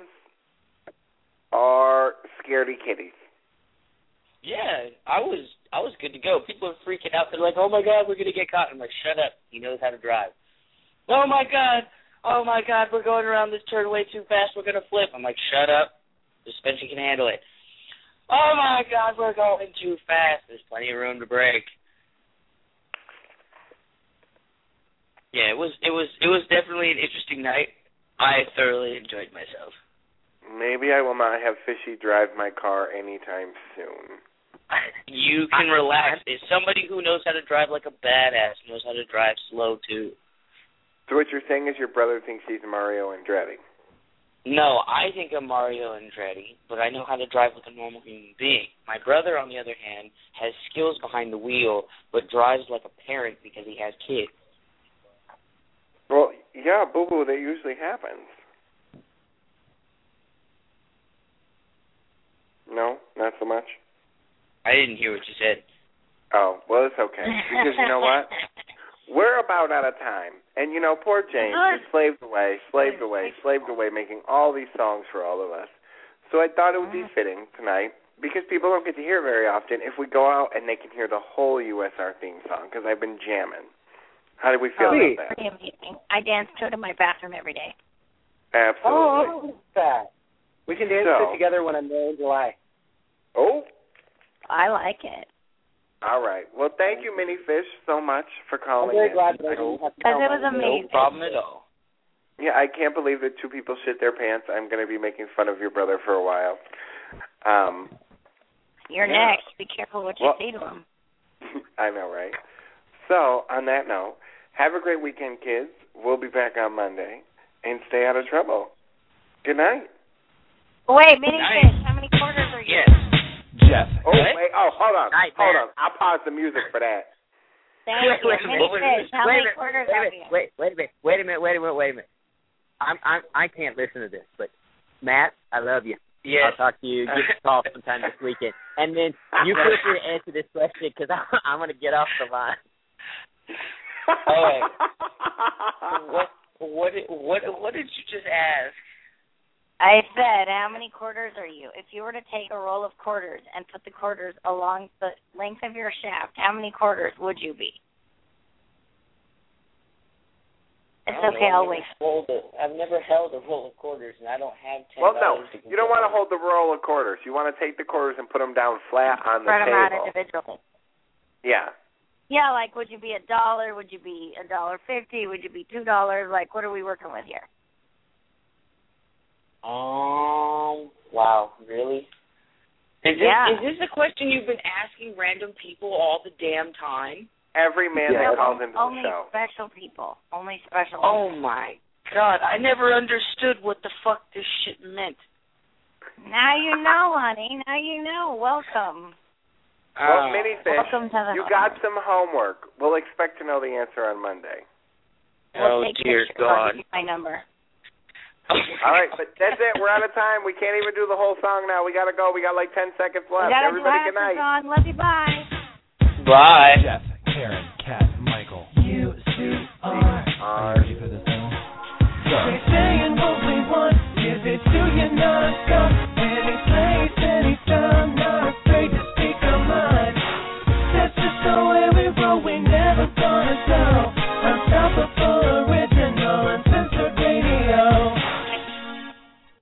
Speaker 7: are scaredy kitties.
Speaker 11: Yeah, I was I was good to go. People are freaking out. They're like, "Oh my God, we're gonna get caught." I'm like, "Shut up! He knows how to drive." Oh my God! Oh my God! We're going around this turn way too fast. We're gonna flip. I'm like, "Shut up! Suspension can handle it." Oh my God! We're going too fast. There's plenty of room to brake. Yeah, it was it was it was definitely an interesting night. I thoroughly enjoyed myself.
Speaker 7: Maybe I will not have Fishy drive my car anytime soon.
Speaker 11: You can relax. It's somebody who knows how to drive like a badass, knows how to drive slow too.
Speaker 7: So what you're saying is your brother thinks he's Mario Andretti.
Speaker 11: No, I think I'm Mario Andretti, but I know how to drive like a normal human being. My brother, on the other hand, has skills behind the wheel, but drives like a parent because he has kids.
Speaker 7: Well, yeah, boo-boo, that usually happens. No, not so much?
Speaker 11: I didn't hear what you said.
Speaker 7: Oh, well, it's okay. Because you know what? We're about out of time. And, you know, poor James is slaved away, slaved away, slaved away, making all these songs for all of us. So I thought it would be fitting tonight, because people don't get to hear it very often, if we go out and they can hear the whole U S R theme song, because I've been jamming. How do we feel
Speaker 9: oh,
Speaker 7: about that?
Speaker 9: pretty amazing. I dance to it in my bathroom every day.
Speaker 7: Absolutely.
Speaker 10: Oh, that. We can dance
Speaker 7: So-
Speaker 10: it together when I'm there in July.
Speaker 7: Oh,
Speaker 9: I like it.
Speaker 7: all right. Well, thank you, Mini Fish, so much for
Speaker 10: I'm
Speaker 7: calling
Speaker 10: very
Speaker 7: in.
Speaker 10: glad that I didn't have to
Speaker 9: Because
Speaker 10: tell
Speaker 9: it was
Speaker 10: my-
Speaker 9: amazing.
Speaker 11: No problem at all.
Speaker 7: Yeah, I can't believe that two people shit their pants. I'm going to be making fun of your brother for a while. Um,
Speaker 9: You're
Speaker 7: yeah.
Speaker 9: next. Be careful what you
Speaker 7: Well-
Speaker 9: say to him.
Speaker 7: I know, right? So, on that note, have a great weekend, kids. We'll be back on Monday. And stay out of trouble. Good night.
Speaker 9: Wait, Mini
Speaker 11: Nice.
Speaker 9: Fish, how many quarters are you?
Speaker 11: Yes.
Speaker 6: Jeff.
Speaker 7: Oh, wait. Oh, hold on.
Speaker 8: Night,
Speaker 7: hold
Speaker 8: man.
Speaker 7: on. I'll pause the music for that.
Speaker 9: Thank
Speaker 8: Wait,
Speaker 9: you.
Speaker 8: wait a
Speaker 9: Mini
Speaker 8: minute.
Speaker 9: Fish, how
Speaker 8: Wait a
Speaker 9: many
Speaker 8: minute.
Speaker 9: quarters
Speaker 8: Wait a
Speaker 9: are
Speaker 8: minute.
Speaker 9: you?
Speaker 8: Wait, wait a minute. Wait a minute. Wait a minute. Wait a minute. I'm, I'm, I can't listen to this, but Matt, I love you.
Speaker 11: Yes.
Speaker 8: I'll talk to you. Give us a call sometime this weekend. And then you feel free to answer this question because I'm going to get off the line.
Speaker 11: All right. What, what, what, what did you just ask?
Speaker 9: I said, how many quarters are you? If you were to take a roll of quarters and put the quarters along the length of your shaft, how many quarters would you be? It's
Speaker 11: I don't
Speaker 9: okay,
Speaker 11: know.
Speaker 9: I'll wait.
Speaker 11: Hold a, I've never held a roll of quarters, and I don't have ten
Speaker 7: Well, no.
Speaker 11: dollars.
Speaker 7: You don't want to hold the roll of quarters. You want to take the quarters and put them down flat on the
Speaker 9: Spread them out
Speaker 7: table.
Speaker 9: individually.
Speaker 7: Yeah.
Speaker 9: Yeah, like would you be a dollar? Would you be a dollar fifty? Would you be two dollars? Like, what are we working with here?
Speaker 11: Um. Wow. Really? Is this,
Speaker 9: Yeah.
Speaker 11: is this a question you've been asking random people all the damn time?
Speaker 7: Every man
Speaker 5: Yeah.
Speaker 7: that calls into the
Speaker 9: Only
Speaker 7: show.
Speaker 9: special people. Only special
Speaker 11: Oh
Speaker 9: people.
Speaker 11: my God, I never understood what the fuck this shit meant.
Speaker 9: Now you know, honey. Now you know. Welcome.
Speaker 7: Well,
Speaker 11: Oh.
Speaker 7: Minifish,
Speaker 9: Welcome to the
Speaker 7: you got some homework. We'll expect to know the answer on Monday.
Speaker 11: Oh,
Speaker 9: We'll take
Speaker 11: dear
Speaker 9: pictures. I'll
Speaker 11: God.
Speaker 9: give you my number.
Speaker 7: All right, but that's it. We're out of time. We can't even do the whole song now. We got to go. We got like ten seconds left.
Speaker 9: We gotta
Speaker 7: Everybody,
Speaker 9: do
Speaker 7: good night.
Speaker 9: on. Love you. Bye.
Speaker 11: Bye.
Speaker 6: Jeff, Karen, Kat, Michael. You C R. Are you ready for this song? Go. We're saying what we want. Give it to you non-stop.